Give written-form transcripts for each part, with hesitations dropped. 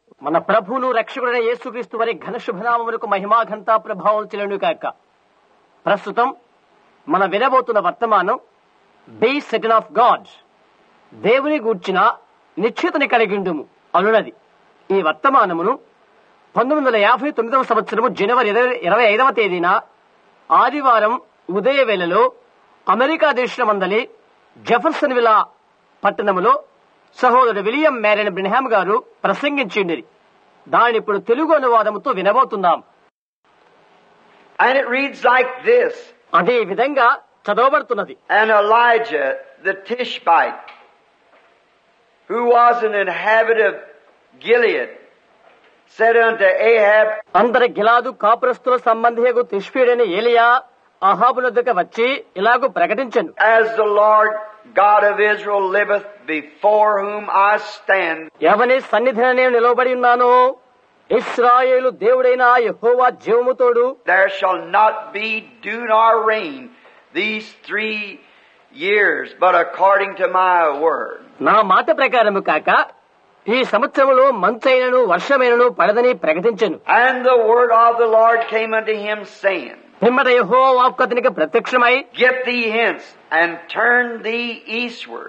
మన ప్రభువును రక్షకుడైన యేసుక్రీస్తు వారి ఘన శుభనామములకు మహిమా ఘనతా ప్రభావం చెల్లును కాక. ప్రస్తుతం మన వినబోతున్న వర్తమానం బీ సెటిల్ ఆఫ్ గాడ్, దేవుని గూర్చిన నిశ్చితని కలిగిండుము అనున్నది. ఈ వర్తమానమును 1959వ సంవత్సరము జనవరి 25వ తేదీన ఆదివారం ఉదయ వేళలో అమెరికా దేశమందలి జెఫర్సన్ విలా పట్టణములో సహోదరుడు విలియం మ్యారియన్ బ్రెన్హామ్ గారు ప్రసంగించింది. దాని ఇప్పుడు Telugu అనువాదముతో వినబోతున్నాం. And it reads like this. అదే విధంగా చదవబడుతున్నది. And Elijah the Tishbite, who was an inhabitant of Gilead, said unto Ahab, అందరి గిలాదు కాపురస్తుల సంబంధియగు తిష్బీడైన ఏలియా అహాబునొద్దకు వచ్చి ఇలాగూ ప్రకటించెను. As the Lord God of Israel liveth, before whom I stand, ఎవని సన్నిధిన నేను నిలవబడి ఉన్నానో, ఇశ్రాయేలు దేవుడైన యెహోవా జీవముతోడు, there shall not be dew nor rain these 3 years, but according to my word. నా మాట ప్రకారము కాక ఈ సంవత్సరములో మంచైనను వర్షమైనను పడదని ప్రకటించెను. And the word of the Lord came unto him, saying, పిమ్మట యెహోవా వాక్కు అతనికి ప్రత్యక్షమై, get thee hence, and turn thee eastward,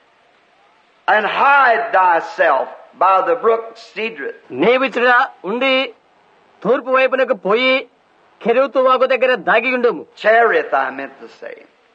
and hide thyself by the brook Cedron. నీవిచ్చట ఉండి తూర్పు వైపునకు పోయి కెరూతు వాగు దగ్గర దాగియుండుము. Cherith, I meant to say.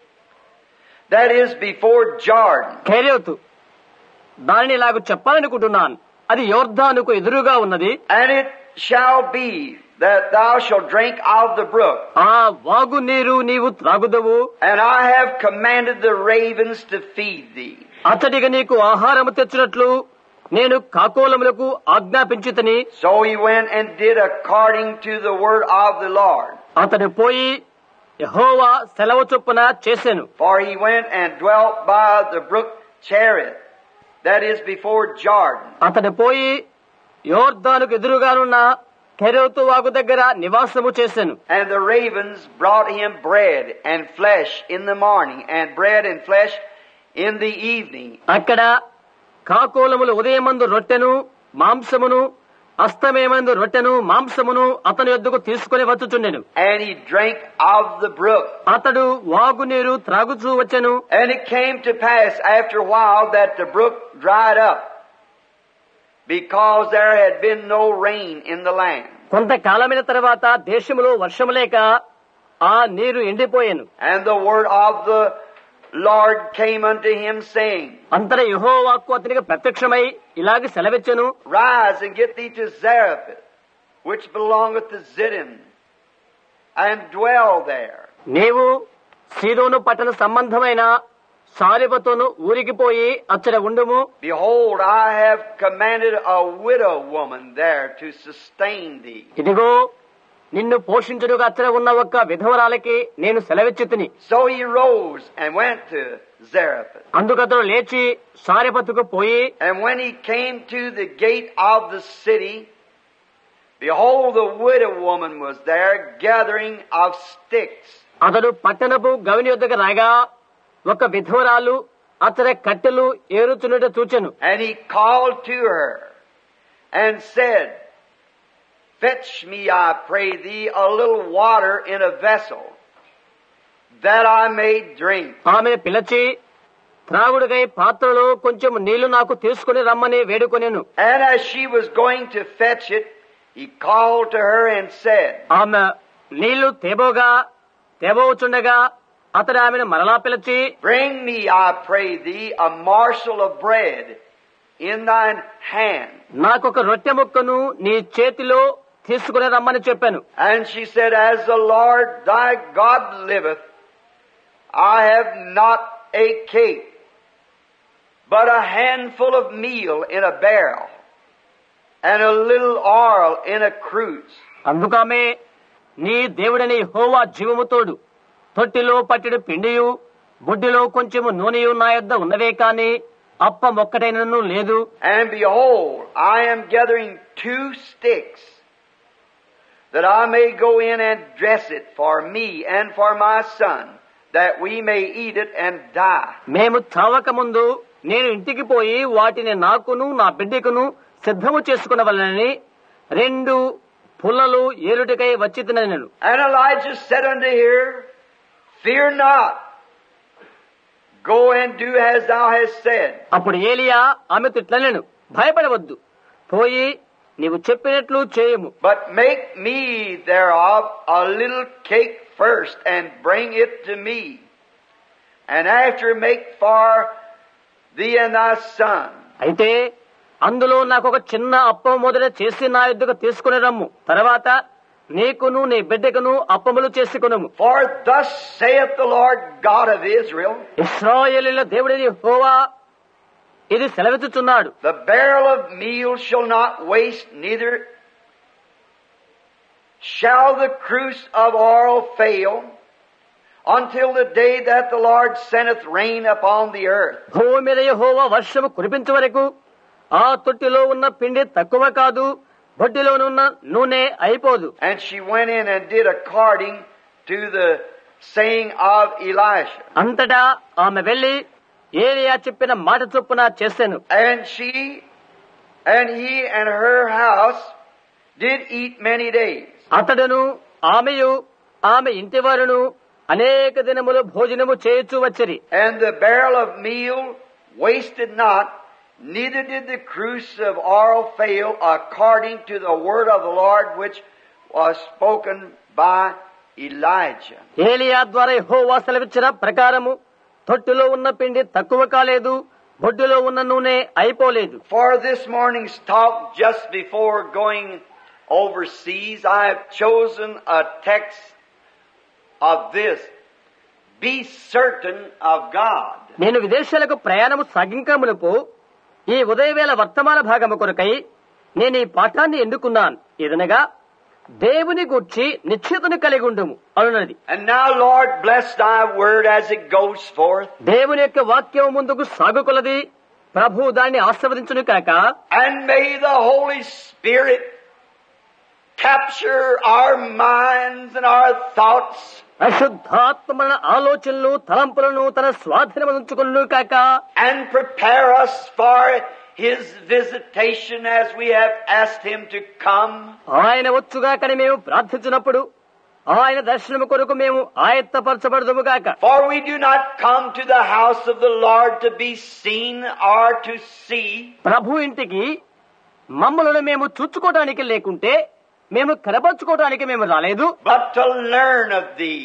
That is before Jordan. కెరూతు, దానిని ఇలాగ చెప్పాలనుకుంటున్నాను. అది యోర్దానుకు ఎదురుగా ఉన్నది. And it shall be that thou shalt drink of the brook. ఆ వాగు నీరు నీవు త్రాగుదవు. And I have commanded the ravens to feed thee. అతడిగా నీకు ఆహారము తెచ్చినట్లు నేను కాకోలములకు ఆజ్ఞాపించితిని. So he went and did according to the word of the Lord. అతడు పోయి యెహోవా సెలవు చొప్పున చేసెను. For he went and dwelt by the brook Cherith, that is before Jordan. అతడు పోయి యోర్దానుకు ఎదురుగానున్న కెరూతు వాగు దగ్గర నివాసము చేసెను. And the ravens brought him bread and flesh in the morning, and bread and flesh in the evening. అక్కడ కాకోలములు ఉదయమందు రొట్టెను మాంసమును, అస్తమయమందు రొట్టెను మాంసమును అతని యొద్దకు తీసుకుని వచ్చుచుండెను. And he drank of the brook. అతడు వాగు నీరు త్రాగుచూ వచ్చెను. And it came to pass after a while that the brook dried up, because there had been no rain in the land. కొంతకాలమైన తర్వాత దేశములో వర్షము లేక ఆ నీరు ఎండిపోయెను. And the word of the Lord came unto him, saying, అంతట యెహోవా వాక్కు అతనికి ప్రత్యక్షమై ఇలాగ సెలవిచ్చెను, rise and get thee to Zarephath, which belongeth to Zidon, and dwell there. నీవు సీదోను పట్టణ సంబంధమైన సారెపతోను ఊరికి పోయి అచ్చట ఉండుము. Behold, I have commanded a widow woman there to sustain thee. ఇదిగో నిన్ను పోషించుడుగా అచ్చట ఉన్న ఒక్క విధవరాలకి నేను సెలవిచ్చితిని. So he rose and went to Zarephath. అందుకతడు లేచి సారెపతుకు పోయి, And when he came to the gate of the city, behold, the widow woman was there gathering of sticks. అతడు పట్టణపు గవిని యొద్దకు రాగా ఒక విధవరాలు అతడి కట్టెలు ఏరుచున్నట చూచెను. And he called to her and said, fetch me, I pray thee, a little water in a vessel, that I may drink. ఆమెను పిలిచి త్రాగుడుకై పాత్రలో కొంచెం నీళ్లు నాకు తీసుకుని రమ్మని వేడుకొనెను. And as she was going to fetch it, he called to her and said, ఆమె నీళ్లు తేబోచుండగా అతడు ఆమెను మరలా పిలిచి, bring me, I pray thee, a morsel of bread in thine hand. నాకొక రొట్టె ముక్కను నీ చేతిలో తీసుకుని రమ్మని చెప్పాను. And she said, as the Lord thy God liveth, I have not a cake, but a handful of meal in a barrel, and a little oil in a cruse. అందుకామె, నీ దేవుడని యెహోవా జీవముతోడు, తొట్టిలో పట్టెడు పిండియు బుడ్డిలో కొంచెము నూనెయు నా యొద్ద ఉన్నవే కాని అప్పమొక్కటైనను లేదు. And behold, I am gathering 2 sticks, that I may go in and dress it for me and for my son, that we may eat it and die. మేము చావక ముందు నేను ఇంటికి పోయి వాటిని నాకును నా బిడ్డకును సిద్ధము చేసుకునవలనని 2 పుల్లలు ఏరుటకై వచ్చితినెను. And Elijah said unto her, Fear not, go and do as thou hast said. అప్పుడు ఏలియా ఆమెతో ఇట్లనెను, భయపడవద్దు, పోయి నీవు చెప్పినట్లు చేయము. But make me thereof a little cake first, and bring it to me, and after make for thee and thy son. అయితే అందులో నాకు ఒక చిన్న అప్పం మొదట చేసి నా యొద్దకు తీసుకుని రమ్ము, తర్వాత నీకును నీ బిడ్డకును అప్పములు చేసుకునము. For thus saith the Lord God of Israel, ఇశ్రాయేలీయుల దేవుడైన యెహోవా ఇది సెలవిచ్చుచున్నాడు, the barrel of meal shall not waste, neither shall the cruse of oil fail, until the day that the Lord sendeth rain upon the earth. భూమి మీద యెహోవా వర్షము కురిపించే వరకు ఆ తొట్టిలో ఉన్న పిండి తక్కువ కాదు, బొడ్డిలోనున్న నూనె అయిపోదు. And she went in and did according to the saying of Elisha. అంతటా ఆమె వెళ్లి ఏలియా చెప్పిన మాట చొప్పున చేసెను. And he and her house did eat many days. అతడును ఆమెయు ఆమె ఇంటివారును అనేక దినములు భోజనము చేయుచూ వచ్చిరి. And the barrel of meal wasted not, neither did the cruse of oil fail, according to the word of the Lord which was spoken by Elijah. ఏలియా ద్వారా యెహోవా సెలవిచ్చిన ప్రకారము తొట్టిలో ఉన్న పిండి తక్కువ కాలేదు, బొడ్డులో ఉన్న నూనె అయిపోలేదు. For this morning's talk, just before going overseas, I have chosen a text of this: Be certain of God. నేను విదేశాలకు ప్రయాణము సాగింకమునపు ఈ ఉదయవేళ వర్తమాన భాగము కొరకై నేను ఈ పాఠాన్ని ఎన్నుకున్నాను. ఏదనగా దేవుని గూర్చి నిశ్చయతను కలిగి ఉండుము అనున్నది. And now, Lord, bless thy word as it goes forth. దేవుని యొక్క వాక్యం ముందుకు సాగుకొలది, ప్రభు దాన్ని ఆశీర్వదించును కాక. And may the Holy Spirit capture our minds and our thoughts. అశుద్ధాత్మ మన ఆలోచనలు తలంపులను తన స్వాధీనముంచుకును కాక. And prepare us for His visitation as we have asked Him to come. ఆయన వచ్చుగాకని మేము ప్రార్థించినప్పుడు ఆయన దర్శనము కొరకు మేము ఆయత్తపరచబడదుము గాక. For we do not come to the house of the Lord to be seen or to see. ప్రభు ఇంటికి మమ్మలను మేము చూచుకోవడానికి లేకుంటే మేము కనపరుచుకోవడానికి మేము రాలేదు. But to learn of Thee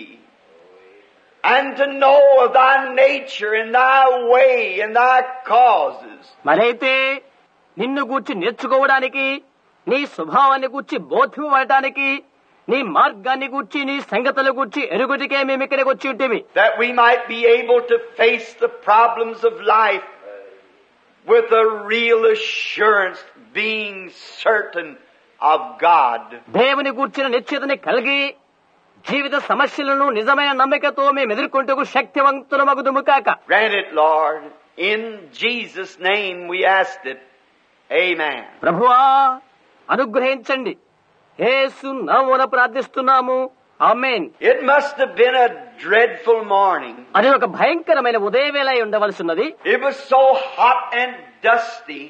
and to know of Thy nature and Thy way and Thy causes. మరైతే నిన్ను గూర్చి నేర్చుకోవడానికి, నీ స్వభావాన్ని గూర్చి బోధింపబడటానికి, నీ మార్గాన్ని గూర్చి, నీ సంగతుల గూర్చి ఎరుగుటికే మేము ఇక్కడికి వచ్చి ఉంటేమి. That we might be able to face the problems of life with a real assurance, being certain of God. దేవుని గూర్చిన నిశ్చయతని కలిగి జీవిత సమస్యలను నిజమైన నమ్మికతో మేము ఎదుర్కొంటూ శక్తివంతులమగుదుము కాక. Grant it, Lord. In Jesus' name we asked it. Amen. ప్రభువా అనుగ్రహించండి, యేసు నామమున ప్రార్థిస్తున్నాము. ఆమేన్. It must have been a dreadful morning. అది ఒక భయంకరమైన ఉదయవేళ అయి ఉండవలసినది. It was so hot and dusty.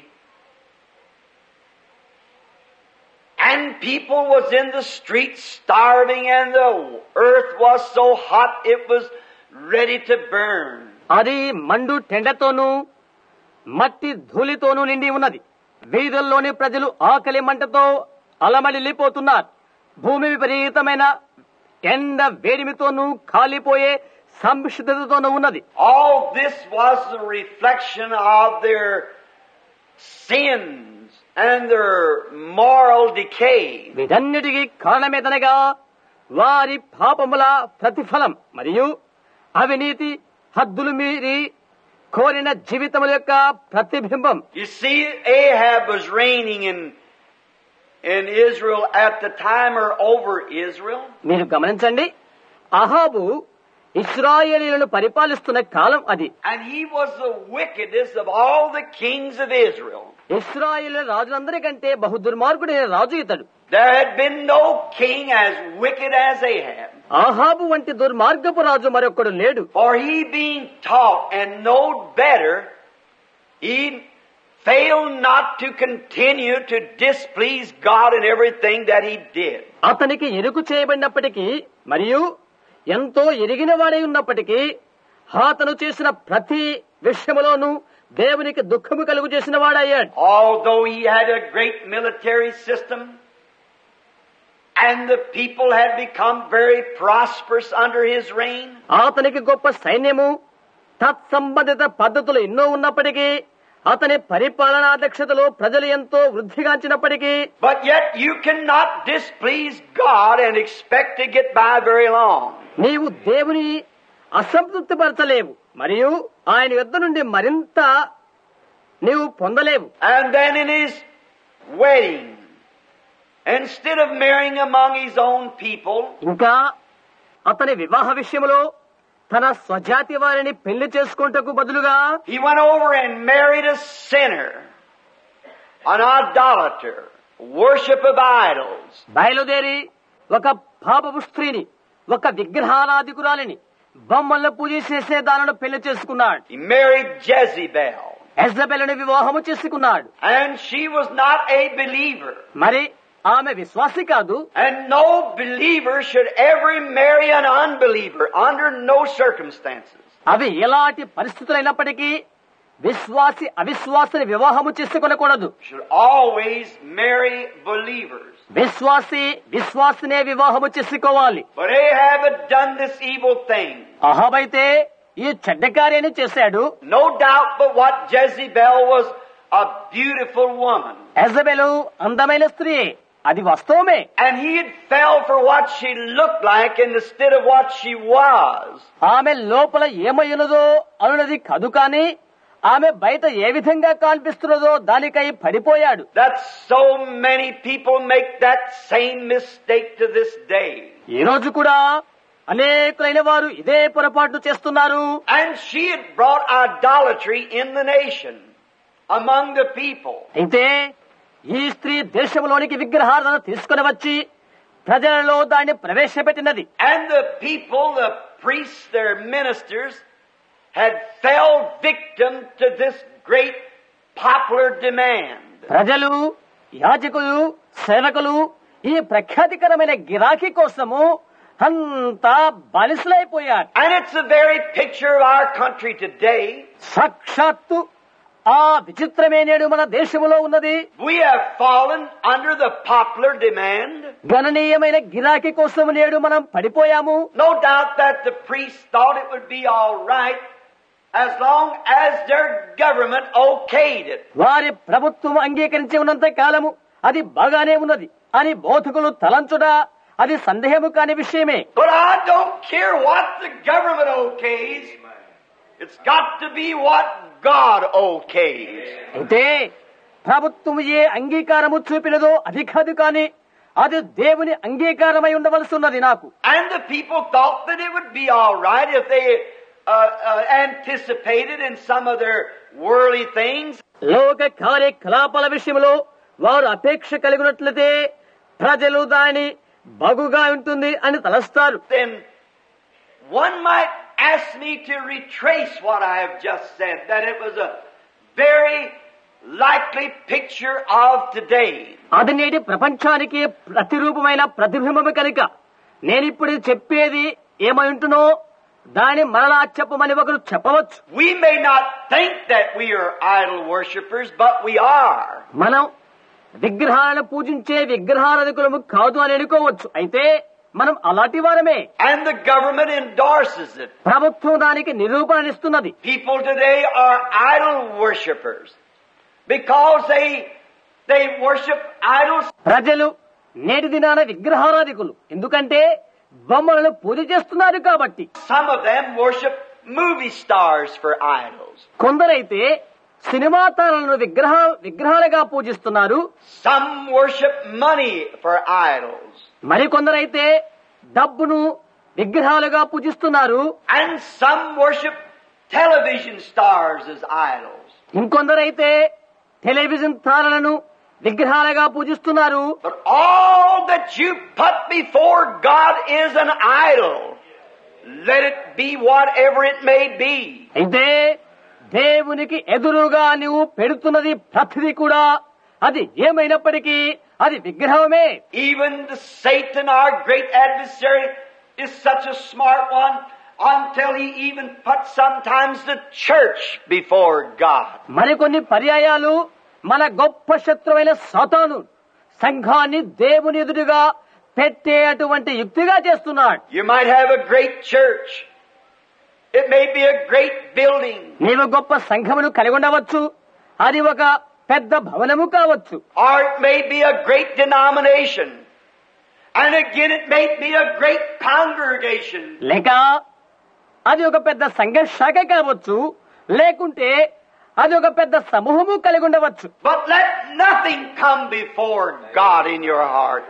And people was in the streets starving, and the earth was so hot it was ready to burn. అది మండు టెండతోనూ మట్టి ధూళితోనూ నిండి ఉన్నది. వీధుల్లోని ప్రజలు ఆకలి మంటతో అలమలిల్లిపోతున్నారు. భూమి విపరీతమైన ఎండ వేడిమితోనూ కాలిపోయే సంసిద్ధతతోనూ ఉన్నది. All this was the reflection of their sins and their moral decay. వీటన్నిటికీ కారణమేదనగా వారి పాపముల ప్రతిఫలం మరియు అవినీతి హద్దులు మీరి కోరిన జీవితముల యొక్క ప్రతిబింబం. You see, Ahab was reigning in Israel at the time, or over Israel. మీరు గమనించండి, అహాబు ఇశ్రాయేలీయులను పరిపాలిస్తున్న కాలం అది. And he was the wickedest of all the kings of Israel. ఇశ్రాయేలు రాజులందరికంటే బహు దుర్మార్గుడైన రాజు ఇతడు. There had been no king as wicked as Ahab. అహాబు వంటి దుర్మార్గపు రాజు మరొకడు లేడు. For he being taught and knowed better, he fail not to continue to displease God in everything that he did. అతనికి ఎరుకు చేయబడినప్పటికీ మరియు ఎంతో ఎరిగిన వాడై ఉన్నప్పటికీ అతను చేసిన ప్రతి విషయములోనూ దేవునికి దుఃఖము కలుగు చేసిన వాడయ్యాడు. Although he had a great military system and the people had become very prosperous under his reign, అతనికి గొప్ప సైన్యము తత్సంబంధిత పద్ధతులు ఎన్నో ఉన్నప్పటికీ అతని పరిపాలనా దక్షతలో ప్రజలు ఎంతో వృద్ధిగాంచినప్పటికీ, but yet you cannot displease God and expect to get by very long. నీవు దేవుని అసంతృప్తిపరచలేవు మరియు ఆయన యొద్ద నుండి మరింత నీవు పొందలేవు. And then in his wedding, instead of marrying among his own people, ఇంకా అతని వివాహ విషయంలో తన స్వజాతి వారిని పెళ్లి చేసుకుంటకు బదులుగా he went over and married a sinner, an idolater, worship of idols. బయలుదేరి ఒక పాపపు స్త్రీని, ఒక విగ్రహారాధికురాలిని, బొమ్మలను పూజ చేసే దానిని పెళ్లి చేసుకున్నాడు. He married Jezebel. యెజబెలుని వివాహము చేసుకున్నాడు. And she was not a believer. మరి ఆమె విశ్వాసి కాదు. And no believer should ever marry an unbeliever under no circumstances. అవి ఎలాంటి పరిస్థితులైనప్పటికీ విశ్వాసి అవిశ్వాసిని వివాహము చేసుకొనకూడదు. Should always marry believers. విశ్వాసి విశ్వాసినే వివాహము చేసుకోవాలి. But Ahab had done this evil thing. అహాబైతే ఈ చెడ్డ కార్యాన్ని చేశాడు. No doubt but what Jezebel was a beautiful woman. యెజబెలు అందమైన స్త్రీ, అది వాస్తవమే. And he had fell for what she looked like instead of what she was. ఆమె లోపల ఏమయ్యున్నదో అనున్నది కాదు, కానీ ఆమె బయట ఏ విధంగా కనిపిస్తున్నదో దానికై పడిపోయాడు. That so many people make that same mistake to this day. ఈ రోజు కూడా అనేకులైన వారు ఇదే పొరపాటు చేస్తున్నారు. And she had brought idolatry in the nation, among the people. అయితే ఈ స్త్రీ దేశంలోనికి విగ్రహాలను తీసుకుని వచ్చి ప్రజలలో దాన్ని ప్రవేశపెట్టినది. And the people, the priests, their ministers, had fell victim to this great popular demand. ప్రజలు, యాజకులు, సేవకులు ఈ ప్రఖ్యాతికరమైన గిరాకీ కోసము అంతా బానిసలైపోయారు. And it's the very picture of our country today. సాక్షాత్తు ఆ విచిత్రమే నేడు మన దేశంలో ఉన్నది. We have fallen under the popular demand. గణనీయమైన గిరాకీ కోసం నేడు మనం పడిపోయాము. No doubt that the priests thought it would be all right as long as their government okayed it. వారి ప్రభుత్వం అంగీకరించి ఉన్నంత కాలము అది బాగానే ఉన్నది అని బోధకులు తలంచుట అది సందేహము కాని విషయమే. But I don't care what the government okays. It's got to be what God okays. అయితే ప్రభుత్వం ఏ అంగీకారము చూపినదో అది కాదు, కానీ అది దేవుని అంగీకారమై ఉండవలసి ఉన్నది నాకు. And the people thought that it would be all right if they anticipated in some of their worldly things. లోక కార్యకలాపాల విషయంలో వారు అపేక్ష కలిగినట్లయితే ప్రజలు దాని బాగుగా ఉంటుంది అని తలస్తారు. Then one might ask me to retrace what I have just said, that it was a very likely picture of today. అది నేటి ప్రపంచానికి ప్రతిరూపమైన ప్రతిబింబము కనుక నేనిప్పుడు చెప్పేది ఏమై ఉంటునో దాని మరలా చెప్పమని ఒకరు చెప్పవచ్చు. We may not think that we are idol worshippers, but we are. మనం విగ్రహాలను పూజించే విగ్రహారాధకులము కాదు అని అనుకోవచ్చు, అయితే మనం అలాంటి వారమే. And the government endorses it. ప్రభుత్వం దానికి నిరూపణనిస్తున్నది. People today are idol worshippers because they worship idols. ప్రజలు నేటి దినాన విగ్రహారాధికులు, ఎందుకంటే బొమ్మలను పూజ చేస్తున్నారు కాబట్టి. Some of them worship movie stars for idols. కొందరైతే సినిమా తారలను విగ్రహాలుగా పూజిస్తున్నారు. Some worship money for idols. మరికొందరైతే డబ్బును విగ్రహాలుగా పూజిస్తున్నారు. And some worship television stars as idols. ఇంకొందరైతే టెలివిజన్ తారలను విగ్రహాలుగా పూజిస్తున్నారు. But all that you put before God is an idol. Let it be whatever it may be. అయితే దేవునికి ఎదురుగా నువ్వు పెడుతున్నది ప్రతిదీ కూడా అది ఏమైనప్పటికీ అది విగ్రహమే. Even the Satan, our great adversary, is such a smart one until he even puts sometimes the church before God. మరికొన్ని పర్యాయాలు మన గొప్ప శత్రువైన సాతాను సంఘాన్ని దేవుని ఎదురుగా పెట్టే అటువంటి యుక్తిగా చేస్తున్నాడు. You might have a great church. It may be a great building. నీవు గొప్ప సంఘమును కలిగి ఉండవచ్చు, అది ఒక పెద్ద భవనము కావచ్చు. Or it may be a great denomination. And again it may be a great congregation. లేక అది ఒక పెద్ద సంఘ శాఖ కావచ్చు, లేకుంటే అది ఒక పెద్ద సమూహము కలిగి ఉండవచ్చు. But let nothing come before God in your heart.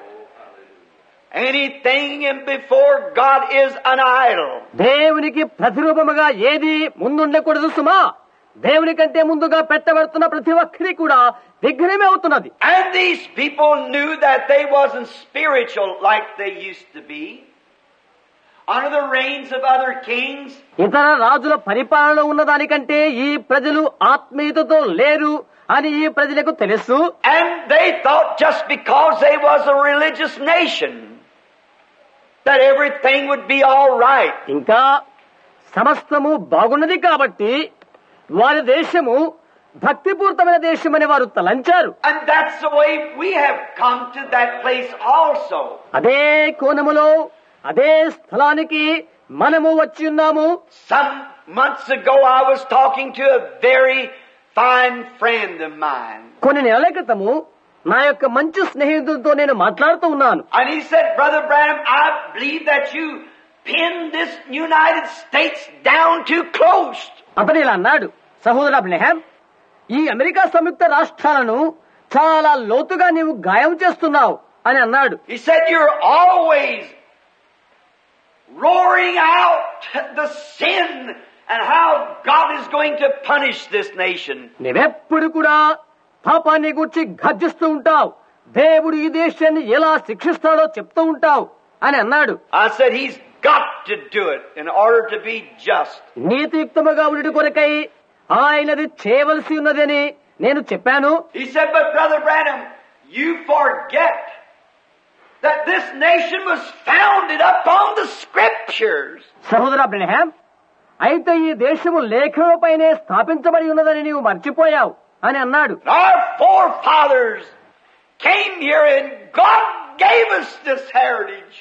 Anything before God is an idol. దేవునికి ప్రతిరూపముగా ఏది ముందుండకూడదు సుమా. దేవుని కంటే ముందుగా పెట్టబడుతున్న ప్రతి ఒక్కరి కూడా విగ్రహమే అవుతున్నది. And these people knew that they wasn't spiritual like they used to be. Under the reigns of other kings. ఇతర రాజుల పరిపాలన ఉన్నదానికంటే ఈ ప్రజలు ఆత్మీయతతో లేరు అని ఈ ప్రజలకు తెలుసు. And they thought just because they was a religious nation that everything would be all right. ఇంకా సమస్తము బాగున్నది కాబట్టి వారి దేశము భక్తిపూర్తమైన దేశమని వారు తలంచారు. And that's the way we have come to that place also. అదే కోణములో అదే స్థలానికి మనము వచ్చి ఉన్నాము. Some months ago I was talking to a very fine friend of mine. కొన్ని నెలల క్రితము నా యొక్క మంచి స్నేహితుడితో నేను మాట్లాడుతూ ఉన్నాను. And he said, Brother Branham, I believe that you pinned this United States down too close. అతను ఇలా అన్నాడు, సహోదర అబ్రహాం, ఈ అమెరికా సంయుక్త రాష్ట్రాలను చాలా లోతుగా నీవు గాయం చేస్తున్నావు అని అన్నాడు. He said, you're always roaring out the sin and how God is going to punish this nation. నీవెప్పుడు కూడా పాపాన్ని గురించి గర్జిస్తూ ఉంటావు, దేవుడు ఈ దేశాన్ని ఎలా శిక్షిస్తాడో చెప్తూ ఉంటావు అని అన్నాడు. I said, he's got to do it in order to be just. నీతియుక్తముగా ఉండుట కొరకై ఆయనది చేయవలసి ఉన్నదని నేను చెప్పాను. He said, but Brother Branham, you forget that this nation was founded upon the scriptures. సహోదర అబ్రహాం, అయితే ఈ దేశము లేఖలపైనే స్థాపించబడి ఉన్నదని నీవు మర్చిపోయావు అని అన్నాడు. Our forefathers came here and God gave us this heritage.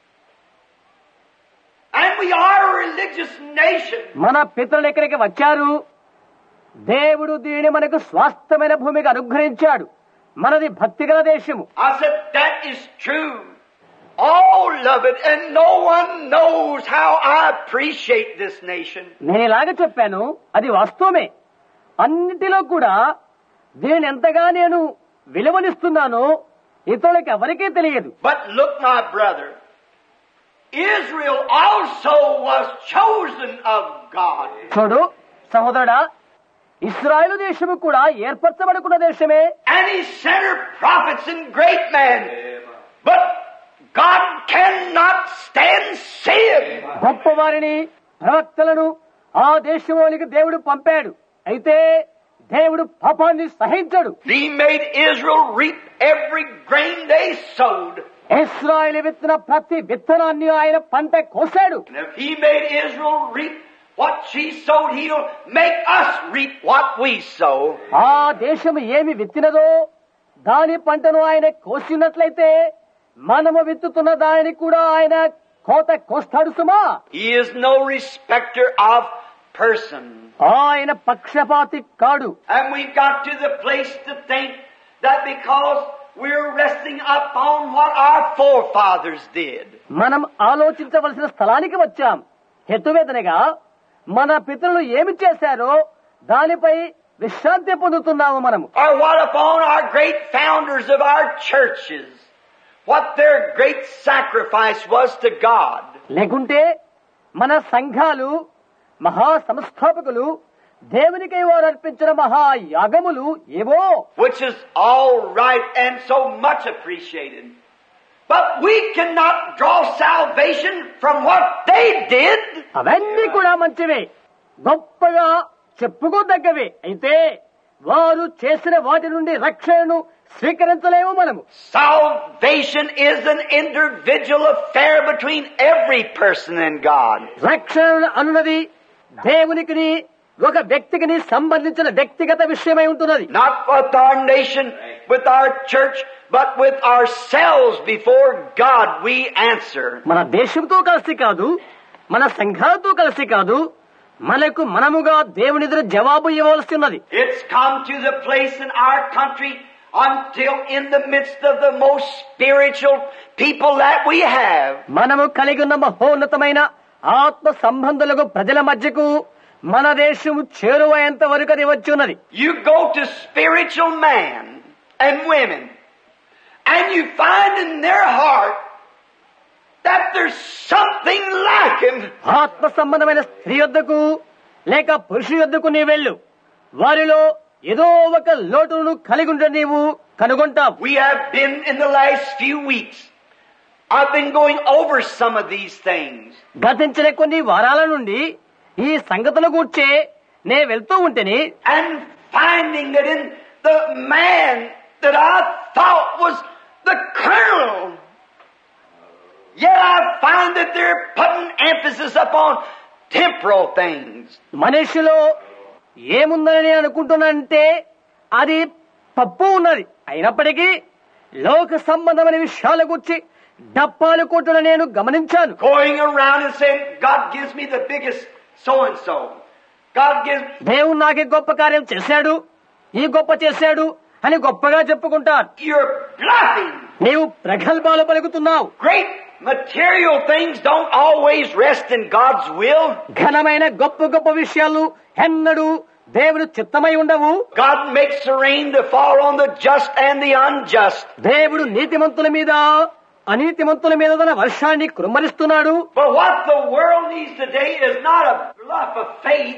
And we are a religious nation. మన పితరులు ఇక్కడికి వచ్చారు, దేవుడు దీనిని మనకు స్వాస్థ్యమైన భూమికి అనుగ్రహించాడు, మనది భక్తిగల దేశము. I said, that is true. All of it, and no one knows how I appreciate this nation. నేను ఇలాగ చెప్పాను, అది వాస్తవమే. అన్నిటిలో కూడా దీనిని ఎంతగా నేను విలువనిస్తున్నానో ఇతరులకు ఎవరికీ తెలియదు. But look, my brother, Israel also was chosen of God. చూడు సహోదరుడా, ఇశ్రాయేలు దేశము కూడా ఏర్పరచబడుకున్న దేశమే. And he sent her prophets and great men. But God cannot stand sin. గొప్పవారిని ప్రవక్తలను ఆ దేశంలోనికి దేవుడు పంపాడు, అయితే దేవుడు పాపాన్ని సహించడు. He made Israel reap every grain they sowed. ఇశ్రాయేలు విత్తిన ప్రతి విత్తనాన్ని ఆయన పంట కోసాడు. And if he made Israel reap what she sowed, he'll make us reap what we sow. ఆ దేశం ఏమి విత్తినదో దాని పంటను ఆయన కోసినట్లయితే మనము విత్తుతున్న దానిని కూడా ఆయన కోత కోస్తాడు సుమా. He is no respecter of person. ఆయన పక్షపాతి కాడు. And we've got to the place to think that because we're resting upon what our forefathers did. మనం ఆలోచించవలసిన స్థలానికి వచ్చాం. హేతువేదనగా మన పితరులు ఏమి చేశారో దానిపై విశ్రాంతి పొందుతున్నాము మనము. Or what upon our great founders of our churches, what their great sacrifice was to God. లేకుంటే మన సంఘాలు మహా సంస్థాపకులు దేవునికై వారు అర్పించిన మహాయాగములు ఏవో, which is all right and so much appreciated. But we cannot draw salvation from what they did. అవన్నీ కూడా మంచివే, గొప్పగా చెప్పుకోదగ్గవే. అయితే వారు చేసిన వాటి నుండి రక్షణను స్వీకరించలేము మనము. Salvation is an individual affair between every person and God. రక్షణ అన్నది దేవునికి ఒక వ్యక్తికి సంబంధించిన వ్యక్తిగత విషయమై ఉంటున్నది. Not with our nation, with our church, but with ourselves before God we answer. మన దేశంతో కలిసి కాదు, మన సంఘాలతో కలిసి కాదు, మనకు మనముగా దేవుని ఎదురు జవాబు ఇవ్వవలసి ఉన్నది. It's come to the place in our country until in the midst of the most spiritual people that we have. మనము కలిగి ఉన్న మహోన్నతమైన ఆత్మ సంబంధులకు ప్రజల మధ్యకు మన దేశం చేరువయ్యేంత వరకు అది వచ్చి ఉన్నది. You go to spiritual men and women and you find in their heart that there's something like him. ఆత్మ సంబంధమైన స్త్రీ యొద్దకు లేక పురుషు యొద్దకు నీ వెళ్ళు, వారిలో ఏదో ఒక లోటును కలిగి ఉంటే నీవు కనుగొంటావు. We have been in the last few weeks, I've been going over some of these things. గతించిన కొన్ని వారాల నుండి ఈ సంగతుల గూర్చే నే వెళ్తూ ఉంటేని And finding that in the man that I thought was the colonel, yet I find that they're putting emphasis upon temporal things. మనిషిలో ఏముందని నేను అనుకుంటున్నానంటే అది తప్పు ఉన్నది. అయినప్పటికీ లోక సంబంధమైన విషయాల గురించి డప్పాలు కొట్టున నేను గమనించాను. Going around and saying, God gives me the biggest so-and-so. God gives me... దేవుడు నాకు గొప్ప కార్యం చేశాడు, ఈ గొప్ప చేశాడు అని గొప్పగా చెప్పుకుంటారు. You're bluffing. నీవు ప్రగల్భాలు పలుకుతున్నావు. Great material things don't always rest in God's will. ఘనమైన గొప్ప గొప్ప విషయాలు ఎన్నడూ దేవుడు చిత్తమై ఉండవు. God makes the rain to fall on the just and the unjust. దేవుడు నీతిమంతుల మీద అనీతిమంతుల మీద తన వర్షాన్ని కుమ్మరిస్తున్నాడు. But what the world needs today is not a bluff of faith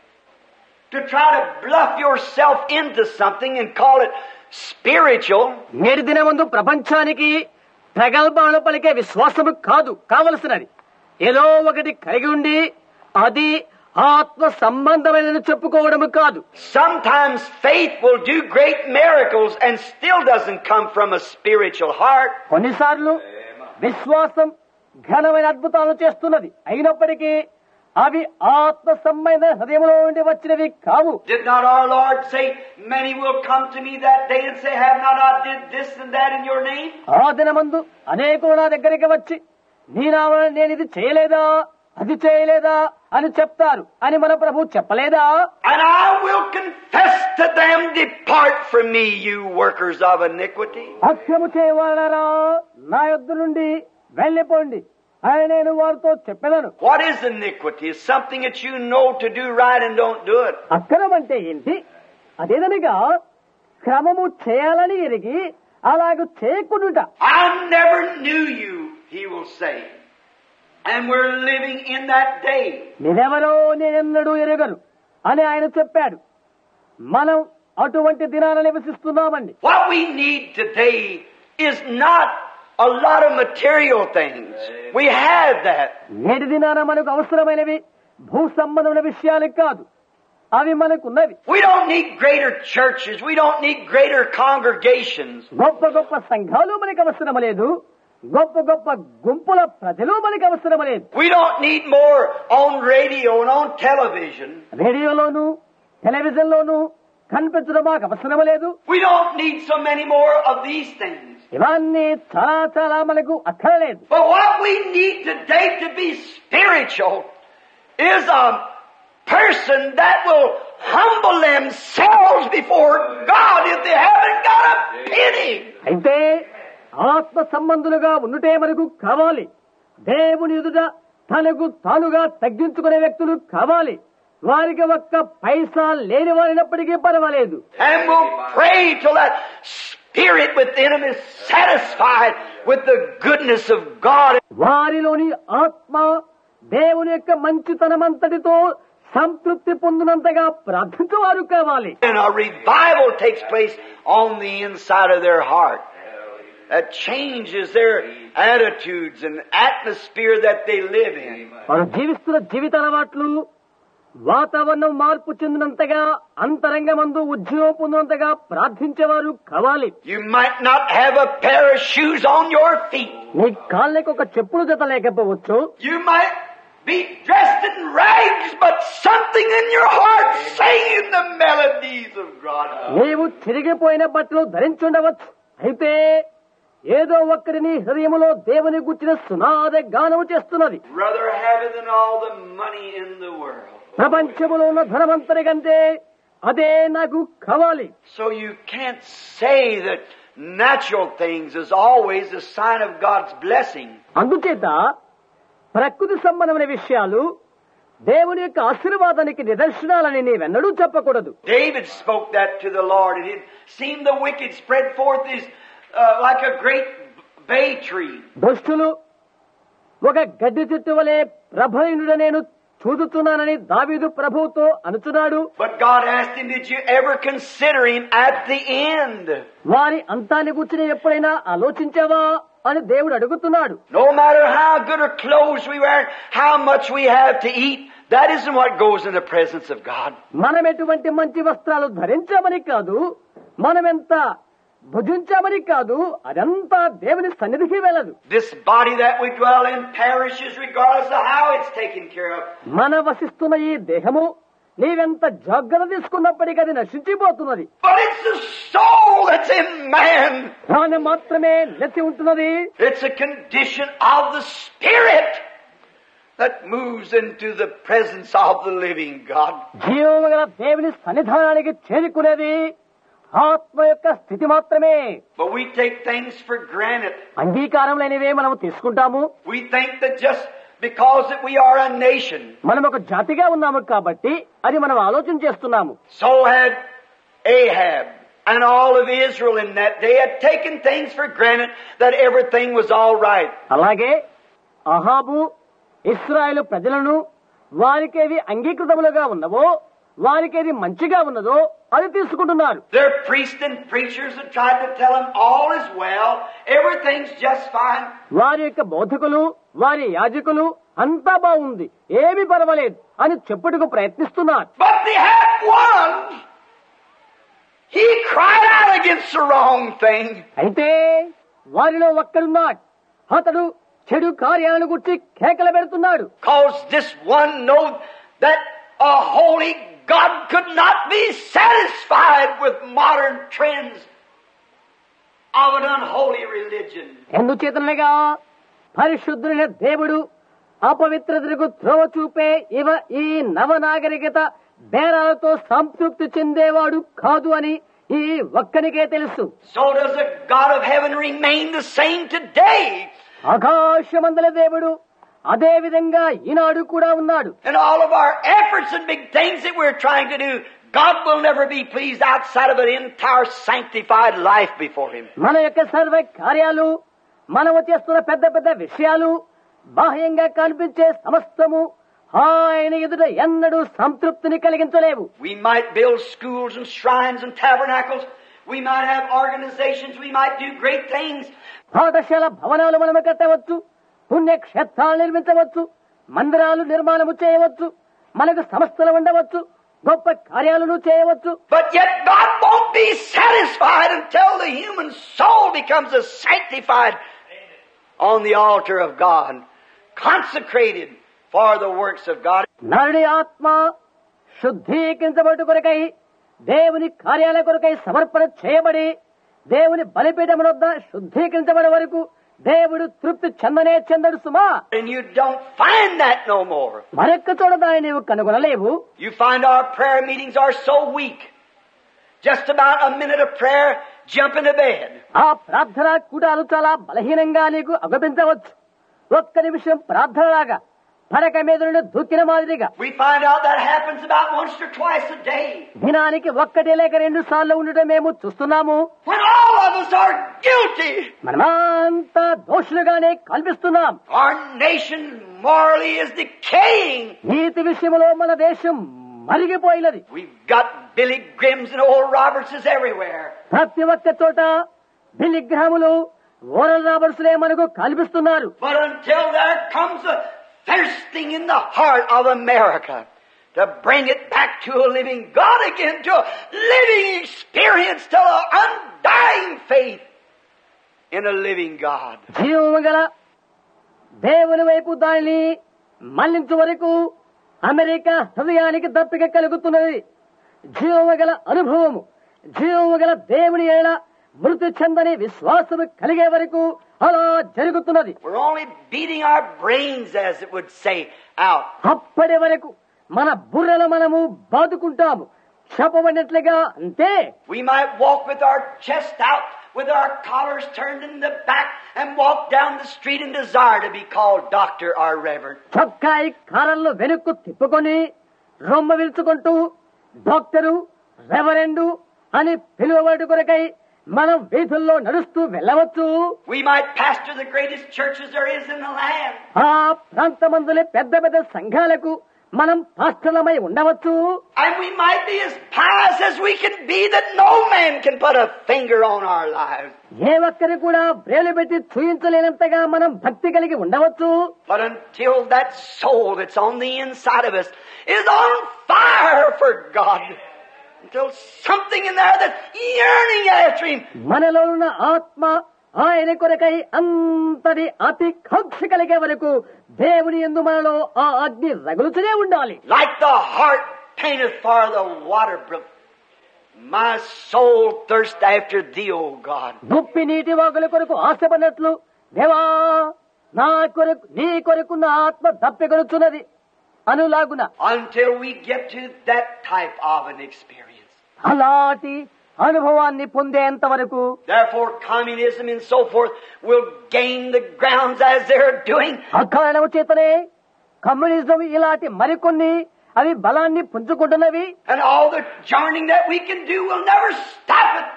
to try to bluff yourself into something and call it spiritual. నేటి దినమందు ప్రపంచానికి ప్రగల్భాలు పలికే విశ్వాసము కాదు కావలసినది, ఏదో ఒకటి కలిగి ఉండి అది ఆత్మ సంబంధమైనది చెప్పుకోవడము కాదు. Sometimes faith will do great miracles and still doesn't come from a spiritual heart. కొన్నిసార్లు విశ్వాసం ఘనమైన అద్భుతాలు చేస్తున్నది, అయినప్పటికీ అవి ఆత్మ సంబంధ హృదయంలో నుండి వచ్చినవి కావు. Did not our Lord say, many will come to me that day and say, have not I did this and that in your name? ఆ దినమందు అనేకులు నా దగ్గరికి వచ్చి నీ నామమున నేను ఇది చేయలేదా అది చేయలేదా అని చెప్తారు అని మన ప్రభు చెప్పలేదా? And I will confess to them, depart from me, you workers of iniquity. అక్రము చేయవారరా నా యొద్ద నుండి వెళ్ళిపోండి అని నేను వారితో చెప్పెదను. What is iniquity? It's something that you know to do right and don't do it. అక్రమం అంటే ఏంటి? అదేదనగా క్రమము చేయాలని ఎరిగి అలాగ చేయకుండా. I never knew you, he will say. And we're living in that day. నేనెవరో నేనెన్నడూ ఎరుగను అని ఆయన చెప్పాడు. మనం అటువంటి దినాన నివసిస్తున్నామండి. What we need today is not a lot of material things. We have that. నేటి దినాన మనకు అవసరమైనవి భూ సంబంధమైన విషయాలు కాదు, అవి మనకున్నవి. We don't need greater churches. We don't need greater congregations. గొప్ప గొప్ప సంఘాలు మనకు అవసరం లేదు, గొప్ప గొప్ప గుంపుల ప్రజలు మనకు అవసరం లేదు. We don't need more on radio and on television. రేడియోలోను టెలివిజన్ లోను కనిపించడం మాకు అవసరం లేదు. We don't need so many more of these things. ఇవన్నీ చాలా చాలా మనకు అక్కర్లేదు. But what we need today to be spiritual is a person that will humble themselves before God if they haven't got a penny. అయితే ఆత్మ సంబంధులుగా ఉండుటే మనకు కావాలి. దేవుని ఎదుట తనకు తానుగా తగ్గించుకునే వ్యక్తులు కావాలి. వారికి ఒక్క పైసా లేని వారినప్పటికీ పర్వాలేదు. And we'll pray till that spirit within them is satisfied with the goodness of God. వారిలోని ఆత్మ దేవుని యొక్క మంచితనమంతటితో సంతృప్తి పొందినంతగా ప్రార్థించేవారు కావాలి. And a revival takes place on the inside of their heart that changes their attitudes and atmosphere that they live in. వారు జీవిస్తున్న జీవిత అలవాట్లు వాతావరణం మార్పు చెందినంతగా అంతరంగమందు ఉద్యోగం పొందినంతగా ప్రార్థించేవారు కావాలి. You might not have a pair of shoes on your feet. నీ కాళ్ళకి ఒక చెప్పులు జత లేకపోవచ్చు. You might be dressed in rags, but something in your heart singing the melodies of God. నీవు చిరిగిపోయిన బట్టలు ధరించుండవచ్చు. అయితే ఏదో ఒక్కరిని హృదయములో దేవుని గుర్చిన సునాద గానము చేస్తున్నది. Rather have it than all the money in the world. ప్రపంచములో ఉన్న ధనవంతరి కంటే అదే నాకు కావాలి. So you can't say that natural things is always a sign of God's blessing. అందుచేత ప్రకృతి సంబంధమైన విషయాలు దేవుని యొక్క ఆశీర్వాదానికి నిదర్శనాలని నీవెన్నడూ చెప్పకూడదు. David spoke that to the Lord, and it seemed the wicked spread forth his like a great bay tree. దుష్టులు ఒక గడ్డి చెట్టు వలె ప్రభయునుడ నేను చూదుతున్నానని దావీదు ప్రభువుతో అనుచున్నాడు. But God asked him, did you ever consider him at the end? వారి అంతాన్ని గురించి ఎప్పుడైనా ఆలోచించావా అని దేవుడు అడుగుతున్నాడు. No matter how good or clothes we wear, how much we have to eat, that isn't what goes in the presence of God. మనం ఎటువంటి మంచి వస్త్రాలు ధరించామని కాదు, మనమెంత భుజించామని కాదు, అదంతా దేవుని సన్నిధికి వెళ్ళదు. This body that we dwell in perishes regardless of how it's taken care of. మన వసిస్తున్న ఈ దేహము నీవెంత జాగ్రత్త తీసుకున్నప్పటికీ అది నశించిపోతున్నది. But it's the soul that's in man. ప్రాణం మాత్రమే నిలిచి ఉంటున్నది. It's a condition of the spirit that moves into the presence of the living God. జీవము గల దేవుని సన్నిధానానికి చేరుకునేది ఆత్మ యొక్క స్థితి మాత్రమే. But we take things for granted. అంగీకారం లేనివే మనం తీసుకుంటాము. We think that just because that we are a nation. మనం ఒక జాతిగా ఉన్నాము కాబట్టి అది మనం ఆలోచన చేస్తున్నాము. So had Ahab and all of Israel in that day had taken things for granted that everything was all right. అలాగే అహాబు ఇశ్రాయేలు ప్రజలను వారికేవి అంగీకృతములుగా ఉన్నవో వారికేది మంచిగా ఉన్నదో అది తీసుకుంటున్నారు. Their priests and preachers had tried to tell them all is well, everything's just fine. వారి యొక్క బోధకులు వారి యాజకులు అంతా బాగుంది, ఏమీ పర్వాలేదు అని చెప్పుటకు ప్రయత్నిస్తున్నారు. But they had one. He cried out against the wrong thing. అయితే వారిలో ఒక్కడున్నాడు, అతడు చెడు కార్యాలను గురించి కేకలు పెడుతున్నాడు. Cause this one know that a holy God could not be satisfied with modern trends of an unholy religion. ఎందుచేతనగా పరిశుద్ధులైన దేవుడు అపవిత్రతకు త్రోవ చూపే ఈ నవనాగరికత బేరాలతో సంతృప్తి చెందేవాడు కాదు అని ఈ ఒక్కనికే తెలుసు. So does the God of heaven remain the same today? ఆకాశమందల దేవుడు అదే విధంగా ఈనాడు కూడా ఉన్నాడు. And all of our efforts and big things that we're trying to do, God will never be pleased outside of an entire sanctified life before Him. మన యొక్క సర్వ కార్యాలు, మనము చేస్తున్న పెద్ద పెద్ద విషయాలు, బాహ్యంగా కనిపించే సమస్తము ఆయన ఎదుట ఎన్నడూ సంతృప్తిని కలిగించలేవు. We might build schools and shrines and tabernacles. We might have organizations. We might do great things. పాఠశాల భవనాలు మనము కట్టవచ్చు, పుణ్యక్షేత్రాలు నిర్మించవచ్చు, మందిరాలు నిర్మాణము చేయవచ్చు, మనకు సంస్థలు ఉండవచ్చు, గొప్ప కార్యాలను చేయవచ్చు. But yet God won't be satisfied until the human soul becomes a sanctified on the altar of God, consecrated for the works of God. నరుడి ఆత్మ శుద్ధీకరించబడు కొరకై దేవుని కార్యాల కొరకై సమర్పణ చేయబడి దేవుని బలిపీఠం వద్ద శుద్ధీకరించబడే వరకు దేవుడు తృప్తి చెందడు సుమా. And you don't find that no more. మరొక్క చోట దాన్ని నీవు కనుగొనలేవు. You find our prayer meetings are so weak. Just about a minute of prayer, jump into bed. ఆ ప్రార్థన కూటాలు చాలా బలహీనంగా నీకు అగుపించవచ్చు. ఒక్క నిమిషం ప్రార్థనలాగా పడక మీద నుండి దూకిన మాదిరిగా. We find out that happens about once or twice a day. దినానికి ఒక్కటి లేక 2 సార్లు ఉండటం మేము చూస్తున్నాము. When all of us are guilty. మనమంతా దోషులుగానే కల్పిస్తున్నాం. Our nation morally is decaying. నీతి విషయంలో మన దేశం మరిగిపోయినది. We've got Billy Grahams and Oral Robertses everywhere. ప్రతి ఒక్క చోట బిల్లి గ్రాములు ఓరల్ రాబర్ట్స్లే మనకు కల్పిస్తున్నారు. But until there comes a thirsting in the heart of America to bring it back to a living God again, to a living experience, to an undying faith in a living God. జీవము గల దేవుని వైపు దానిని మళ్లించే వరకు America హృదయానికి దప్పిక కలుగుతున్నది. జీవము గల అనుభవము, జీవము గల దేవుని ఏడ మృతి చెందని విశ్వాసము కలిగే వరకు అలా జరుగుతున్నది. We're only beating our brains, as it would say, out. అప్పటి వరకు మన బుర్రలు మనము బాదుకుంటాము, చెప్పబడినట్లుగా అంతే. We might walk with our chest out, with our collars turned in the back, and walk down the street and desire to be called doctor or reverend. చొక్కాయి కారల్లో వెనుక్కు తిప్పుకొని రొమ్మ విరుచుకుంటూ doctor, రెవరెండు అని పిలువబడు కొరకై మనం వీధుల్లో నడుస్తూ వెళ్ళవచ్చు. We might pastor the greatest churches there is in the land. ఆ ప్రాంతమందులే పెద్ద పెద్ద సంఘాలకు మనం పాస్టర్లమై ఉండవచ్చు. And we might be as pious as we can be, that no man can put a finger on our lives. ఏ ఒక్కరు కూడా వ్రేలు పెట్టి చూయించలేనంతగా మనం భక్తి కలిగి ఉండవచ్చు. But until that soul that's on the inside of us is on fire for God, until something in there that's yearning after Him. మనలో ఉన్న ఆత్మ ఆయన కొరకై అంతటి అతి కాంక్ష కలిగే వరకు దేవుని యందు మనలో ఆ అగ్ని రగులుతూనే ఉండాలి. Like the heart painteth for the water brook, my soul thirsts after Thee, O God. నొప్పి నీటి వాగుల కొరకు ఆశపడినట్లు దేవా నా కొరకు నీ కొరకు నా ఆత్మ దప్పికొనుచున్నది అనులాగున. Until we get to that type of an experience. అలాంటి అనుభవాన్ని పొందేంత వరకు Therefore, communism and so forth will gain the grounds as they're doing. అకారణము చేతనే కమ్యూనిజం ఇలాంటి మరికొన్ని అవి బలాన్ని పుంజుకుంటున్నవి. And all the journeying that we can do will never stop it.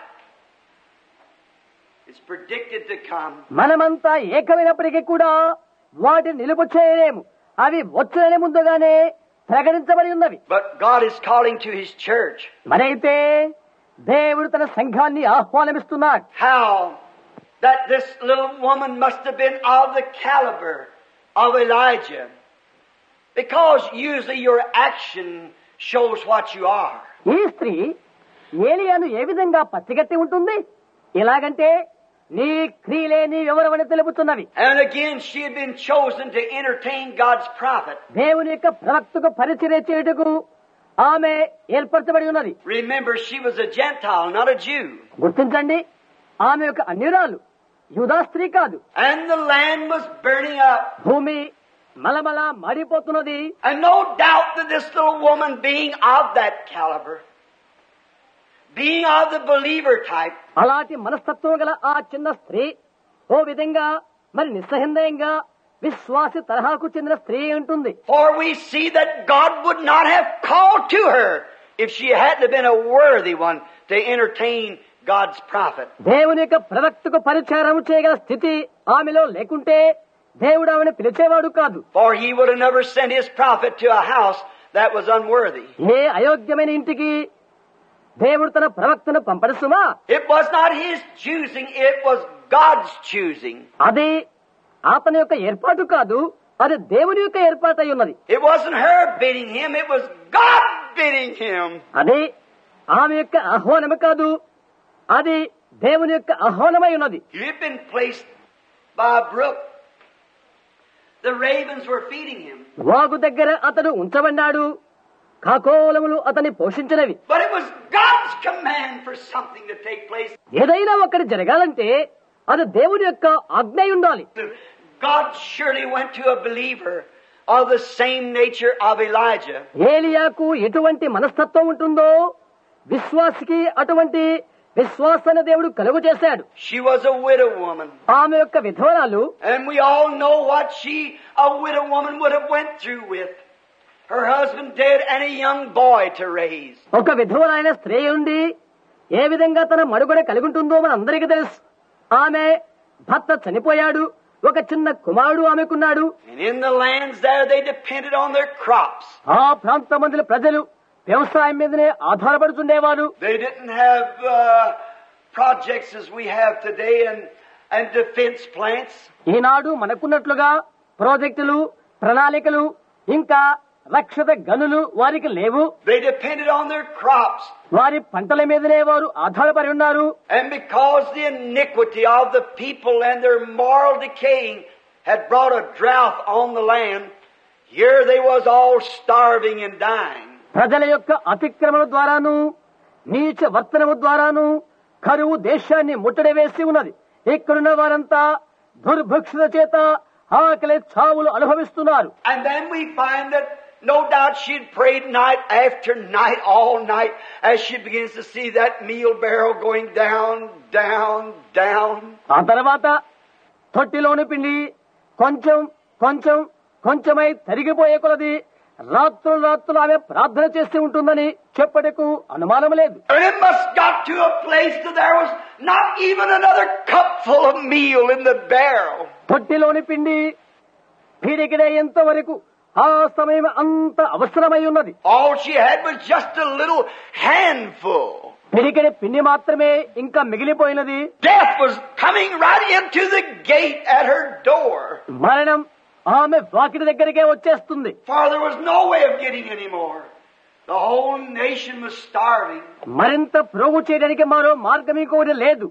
It's predicted to come. మనమంతా ఏకమైనప్పటికీ కూడా వాటిని నిలుపు చేయలేము. అవి వచ్చే ముందుగానే ప్రకటించబడి ఉన్నవి. But God is calling to His church. మరైతే దేవుడు తన సంఘాన్ని ఆహ్వానమిస్తున్నాడు. How that this little woman must have been of the caliber of Elijah. Because usually your action shows what you are. ఈ స్త్రీ ఏలియాను ఏ విధంగా పచ్చిగట్టి ఉంటుంది? ఎలాగంటే నీ క్రియలే నీ వివరమని తెలుపుతున్నవి. And again she had been chosen to entertain God's prophet. దేవుని యొక్క ప్రవక్తకు పరిచర్య చేయుటకు ఆమె ఏర్పరచబడి ఉన్నది. Remember, she was a Gentile, not a Jew. గుర్తించండి, ఆమె ఒక అన్యురాలు, యూదా స్త్రీ కాదు. And the land was burning up. భూమి మలమల మాడిపోతున్నది. And no doubt that this little woman, being of that caliber, being of the believer type, అలాంటి మనస్తత్వం గల ఆ చిన్న స్త్రీ ఓ విధంగా మరి నిస్సందేహంగా విశ్వాసి తరహాకు చెందిన స్త్రీ ఉంటుంది. for we see that God would not have called to her if she hadn't been a worthy one to entertain God's prophet. దేవుని యొక్క ప్రవక్తకు పరిచారం చేయగల స్థితి ఆమెలో లేకుంటే దేవుడు ఆమెను పిలిచేవాడు కాదు. For He would have never sent His prophet to a house that was unworthy. ఏ అయోగ్యమైన ఇంటికి దేవుడు తన ప్రవక్తను పంపడుసుమా? It was not His choosing, it was God's choosing. అది అతని యొక్క ఏర్పాటు కాదు, అది దేవుని యొక్క ఏర్పాటు అయి ఉన్నది. It wasn't her bidding Him, it was God bidding Him. అది ఆమె యొక్క ఆహ్వానము కాదు, అది దేవుని యొక్క ఆహ్వానమై ఉన్నది. He had been placed by a brook. The ravens were feeding Him. వాగు దగ్గర అతడు ఉంచబడ్డాడు, కాకోలములు అతన్ని పోషించినవి. But it was God's command for something to take place. ఏదైనా ఒకటి జరగాలంటే అది దేవుని యొక్క ఆజ్ఞ అయి ఉండాలి. God surely went to a believer of the same nature of Elijah. ఏలియాకు ఎటువంటి మనస్తత్వం ఉంటుందో విశ్వాసికి అటువంటి విశ్వాసాన్ని దేవుడు కలుగు చేశాడు. She was a widow woman. ఆమె యొక్క విధవరాలు. And we all know what a widow woman would have went through with her husband dead and a young boy to raise. ఒక విధవరాయన స్త్రీ ఉండి ఏ విధంగా తన మనుగడ కలిగి ఉంటుందో మన అందరికీ తెలుసు. ఆమె భర్త చనిపోయాడు, ఒక చిన్న కుమారుడు ఆమెకున్నాడు. And in the lands there they depended on their crops. ఆ ప్రాంతమందుల ప్రజలు వ్యవసాయం మీదనే ఆధారపడుతుండేవారు. They didn't have projects as we have today and defense plants. ఈనాడు మనకున్నట్లుగా ప్రాజెక్టులు, ప్రణాళికలు, ఇంకా రక్షత గనులు వారికి లేవు. They depended on their crops. వారి పంటల మీదనే వారు ఆధారపడి ఉన్నారు. And because the iniquity of the people and their moral decaying had brought a drought on the land, here they was all starving and dying. ప్రజల యొక్క అతిక్రమణ ద్వారాను నీచ వర్తనము ద్వారాను కరువు దేశాన్ని ముట్టడి వేసి ఉన్నది. ఇక్కడున్న వారంతా దుర్భిక్షత చేత ఆకలి చావులు అనుభవిస్తున్నారు. And then we find that no doubt she'd prayed night after night, all night, as she begins to see that meal barrel going down, down, down. ఆ తర్వాత తొట్టిలోని పిండి కొంచెం కొంచెం కొంచెమై తరిగిపోయే కొలది రాత్రులు ఆమె ప్రార్థన చేస్తూ ఉంటుందని చెప్పటకు అనుమానం లేదు. And it must got to a place that there was not even another cupful of meal in the barrel. తొట్టిలోని పిండి పిడికిడేంత వరకు ఆ సమయం అంత అవసరమై ఉన్నది. All she had was just a little handful. పిడికిడి పిండి మాత్రమే ఇంకా మిగిలిపోయినది. Death was coming right into the gate at her door. మరణం ఆమె వాకిటి దగ్గరికే వచ్చేస్తుంది. For there was no way of getting any more. The whole nation was starving. మరింత ప్రోగు చేయడానికి మరో మార్గం ఇంకోటి లేదు.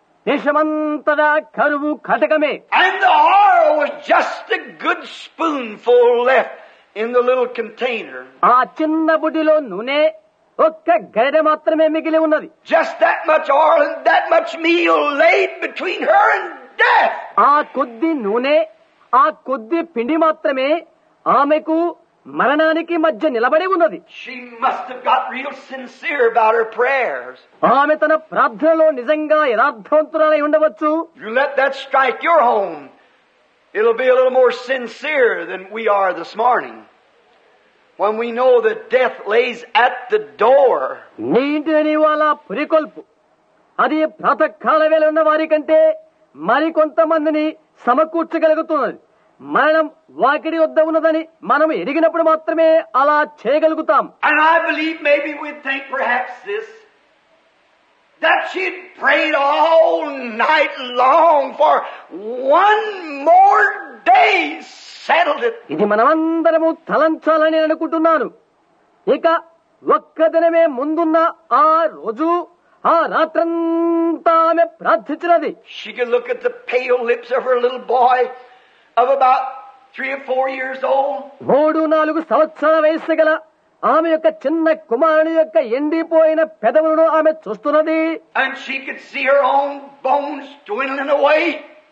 దేశమంతటా కరువు కటకమే. And the oil was just a good spoonful left in the little container. ఆ చిన్న బుడ్డిలో నూనె ఒక్క గరిటె మాత్రమే మిగిలి ఉన్నది. Just that much oil and that much meal laid between her and death. ఆ కొద్ది నూనె ఆ కొద్ది పిండి మాత్రమే ఆమెకు మరణానికి మధ్య నిలబడి ఉన్నది. She must have got real sincere about her prayers. ఆమె తన ప్రార్థనలో నిజంగా యథార్థవంతురాలై ఉండవచ్చు. You let that strike your home, it'll be a little more sincere than we are this morning. When we know that death lays at the door. నీ ఇంటిని నీవు అలా పురికొల్పు. అది ప్రాతకాల వేళ ఉన్న వారి కంటే మరికొంతమందిని సమకూర్చగలుగుతున్నది. మరణం వాకిడి వద్ద ఉన్నదని మనం ఎరిగినప్పుడు మాత్రమే అలా చేయగలుగుతాం. And I believe maybe we'd think perhaps this, that she'd prayed all night long for one more day, settled it. ఇది మనమందరము తలంచాలని అనుకుంటున్నాను. ఇక ఒక్క దినమే ముందున్న ఆ రోజు ఆ రాత్రంతా ఆమె ప్రార్థించినది. She could look at the pale lips of her little boy of about 3 or 4 years old. 3-4 సంవత్సరాల వయస్సు గల ఆమె యొక్క చిన్న కుమారుని యొక్క ఎండిపోయిన పెదవులను ఆమె చూస్తున్నది. And she could see her own bones dwindling away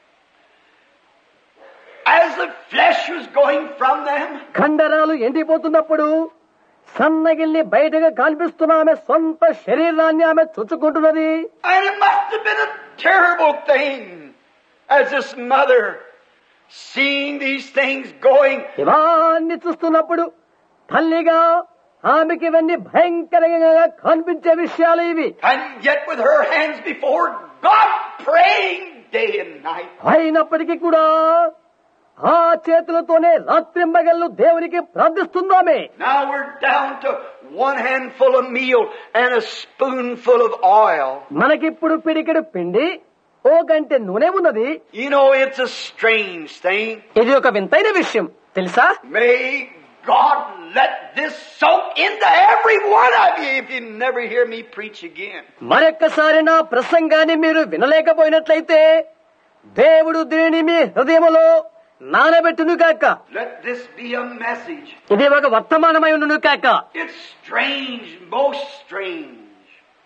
as the flesh was going from them. కండరాలు ఎండిపోతున్నప్పుడు సన్నగిల్లి బయటగా కనిపిస్తున్న ఆమె సొంత శరీరాన్ని ఆమె చుచ్చుకుంటున్నది. And it must have been a terrible thing as this mother seeing these things going. ఇవన్నీ చూస్తున్నప్పుడు తల్లిగా ఆమెకి ఇవన్నీ భయంకరంగా కనిపించే విషయాలు ఇవి. And yet with her hands before God praying day and night. అయినప్పటికీ కూడా ఆ చేతులతోనే రాత్రింబగళ్ళు దేవునికి ప్రార్థిస్తున్నామే. Now we're down to 1 handful of meal and a spoonful of oil. మనకిప్పుడు పిడికెడు పిండి ఓ గంటె నూనె ఉన్నది. You know, it's a strange thing. ఇది ఒక వింతైన విషయం తెలుసా? May God let this soak into every one of you if you never hear me preach again. మరొక్కసారి నా ప్రసంగాన్ని మీరు వినలేకపోయినట్లయితే దేవుడు దీనిని మీ హృదయములో నానబెట్టును కాక. Let this be a message. ఇది ఒక వర్తమానమై ఉండును కాక. It's strange, most strange,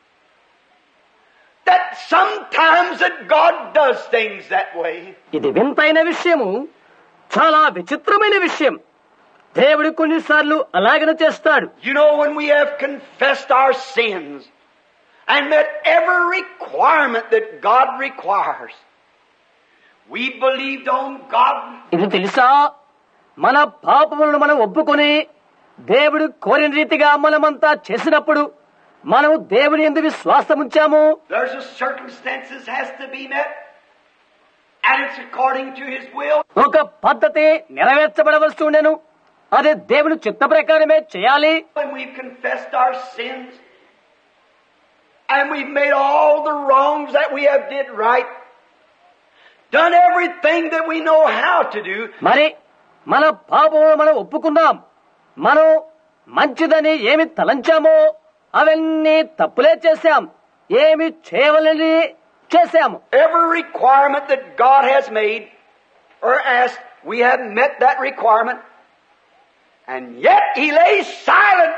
that sometimes that God does things that way. ఇది వింతైన విషయము, చాలా విచిత్రమైన విషయం. దేవుడు కొన్నిసార్లు అలాగనే చేస్తాడు. You know, when we have confessed our sins and met every requirement that God requires, we believed on God. ఇది తెలుసా, మన పాపములను మనం ఒప్పుకొని దేవుడు కోరిన రీతిగా మనమంతా చేసినప్పుడు మనం దేవుని యందు విశ్వాసం ఉంచాము. There's a circumstances has to be met, and it's according to His will. ఒక పద్ధతి నెరవేర్చబడవలసి ఉండెను, అదే దేవుని చిత్త ప్రకారమే చేయాలి. When we've confessed our sins and we've made all the wrongs that we have did right, done everything that we know how to do. మరి మన పాపములను మనం ఒప్పుకున్నాం, మనం మంచిదని ఏమి తలంచామో అవన్నీ తప్పులే చేశాం, ఏమి చేయవలని చేశాము. Every requirement that God has made or asked, we have met that requirement, and yet He lays silent.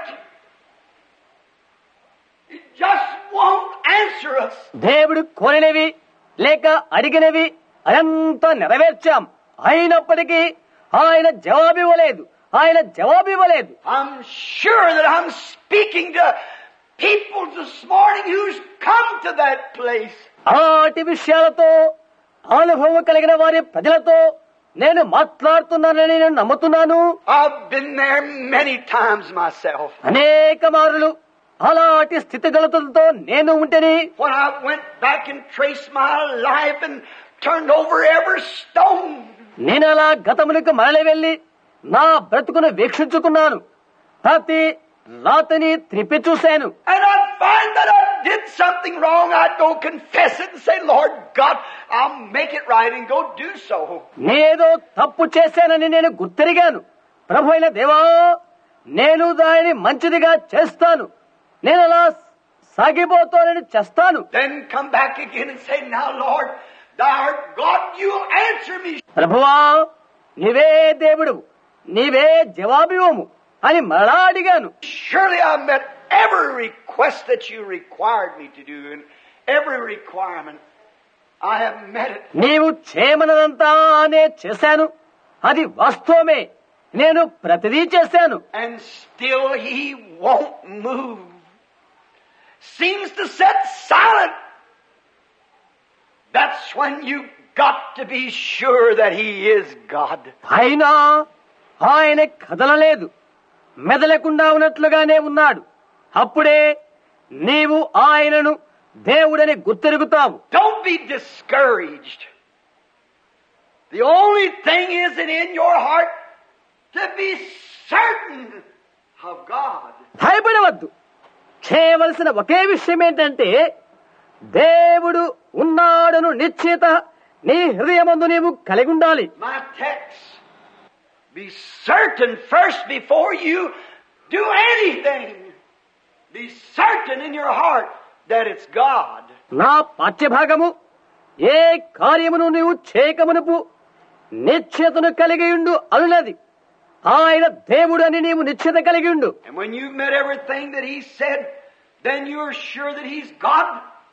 He just won't answer us. దేవుడు కోరినవి లేక అడిగినవి అదంతా నెరవేర్చాం, అయినప్పటికీ ఆయన జవాబివ్వలేదు. I'm sure that I'm speaking to people this morning who's come to that place. అలాంటి విషయాలతో అనుభవం కలిగిన వారి ప్రజలతో నేను మాట్లాడుతున్నానని నేను నమ్ముతున్నాను. I've been there many times myself. అనేక మారులు అలాంటి స్థితిగతులతో నేను ఉంటేని, When I went back and traced my life and turned over every stone. నేను అలా గతములకు మరలి వెళ్లి నా బ్రతుకును వీక్షించుకున్నాను, ప్రతి రాతిని త్రిప్పి చూశాను. And I'd find that I did something wrong. I'd go confess it and say, Lord God, I'll make it right, and go do so. నేనేదో తప్పు చేశానని నేను గుర్తెరిగాను. ప్రభు అయిన దేవా, నేను దానిని మంచిదిగా చేస్తాను, నేను అలా సాగిపోతానని చేస్తాను. Then come back again and say, now Lord, thou art God, you'll answer me. ప్రభువా, నీవే దేవుడు, నీవే జవాబివ్వము అని మరలా అడిగాను. Surely I met every request that you required me to do, and every requirement I have met it. నీవు చేయమన్నదంతా నే చేశాను, అది వాస్తవమే, నేను ప్రతిదీ చేశాను. And still He won't move. Seems to sit silent. That's when you got to be sure that He is God. అయినా ఆయన కదలలేదు, మెదలకుండా ఉన్నట్లుగానే ఉన్నాడు. అప్పుడే నీవు ఆయనను దేవుడని గుర్తెరుగుతావు. Don't be discouraged. The only thing is that in your heart to be certain of God. భయపడవద్దు. చేయవలసిన ఒకే విషయం ఏంటంటే దేవుడు ఉన్నాడను నిశ్చయిత నీ హృదయమందు నీవు కలిగి ఉండాలి. My text. Be certain first before you do anything. Be certain in your heart that it's God. నా పాఠ్యభాగము, ఏ కార్యమును నీవు చేయకమునుపు నిశ్చయతను కలిగి ఉండు అనున్నది. ఆయన దేవుడు అని నీవు నిశ్చయత కలిగి ఉండు. And when you've met everything that He said, then you're sure that He's God.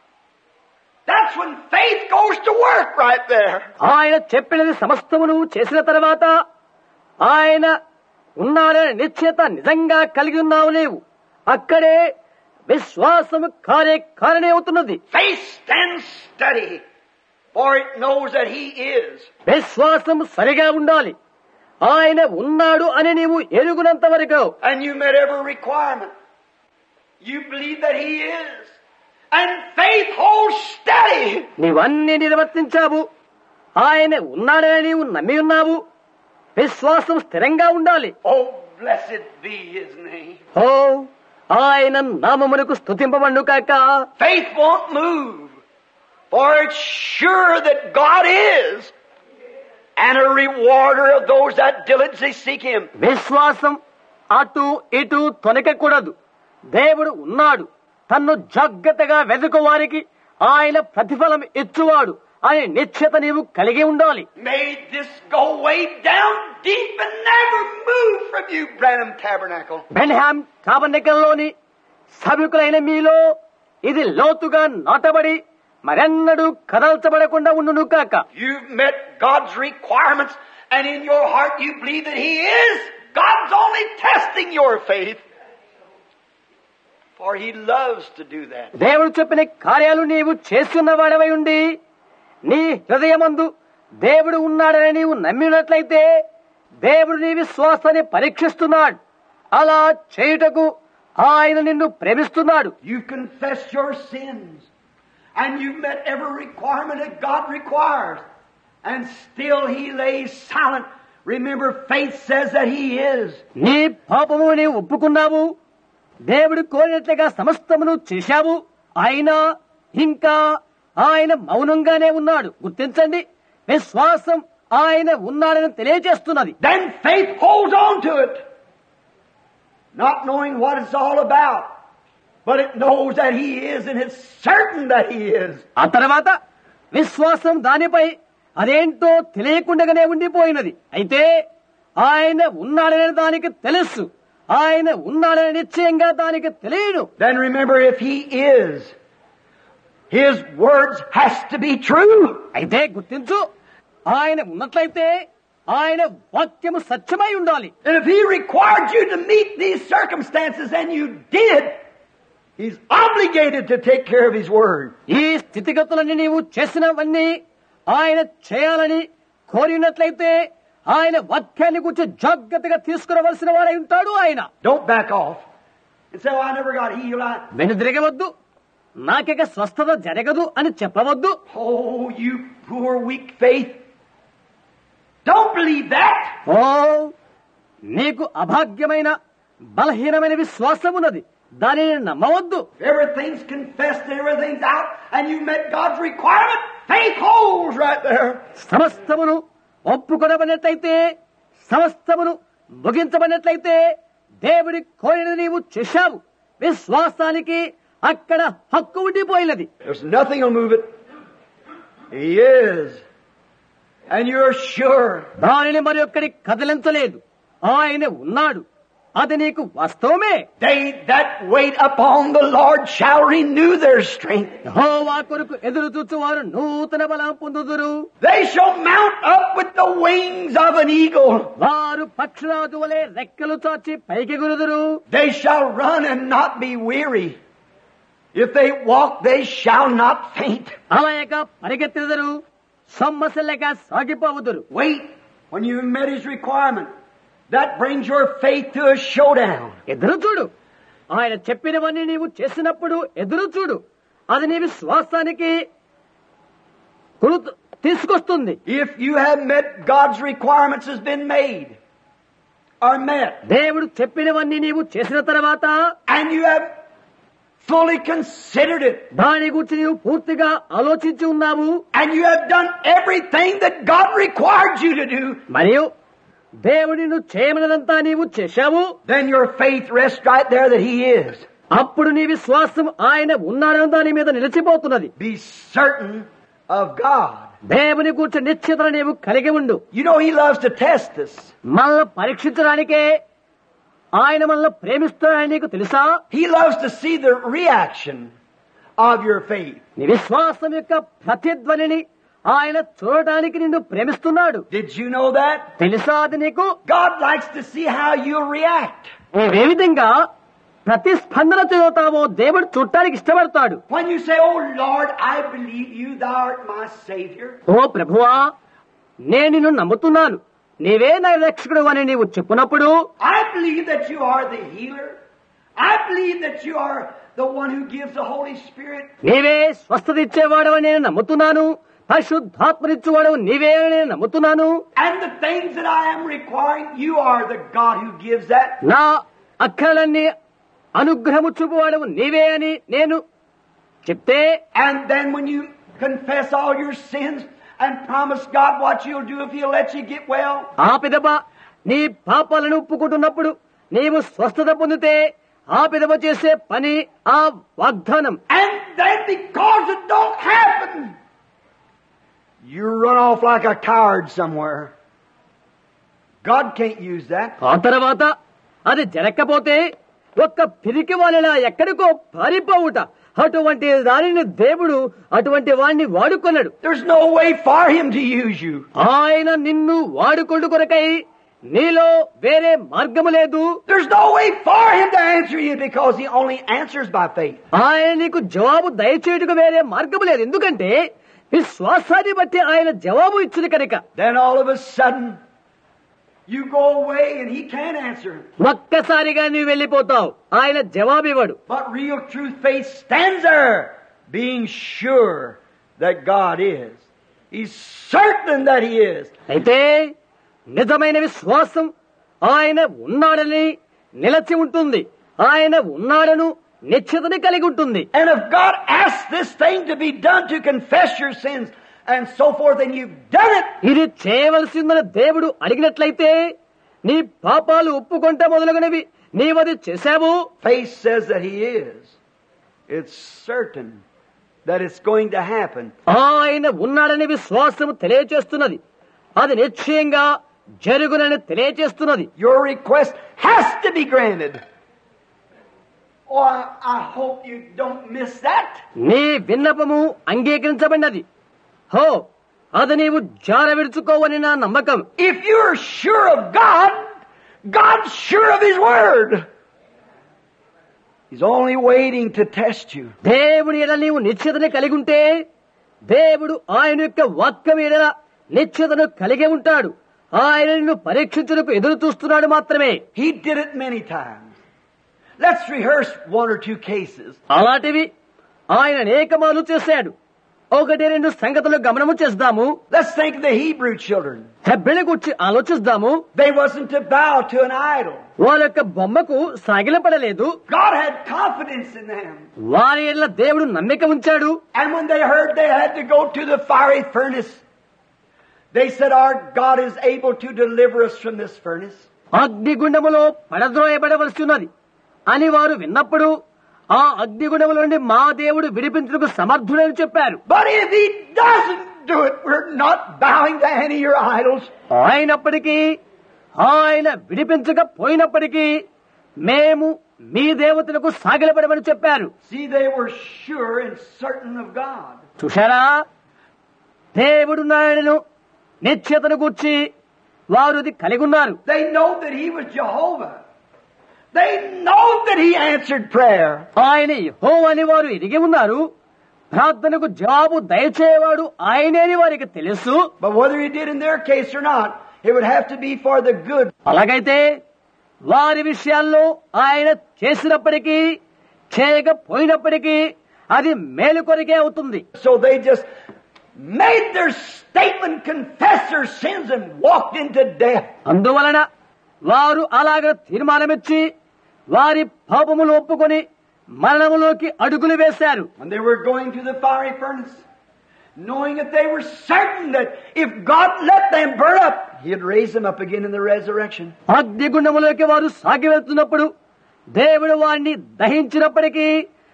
That's when faith goes to work right there. ఆయన చెప్పినది సమస్తము నువ్వు చేసిన తర్వాత ఆయన ఉన్నాడని నిశ్చయత నిజంగా కలిగి ఉన్నావు నీవు. అక్కడే విశ్వాసము కారణే అవుతున్నది. Faith stands steady, for it knows that He is. విశ్వాసం సరిగా ఉండాలి, ఆయన ఉన్నాడు అని నీవు ఎరుగునంత వరకు. And you met every requirement. You believe that He is. And faith holds steady. నీవన్నీ నిర్వర్తించావు, ఆయన ఉన్నాడని నీవు నమ్మి ఉన్నావు. విశ్వాసం స్థిరంగా ఉండాలి. Oh, blessed be His name. ఓ, ఆయన నామమునకు స్తుతింపబడును కాక. Faith won't move, for it's sure that God is, and a rewarder of those that diligently seek Him. విశ్వాసం అటు ఇటు తొనకకూడదు. దేవుడు ఉన్నాడు, తన్ను జాగ్రత్తగా వెతుకు వారికి ఆయన ప్రతిఫలం ఇచ్చువాడు అని నిశ్చయత నీవు కలిగి ఉండాలి. May this go way down deep and never move from you, Branham Tabernacle. Branham టాబర్నకల్లోని సభికులైన మీలో ఇది లోతుగా నాటబడి మరెన్నడూ కదల్చబడకుండా ఉండును కాక. You've met God's requirements, and in your heart you believe that He is. God's only testing your faith, for He loves to do that. దేవుడు చెప్పిన కార్యాలు నీవు చేస్తున్నవాడవై ఉండి నీ హృదయమందు దేవుడు ఉన్నాడని నీవు నమ్మినట్లయితే దేవుడు నీ విశ్వాసాన్ని పరీక్షిస్తున్నాడు. అలా చేయుటకు ఆయన నిన్ను ప్రేమిస్తున్నాడు. You confess your sins, and you've met every requirement that God requires, and still He lays silent. Remember, faith says that He is. నీ పాపము నీవు ఒప్పుకున్నావు, దేవుడు కోరినట్లుగా సమస్తమును చేశావు, అయినా ఇంకా ఆయన మౌనంగానే ఉన్నాడు. గుర్తించండి, విశ్వాసం ఆయన ఉన్నాడని తెలియజేస్తున్నది. Then faith holds on to it. not knowing what it's all about. But it knows that He is, and it's certain that He is. ఆ తర్వాత విశ్వాసం దానిపై అదేంటో తెలియకుండానే ఉండిపోయినది. అయితే ఆయన ఉన్నాడనే దానికి తెలుసు, ఆయన ఉన్నాడని నిశ్చయంగా దానికి తెలియదు. Then remember, if He is, His words has to be true. అయితే గుర్తించు, ఆయన ఉన్నట్లయితే ఆయన వాక్యము సత్యమై ఉండాలి. And if He required you to meet these circumstances and you did, He's obligated to take care of His word. ఈ స్థితిగతులన్నీ నీవు చేసినవన్నీ ఆయన చేయాలని కోరినట్లయితే ఆయన వాక్యాన్ని గురించి జాగ్రత్తగా తీసుకురావలసిన వాడై ఉంటాడు ఆయన. Don't back off and say, "Oh, I never got healed." వెనుదిరగవద్దు, నాకిక స్వస్థత జరగదు అని చెప్పవద్దు. Oh, you poor weak faith. Don't believe that. ఓ నీకు అభాగ్యమైన బలహీనమైన విశ్వాసం ఉన్నది, దానిని నమ్మవద్దు. Everything's confessed and everything's out, and you met God's requirement. Faith holds right there. సమస్తమును ఒప్పుకొనబడినట్లయితే, సమస్తమును ముగించబడినట్లయితే దేవుడి కోరినది నీవు చేశావు. విశ్వాసానికి అక్కడ హక్కు ఉండిపోయినది. There's nothing will move it. He is. And you're sure. దానిని మరి ఒక్కడి కదిలించలేదు. ఆయన ఉన్నాడు, అది నీకు వాస్తవమే. They that wait upon the Lord shall renew their strength. యెహోవా కొరకు ఎదురు చూచువారు నూతన బలం పొందుదురు. They shall mount up with the wings of an eagle. వారు పక్షిరాజు వలె రెక్కలు చాచి పైకి గురుదురు. They shall run and not be weary. If they walk, they shall not faint. అలాయక పరిగెత్తుదురు, సొమ్మసిల్లక సాగిపోవుదురు. Wait when you met His requirement. That brings your faith to a showdown. ఎదురు చూడు, ఆయన చెప్పినవన్నీ నీవు చేసినప్పుడు ఎదురు చూడు, అది నీ విశ్వాసానికి తీసుకొస్తుంది. If you have met God's requirements has been made or met, దేవుడు చెప్పినవన్నీ నీవు చేసిన తర్వాత and you have fully considered it, దాని గురించి నీవు పూర్తిగా ఆలోచించి ఉన్నావు, and you have done everything that God required you to do, మరియు దేవుని నువ్వు చేయమన్నదంతా నీవు చేశావు, then your faith rests right there that He is. అప్పుడు నీ విశ్వాసం ఆయన ఉన్నాడని దాని మీద నిలిచిపోతున్నది. Be certain of God. దేవుని గురించి నిశ్చితను నీవు కలిగి ఉండు. You know He loves to test us. మనల్ని పరీక్షించడానికే ఆయన మనల్ని ప్రేమిస్తున్నాడని నీకు తెలుసా? He loves to see the reaction of your faith. నీ విశ్వాసం యొక్క ప్రతిధ్వనిని ఆయన చూడటానికి నిన్ను ప్రేమిస్తున్నాడు. Did you know that? తెలుసా అది నీకు? God likes to see how you react. ఏ విధంగా ప్రతిస్పందన చెందుతావో దేవుడు చూడటానికి ఇష్టపడతాడు. When you say, "Oh Lord, I believe you, Thou art my Savior." ఓ ప్రభువా, నేను నిన్ను నమ్ముతున్నాను, నీవే నా రక్షకుడు అని నీవు చెప్పునప్పుడు, I believe that you are the healer. I believe that you are the one who gives the Holy Spirit. నీవే స్వస్థత ఇచ్చేవాడు అని నేను నమ్ముతున్నాను, పరిశుద్ధాత్మనిచ్చేవాడు నీవే అని నేను నమ్ముతున్నాను. And the things that I am requiring, you are the God who gives that. నా అక్కలన్నీ అనుగ్రహము చూపువాడు నీవే అని నేను చెప్తే, And then when you confess all your sins and promise God what you'll do if He'll let you get well, ఆ పిదప నీ పాపాలను ఒప్పుకుంటున్నప్పుడు నీవు స్వస్థత పొందితే ఆ పిదప చేసే పని ఆ వాగ్దానం. and then because it don't happen, you run off like a coward somewhere. God can't use that. ఆ తర్వాత అది జరగకపోతే ఒక్క పిరికి వాళ్ళ ఎక్కడికో పారిపోవుట, అటువంటి దానిని దేవుడు అటువంటి వాడిని వాడుకున్నాడు. There's no way for Him to use you. ఆయన నిన్ను వాడుకొండు కొరకై నీలో వేరే మార్గము లేదు. There's no way for Him to answer you because He only answers by faith. ఆయన నీకు జవాబు దయచేయుటకు వేరే మార్గము లేదు, ఎందుకంటే విశ్వాసాన్ని బట్టి ఆయన జవాబు ఇచ్చింది కనుక. Then all of a sudden you go away and He can't answer. ఒక్కసారిగా నీవు వెళ్ళిపోతావు, ఆయన జవాబు ఇవ్వడు. But real truth faith stands there being sure that God is. He's certain that He is. అయితే నిజమైన విశ్వాసం ఆయన ఉన్నాడని నిలచి ఉంటుంది, ఆయన ఉన్నాడను నిశ్చితని కలిగి ఉంటుంది. And if God asks this thing to be done to confess your sins and so forth, and you've done it, ఇది చేయవలసిందని దేవుడు అడిగినట్లయితే నీ పాపాలు ఒప్పుకుంటే మొదలగునవి నీవది చేశావు. Faith says that He is. It's certain that it's going to happen. ఆయన ఉన్నాడని విశ్వాసము తెలియచేస్తున్నది. అది నిశ్చయంగా జరుగునని తెలియచేస్తున్నది. Your request has to be granted. Oh, I hope you don't miss that. నీ విన్నపము అంగీకరించబడినది. హో, అది నీవు జార విడుచుకోవని నా నమ్మకం. If you're sure of God, God's sure of His word. He's only waiting to test you. దేవుని ఎడల నీవు నిశ్చయతను కలిగి ఉంటే దేవుడు ఆయన యొక్క వాక్యం ఎడల నిశ్చయతను కలిగి ఉంటాడు. ఆయన నిన్ను పరీక్షించుటకు ఎదురు చూస్తున్నాడు మాత్రమే. He did it many times. Let's rehearse one or two cases. అలాంటివి ఆయన అనేకమాలు చేశాడు. ఒకటి రెండు సంగతులు గమనము చేద్దాము. Let's think of the Hebrew children. హెబ్రీయుల గురించి ఆలోచిద్దాము. They wasn't to bow to an idol. వాళ్ళ యొక్క బొమ్మకు సాగిలపడలేదు. God had confidence in them. వారి ఎడల దేవుడు నమ్మిక ఉంచాడు. And when they heard they had to go to the fiery furnace, they said, our God is able to deliver us from this furnace. అగ్నిగుండములో పడద్రోయబడవలసి ఉన్నది అని వారు విన్నప్పుడు ఆ అగ్నిగుండముల నుండి మా దేవుడు విడిపించుటకు సమర్థుడని చెప్పారు. But if He doesn't do it, we're not bowing to any of your idols. అయినప్పటికీ ఆయన విడిపించకపోయినప్పటికీ మేము మీ దేవతలకు సాగిలపడమని చెప్పారు. See, they were sure and certain of God. చూశారా, దేవుడు నాయనను నిశ్చయతను గూర్చి వారు అది కలిగి ఉన్నారు. They know that He was Jehovah. They know that He answered prayer. ఆయన యెహోవా అని వారు ఎరిగి ఉన్నారు. ప్రార్థనకు జవాబు దయచేవాడు ఆయనే అని వారికి తెలుసు. But whether He did in their case or not, it would have to be for the good. అలాగైతే వారి విషయాల్లో ఆయన చేసినప్పటికీ చేయకపోయినప్పటికీ అది మేలు కొరికే అవుతుంది. So they just made their statement, confessed their sins, and walked into death. అందువలన వారు అలాగ తీర్మానమిచ్చి వారి పాపములు ఒప్పుకొని మరణములోకి అడుగులు వేశారు. When they were going to the fiery furnace, knowing that they were certain that if God let them burn up, He'd raise them up again in the resurrection. అగ్నిగుండములోకి వారు సాగి వెళ్తున్నప్పుడు దేవుడు వారిని దహించినప్పటికీ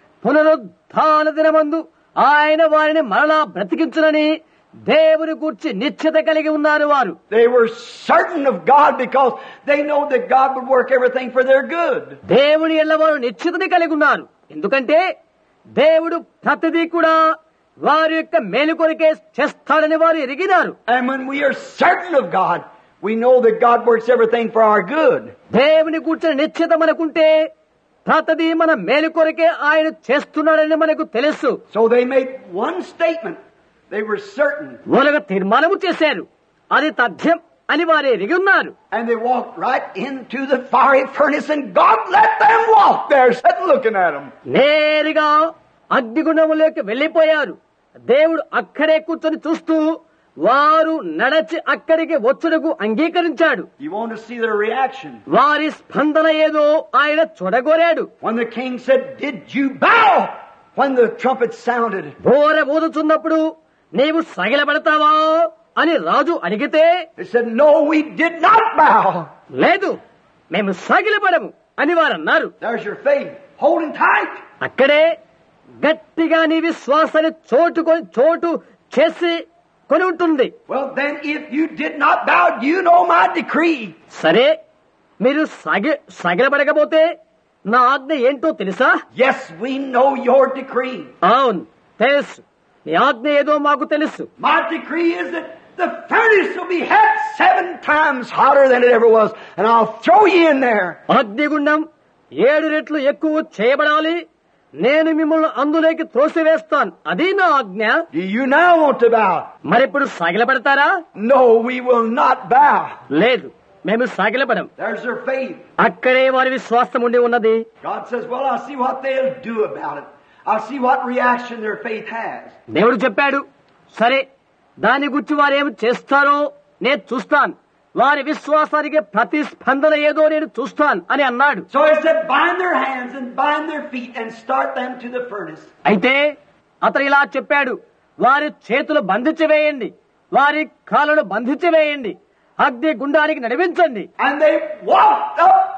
పునరుద్ధాన దినమందు ఆయన వారిని మరలా బ్రతికించునని దేవుని గూర్చి నిశ్చయత కలిగి ఉన్నారు. వారు They were certain of God because they know that God would work everything for their good. దేవుని ఎల్ల వారు నిశ్చయతని కలిగి ఉన్నారు. ఎందుకంటే దేవుడు ప్రతిదీ కూడా వారి యొక్క మేలు కొరికే చేస్తాడని వారు ఎరిగినారు. And when we are certain of God, we know that God works everything for our good. దేవుని కూర్చుని నిశ్చయత మనకుంటే ప్రతిదీ మన మేలు కొరికే ఆయన చేస్తున్నాడని మనకు తెలుసు. So they made one statement. They were certain. వాళ్ళగా తీర్మానము చేశారు. అది తథ్యం అని వారు ఎరిగి ఉన్నారు. And they walked right into the fiery furnace and God let them walk there, sitting looking at them. నేరుగా అగ్నిగుండములోకి వెళ్లిపోయారు. దేవుడు అక్కడే కూర్చొని చూస్తూ వారు నడచి అక్కడికి వచ్చుటకు అంగీకరించాడు. You want to see their reaction? వారి స్పందన ఏదో ఆయన చూడగోరాడు. When the king said, "Did you bow?" When the trumpet sounded, బోర ఊదుచున్నప్పుడు నీవు సగిలబడతావా అని రాజు అడిగితే they said, "No, we did not bow." లేదు, మేము సగిలపడము అని వారు అన్నారు. There's your faith, holding tight. అక్కడే గట్టిగా నీ విశ్వాసాన్ని చోటు చేసి కొని ఉంటుంది. Well, then, if you did not bow, you know my decree. సరే, మీరు సగిలపడకపోతే నా ఆజ్ఞ ఏంటో తెలుసా? Yes, we know your decree. అవును, తెలుసు. నీ ఆజ్ఞ ఏదో మాకు తెలుసు. My decree is that the furnace will be hot 7 times hotter than it ever was, and I'll throw you in there. అగ్నిగుండం 7 రెట్లు ఎక్కువ చేయబడాలి. నేను మిమ్మల్ని అందులోకి త్రోసివేస్తాను. అది నా ఆజ్ఞ. Do you now want to bow? మరిప్పుడు సాగిలపడతారా? No, we will not bow. లేదు, మేము సాగిలపడం. There's their faith. అక్కడే వారి విశ్వాసం ఉండి ఉన్నది. God says, well, I'll see what they'll do about it. I'll see what reaction their faith has. దేవుడు చెప్పాడు, సరే, దాని గురించి వారేమి చేస్తారో నేను చూస్తాను. వారి విశ్వాసానికి ప్రతిస్పందన ఏదో నేను చూస్తాను అని అన్నాడు. So he said, bind their hands and bind their feet and start them to the furnace. అయితే అతను ఇలా చెప్పాడు, వారి చేతులు బంధించి వేయండి, వారి కాళ్ళను బంధించి వేయండి, అగ్ని గుండానికి నడిపించండి. And they walked up that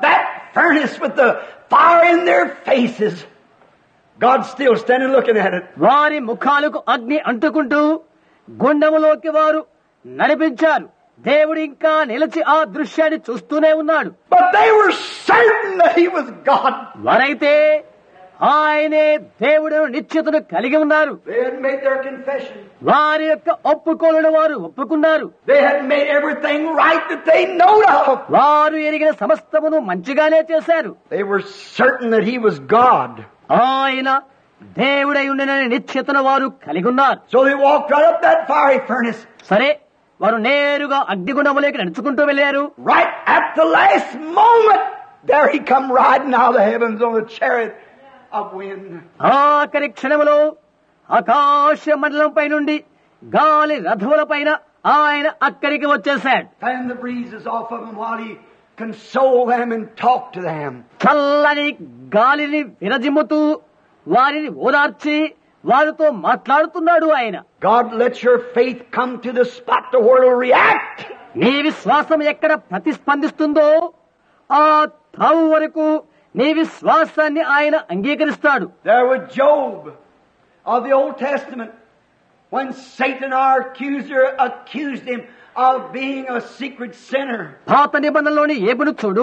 furnace with the fire in their faces, God's still standing looking at it. వారి ముఖాలకు అగ్ని అంటుకుంటూ గుండములోకి వారు నడిపించారు. దేవుడు ఇంకా నిలిచి ఆ దృశ్యాన్ని చూస్తూనే ఉన్నాడు. But they were certain that He was God. వారైతే ఆయనే దేవుడు నిశ్చితను కలిగి ఉన్నారు. They had made their confession. వారి యొక్క ఒప్పుకోలను వారు ఒప్పుకున్నారు. They had made everything right that they knowed of. వారు ఎరిగిన సమస్తమును మంచిగానే చేశారు. They were certain that He was God. ఆయన దేవుడై ఉండినని నిశ్చితను వారు కలిగి ఉన్నారు. So they walked right up that fiery furnace. సరే, వారు నేరుగా అగ్నిగుండములోకి నడుచుకుంటూ వెళ్లారు. Right at the last moment, there He come riding out of the heavens on a chariot of wind. ఆఖరి క్షణములో ఆకాశ మండలంపై నుండి గాలి రథముల పైన ఆయన అక్కడికి వచ్చేశాడు. Fan the breezes off of them while He console them and talk to them. చల్లని గాలిని విరజిమ్ముతూ వారిని ఓదార్చి వారితో మాట్లాడుతున్నాడు ఆయన. God, let your faith come to the spot to where it will react. నీ విశ్వాసం ఎక్కడ ప్రతిస్పందిస్తుందో ఆ తావు వరకు నీ విశ్వాసాన్ని ఆయన అంగీకరిస్తాడు. There was Job of the Old Testament when Satan, our accuser, accused him of being a secret sinner. పాత నిబంధనలోని ఏబును చూడు.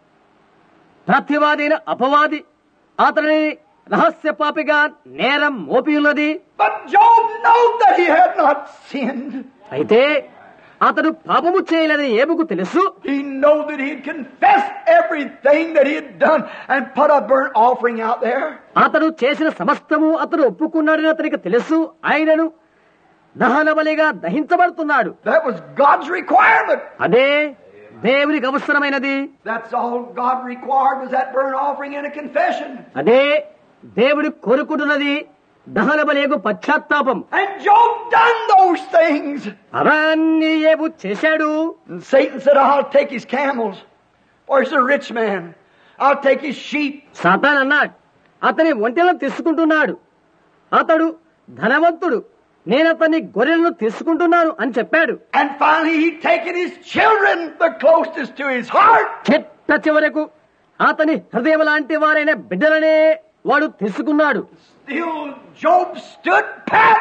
ప్రతివాదైన అపవాది అతని రహస్య పాపిగా నేరం మోపి ఉన్నది. But Job knew that he had not sinned. అయితే అతడు పాపము చేయలేదని ఏబుకు తెలుసు. He knew that he had confessed everything that he had done and put a burnt offering out there. అతడు చేసిన సమస్తము అతడు ఒప్పుకున్నాడని అతనికి తెలుసు. ఆయనను దహన బలిగా దహించబడుతున్నాడు. That was God's requirement. అదే దేవునికి అవసరమైనది. That's all God required was that burnt offering and a confession. అదే దేవుడు కోరుకుంటున్నది, దహన బలియగు పశ్చాత్తాపం. And Job done those things. అవన్నీ ఏబు చేశాడు. And Satan said, I'll take his camels. Or he's a rich man. I'll take his sheep. Satan అన్నాడు, అతని ఒంటెలను తీసుకుంటున్నాడు, అతడు ధనవంతుడు, నేను అతని గొర్రెలను తీసుకుంటున్నాను అని చెప్పాడు. And finally he'd taken his children, the closest to his heart. చిట్ట చివరకు అతని హృదయం లాంటి వారైన బిడ్డలనే వాడు తీసుకున్నాడు. Still Job stood pat.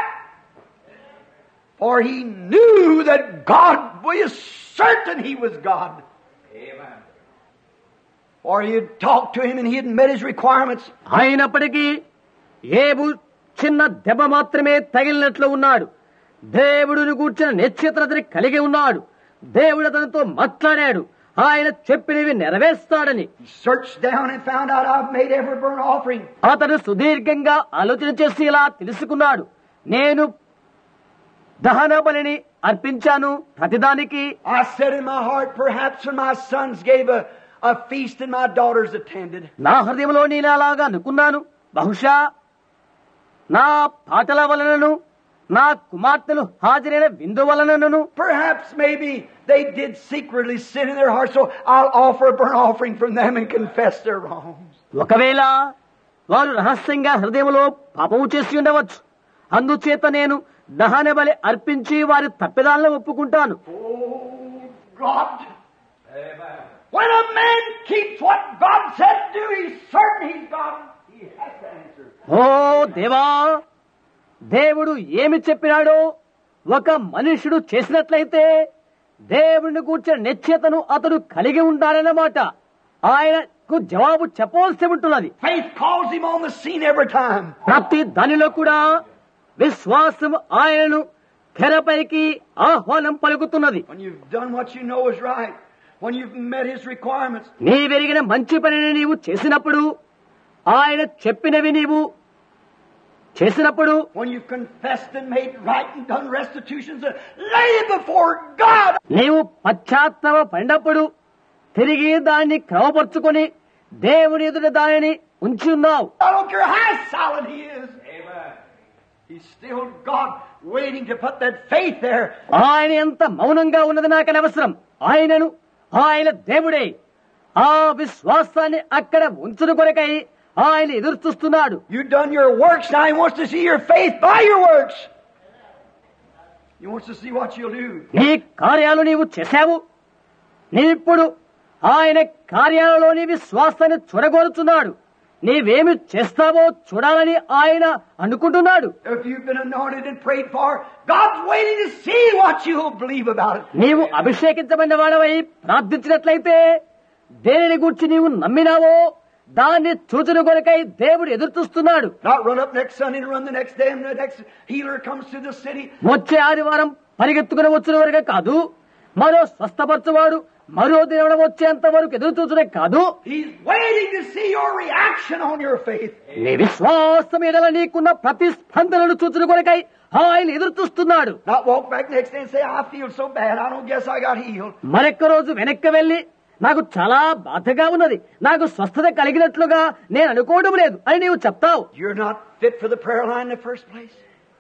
For he knew that God was certain he was God. Amen. For he had talked to him and he had met his requirements. అయినప్పటికీ ఏబు చిన్న దెబ్బ మాత్రమే తగిలినట్లు ఉన్నాడు. దేవుడిని కూర్చిన నిశ్చితని కలిగి ఉన్నాడు. దేవుడు అతనితో మాట్లాడాడు. ఆయన చెప్పినవి నెరవేర్స్తాడని. He searched down and found out I've made every burnt offering. అతడు సుదీర్ఘంగా ఆలోచన చేసి ఇలా తెలుసుకున్నాడు, నేను దహన బలిని అర్పించాను ప్రతిదానికి. I said in my heart, perhaps when my sons gave a feast and my daughters attended. నా హృదయంలో నేను అలాగా అనుకున్నాను, బహుశా నా పాటల వలనను నా కుమార్తెలు హాజరైన విందు వలనను. Perhaps maybe they did secretly sin in their heart, so I'll offer a burnt offering from them and confess their wrongs. ఒకవేళ వారు రహస్యంగా హృదయంలో పాపము చేసి ఉండవచ్చు, అందుచేత నేను దహన బలి అర్పించి వారి తప్పిదాలను ఒప్పుకుంటాను. Oh God! Amen. When a man keeps what God said to do, he's certain he's God. He has to answer. ఓ దేవా, దేవుడు ఏమి చెప్పినాడో ఒక మనుషుడు చేసినట్లయితే దేవుడిని కూర్చిన నిశ్చయతను అతడు కలిగి ఉండాలన్నమాట. ఆయనకు జవాబు చెప్పవలసి ఉంటున్నది. Faith calls him on the scene every time. ప్రతి దానిలో కూడా విశ్వాసం ఆయనను తెరపైకి ఆహ్వానం పలుకుతున్నది. When you've done what you know is right, when you've met his requirements, నీవెరిగిన మంచి పనిని నీవు చేసినప్పుడు, ఆయన చెప్పినవి నీవు చేసినప్పుడు, when you've confessed and made right and done restitutions and laid before God, నీవు పశ్చాత్తాప పడినప్పుడు తిరిగి దాన్ని క్రమపరుచుకొని దేవుని ఎదుట దానిని ఉంచి ఉన్నావు. I don't care how solid he is. Amen. He's still God, waiting to put that faith there. ఆయన ఎంత మౌనంగా ఉన్నది నాకు అనవసరం. ఆయన దేవుడే ఆ విశ్వాసాన్ని అక్కడ ఉంచును కొరకై ఆయన ఎదురు చూస్తున్నాడు. You've done your works, now he wants to see your faith by your works. He wants to see what you'll do. నీ కార్యాలు నీవు చేశావు, నీవిప్పుడు ఆయన కార్యాలలోని విశ్వాసాన్ని చూడగోరుచున్నాడు. నీవేమి చేస్తావో చూడాలని ఆయన అనుకుంటున్నాడు. If you've been anointed and prayed for, God's waiting to see what you'll believe about it. నీవు అభిషేకించబడిన వాడవై ప్రార్థించినట్లయితే దేనిని గూర్చి నీవు నమ్మినావో దాన్ని చూచిన కొరకై దేవుడు ఎదురు చూస్తున్నాడు. Not run up next Sunday and run the next day and the next healer comes to the city. వచ్చే ఆదివారం పరిగెత్తుకుని వచ్చిన వరకే కాదు, మరో స్వస్థపరచువాడు మరో దేవుడు వచ్చేంత వరకు ఎదురు చూచునే కాదు. He's waiting to see your reaction on your faith. నీ విశ్వాసం ఎడల నీకున్న ప్రతిస్పందనను చూచున కొరకై ఆయన ఎదురు చూస్తున్నాడు. Not walk back next day and say, I feel so bad, I don't guess I got healed. మరొక్క రోజు వెనక్కి వెళ్లి నాకు చాలా బాధగా ఉన్నది, నాకు స్వస్థత కలిగినట్లుగా నేను అనుకోవడం లేదు అని నీవు చెప్తావు. You're not fit for the prayer line in the first place.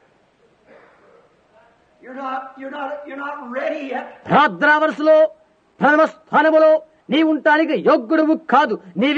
You're not ready yet. ప్రార్థనా వరుసలో ప్రథమ స్థానములో నీవుంటానికి యోగ్యుడువు కాదు.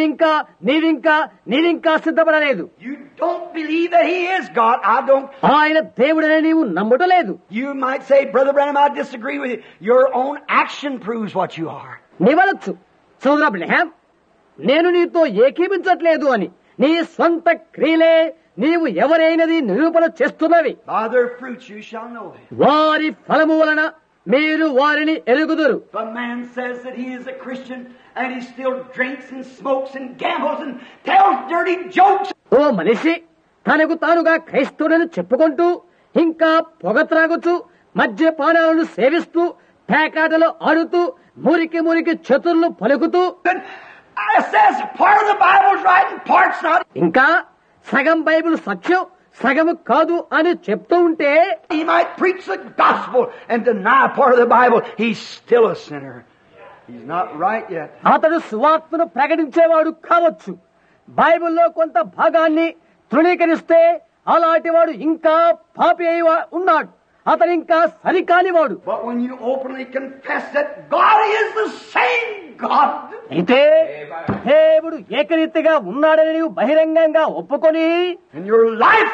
నీవింకా సిద్ధపడలేదు. You don't believe that He is God. I don't. ఆయన దేవుడని నీవు నమ్ముటలేదు. You might say, Brother Branham, I disagree with you. Your own action proves what you are. నీవనొచ్చు, సోదర Abraham, నేను నీతో ఏకీపించట్లేదు అని. నీ స్వంత క్రియలే నీవు ఎవరైనది నిరూపణ చేస్తున్నవి. By their fruits you shall know them. వారి ఫలము వలన మీరు వారిని ఎరుగుదురు. If a man says that he is a Christian and he still drinks and smokes and gambles and tells dirty jokes. ఓ మనిషి తనకు తానుగా క్రైస్తవుడని చెప్పుకుంటూ ఇంకా పొగ త్రాగుతూ మద్యపానాలను సేవిస్తూ పేకాటలు ఆడుతూ మురికి చతుర్లు పలుకుతూ Says part of the Bible's right and part's not. ఇంకా సగం బైబిల్ సత్యం సగము కాదు అని చెప్తూ ఉంటే, He might preach the gospel and deny part of the Bible. He's still a sinner. He's not right yet. అతడు సువార్తను ప్రకటించేవాడు కావచ్చు, బైబిల్లో కొంత భాగాన్ని తృణీకరిస్తే అలాంటి వాడు ఇంకా పాపి అయి ఉన్నాడు, అతను ఇంకా సరికానివాడు. But when you openly confess that God is the same God, అయితే దేవుడు ఏకరీతిగా ఉన్నాడని నీవు బహిరంగంగా ఒప్పుకొని and your life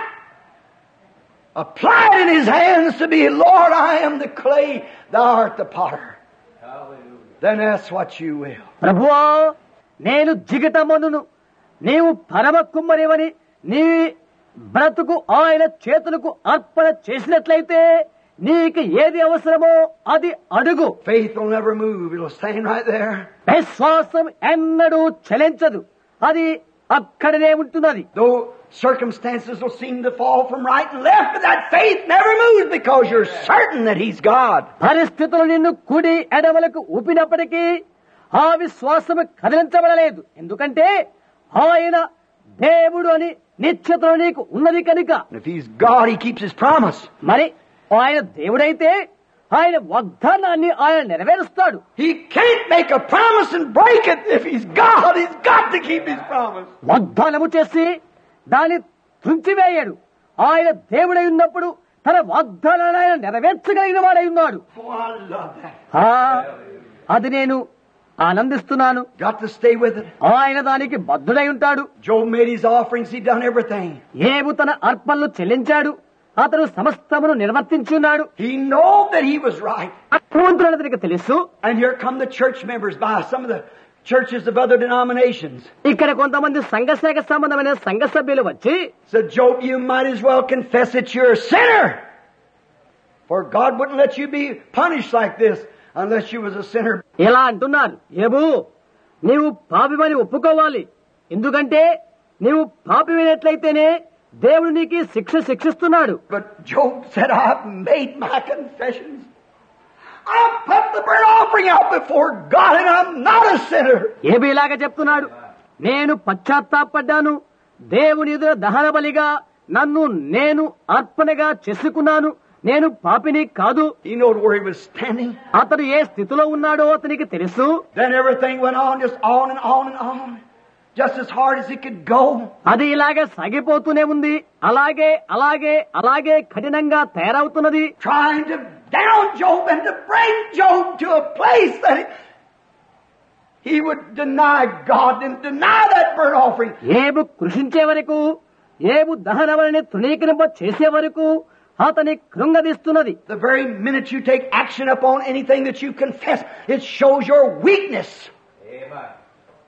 applied in His hands to be, Lord, I am the clay, Thou art the potter. Then that's what you will. ప్రభువా నేను జిగటమనును, నీవు పరమ కుమ్మరివని నీ బ్రతుకు ఆయన చేతులకు అర్పణ చేసినట్లయితే నీకు ఏది అవసరమో అది అడుగు. Faith will never move. It'll stand right there. విశ్వాసం ఎన్నడూ చలించదు, అది అక్కడనే ఉంటున్నది. Though circumstances will seem to fall from right and left, but that faith never moves because you're certain that He's God. పరిస్థితులు నిన్ను కుడి ఎడమలకు ఊపినప్పటికీ ఆ విశ్వాసము కదిలించబడలేదు, ఎందుకంటే ఆయన దేవుడు అని నిశ్చితలో నీకు ఉన్నది కనుక. If He's God, He keeps His promise. మరి ఆయన దేవుడైతే ఆయన వాగ్దానాన్ని ఆయన నెరవేరుస్తాడు. He can't make a promise and break it. If He's God, He's got to keep His promise. వాగ్దానము చేసి దాన్ని తుంచివేయడు. ఆయన దేవుడై ఉన్నప్పుడు తన వాగ్దానాన్ని ఆయన నెరవేర్చగలిగిన వాడై ఉన్నాడు. Oh, I love that. అది నేను ఆనందిస్తున్నాను. Got to stay with it. ఆయన దానికి బద్ధుడై ఉంటాడు. Job made his offerings. He done everything. యేబు తన అర్పణలు చెల్లించాడు, అతను సమస్తమును నిర్వర్తించున్నాడు. He knew that he was right. అతనికి అతనికి తెలుసు. And here come the church members by some of the churches of other denominations. ఇక్కడ కొంతమంది సంఘశాఖ సంబంధమైన సంఘ సభ్యులు వచ్చి, Said, Job, you might as well confess that you're a sinner. For God wouldn't let you be punished like this unless you was a sinner. ఇలా అంటున్నారు, యేబు నీవు పాపివని ఒప్పుకోవాలి, ఎందుకంటే నీవు పాపివైనట్లయితేనే దేవుడు నీకు శిక్షిస్తున్నాడు. But Job said, I've made my confessions. I've put the burnt offering out before God and I'm not a sinner. యేబు ఇలాగా చెప్తున్నాడు, నేను పశ్చాత్తాపడ్డాను, దేవుని ఎదుట దహన బలిగా నన్ను నేను అర్పణగా చేసుకున్నాను, నేను పాపిని కాదు. He knew where he was standing. అతడు ఏ స్థితిలో ఉన్నాడో అతనికి తెలుసు. Then everything went on, just on and on and on, just as hard as he could go. అది ఇలాగే సాగిపోతూనే ఉంది, అలాగే కఠినంగా తయారవుతున్నది. Trying to down Job and to bring Job to a place that he would deny God and deny that burnt offering. యేబు కృషించే వరకు, యేబు దహన బలిని తృణీకరింప చేసే వరకు అతని కృంగదీస్తున్నది. The very minute you take action upon anything that you confess, it shows your weakness. Amen.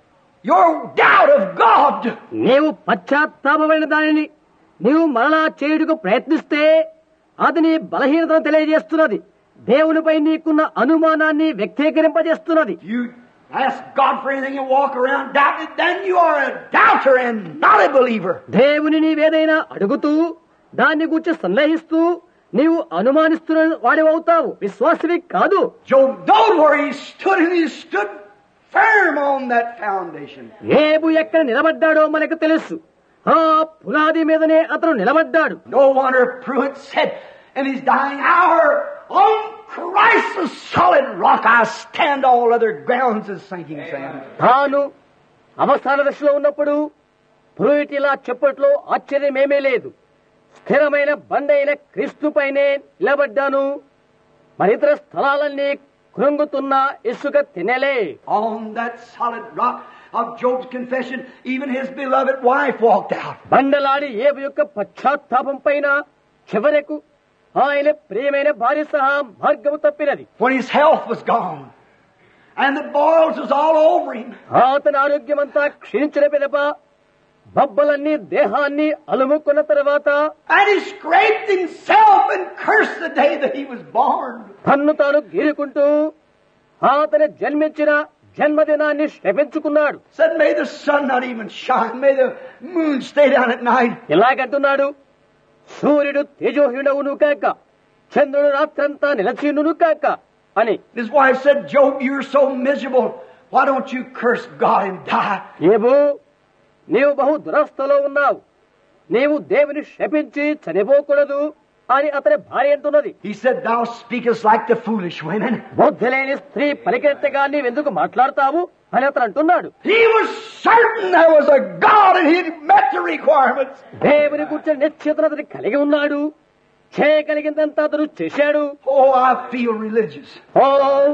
your doubt of God. నీవు పశ్చాత్తాపమైన దానిని నీవు మరలా చేయుటకు ప్రయత్నిస్తే అది నీ బలహీనతను తెలియజేస్తున్నది. దేవునిపై నీకున్న అనుమానాన్ని వ్యక్తీకరింపజేస్తున్నది. You ask God for anything and walk around doubting, then you are a doubter and not a believer. దేవుని నీవేదైనా అడుగుతూ దాన్ని గురించి సందేహిస్తూ నీవు అనుమానిస్తున్న వాడివవుతావు, విశ్వాసవి కాదు. Job knowed where he stood, and he stood firm on that foundation. యోబు ఎక్కడ నిలబడ్డాడో మనకు తెలుసు. ఆ పునాది మీదనే అతను నిలబడ్డాడు. No wonder Pruitt said in his dying hour, on Christ the solid rock I stand, all other grounds is sinking sand. తాను అవసాన దశలో ఉన్నప్పుడు పురోహిట్ ఇలా చెప్పట్లో ఆశ్చర్యమేమీ లేదు. స్థిరమైన బండైన క్రీస్తుపైనే నిలబడ్డాను, మరితర స్థలాలన్నీ కృంగుతున్న ఇసుక తినలే. On that solid rock of Job's confession, even his beloved wife walked out. బండలాడి యోబు యొక్క పశ్చాత్తాపం పైన చివరకు ఆయన ప్రియమైన భార్య సహా మార్గము తప్పినది. When his health was gone and the boils was all over him, అతని ఆరోగ్యమంతా క్షీణించిన పిదప బొబ్బలన్నీ దేహాన్ని అలుముకున్న తర్వాత and he scraped himself and cursed the day that he was born. తన్ను తాను గీరుకుంటూ అతని జన్మించిన జన్మదినాన్ని శపించుకున్నాడు. Said, may the sun not even shine, may the moon stay down at night. ఇలాగంటున్నాడు, సూర్యుడు తేజోహీనుడవును కాక, చంద్రుడు రాత్రంతా నిలచీనును కాక అని. His wife said, Job, you're so miserable. Why don't you curse God and die? యోబు, నీవు బహు దురస్థలో ఉన్నావు, నీవు దేవుని శపించి చనిపోకూడదు అని అతని భార్య అంటున్నది. He said, thou speakest like the foolish women. బుద్ధి లేని స్త్రీ పలికినట్టుగా నీవెందుకు మాట్లాడతావు అని అతను అంటున్నాడు. He was certain there was a God and he'd met the requirements. దేవుని కూర్చొని నిశ్చితను అతను కలిగి ఉన్నాడు, చేయగలిగిందంతా అతను చేశాడు. Oh, I feel religious. ఓ,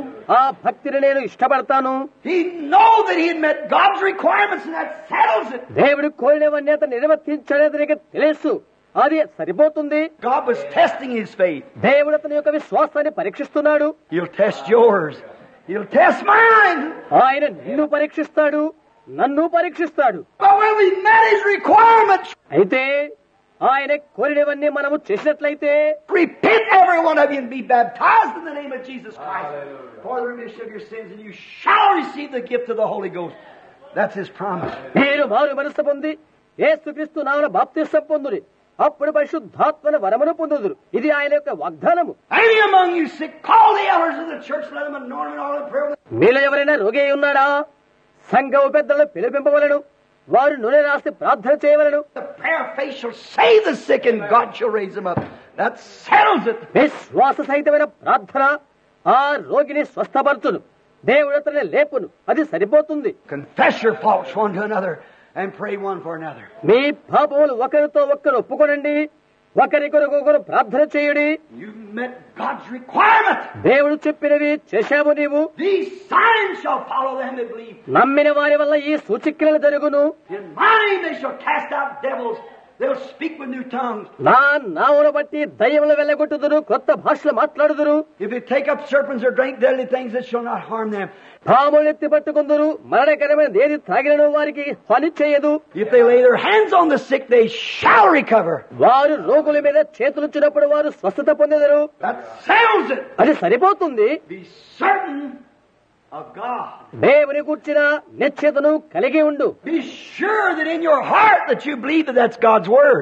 ఆ భక్తిని నేను ఇష్టపడతాను. He know that he had met God's requirements and that settles it. దేవుడు కోరినవన్నీ అతను నిర్వర్తించాడని అతనికి తెలుసు, అది సరిపోతుంది. God was testing his faith. దేవుడు అతని యొక్క విశ్వాసాన్ని పరీక్షిస్తున్నాడు. He'll test yours. He'll test mine. ఆయన నిన్ను పరీక్షిస్తాడు, నన్ను పరీక్షిస్తాడు. But when we met his requirements, అయితే ఆయన కోరినవన్నీ మనము చేసినట్లయితే, repent every one of you and be baptized in the name of Jesus Christ for the remission of your sins, and you shall receive the gift of the Holy Ghost. That's his promise. మీరు మారు మనసు పొంది యేసుక్రీస్తు నామమున బాప్తిసం పొందుడి, అప్పుడు పరిశుద్ధాత్మన వరమును పొందుదురు. ఇది ఆయన యొక్క వాగ్దానము. Any among you sick, call the elders of the church, let them anoint them all in prayer. మీలో ఎవరైనా రోగి అయి ఉన్నాడా? సంఘము పెద్దలను పిలిపింపవలను, వారు నూనె రాసి ప్రార్థన చేయవలను. The prayer of faith shall save the sick, and God shall raise them up. That settles it. విశ్వాస సహితమైన ప్రార్థన ఆ రోగిని స్వస్థపరచును, దేవుడు అతన్ని లేపును, అది సరిపోతుంది. Confess your faults one to another and pray one for another. మీ పాపములు ఒకరితో ఒక్కరు ఒప్పుకొనండి, ఒకరికొరకొకరు ప్రార్థన చేయుడి. You met God's requirement. దేవుడు చెప్పినవి చేశావు నీవు. These signs shall follow them that believe. నమ్మిన వారి వల్ల ఈ సూచక్రియలు జరుగును. In my name they shall cast out devils. They'll speak with new tongues. నా నామమును బట్టి దయ్యములు వెళ్ళగొట్టుదురు, కొత్త భాషలు మాట్లాడుదురు. If they take up serpents or drink deadly things, it shall not harm them. పాములు ఎత్తి పట్టుకుందురు, మరణకరమైన ఏది త్రాగినను వారికి హాని చేయదు. If they lay their hands on the sick, they shall recover. వారు రోగుల మీద చేతులుచ్చినప్పుడు వారు స్వస్థత పొందెదరు. That settles it. అది సరిపోతుంది. Be certain of God. దేవుని కూర్చిన నిశ్చయతను కలిగి ఉండు. Be sure that in your heart that you believe that that's God's word.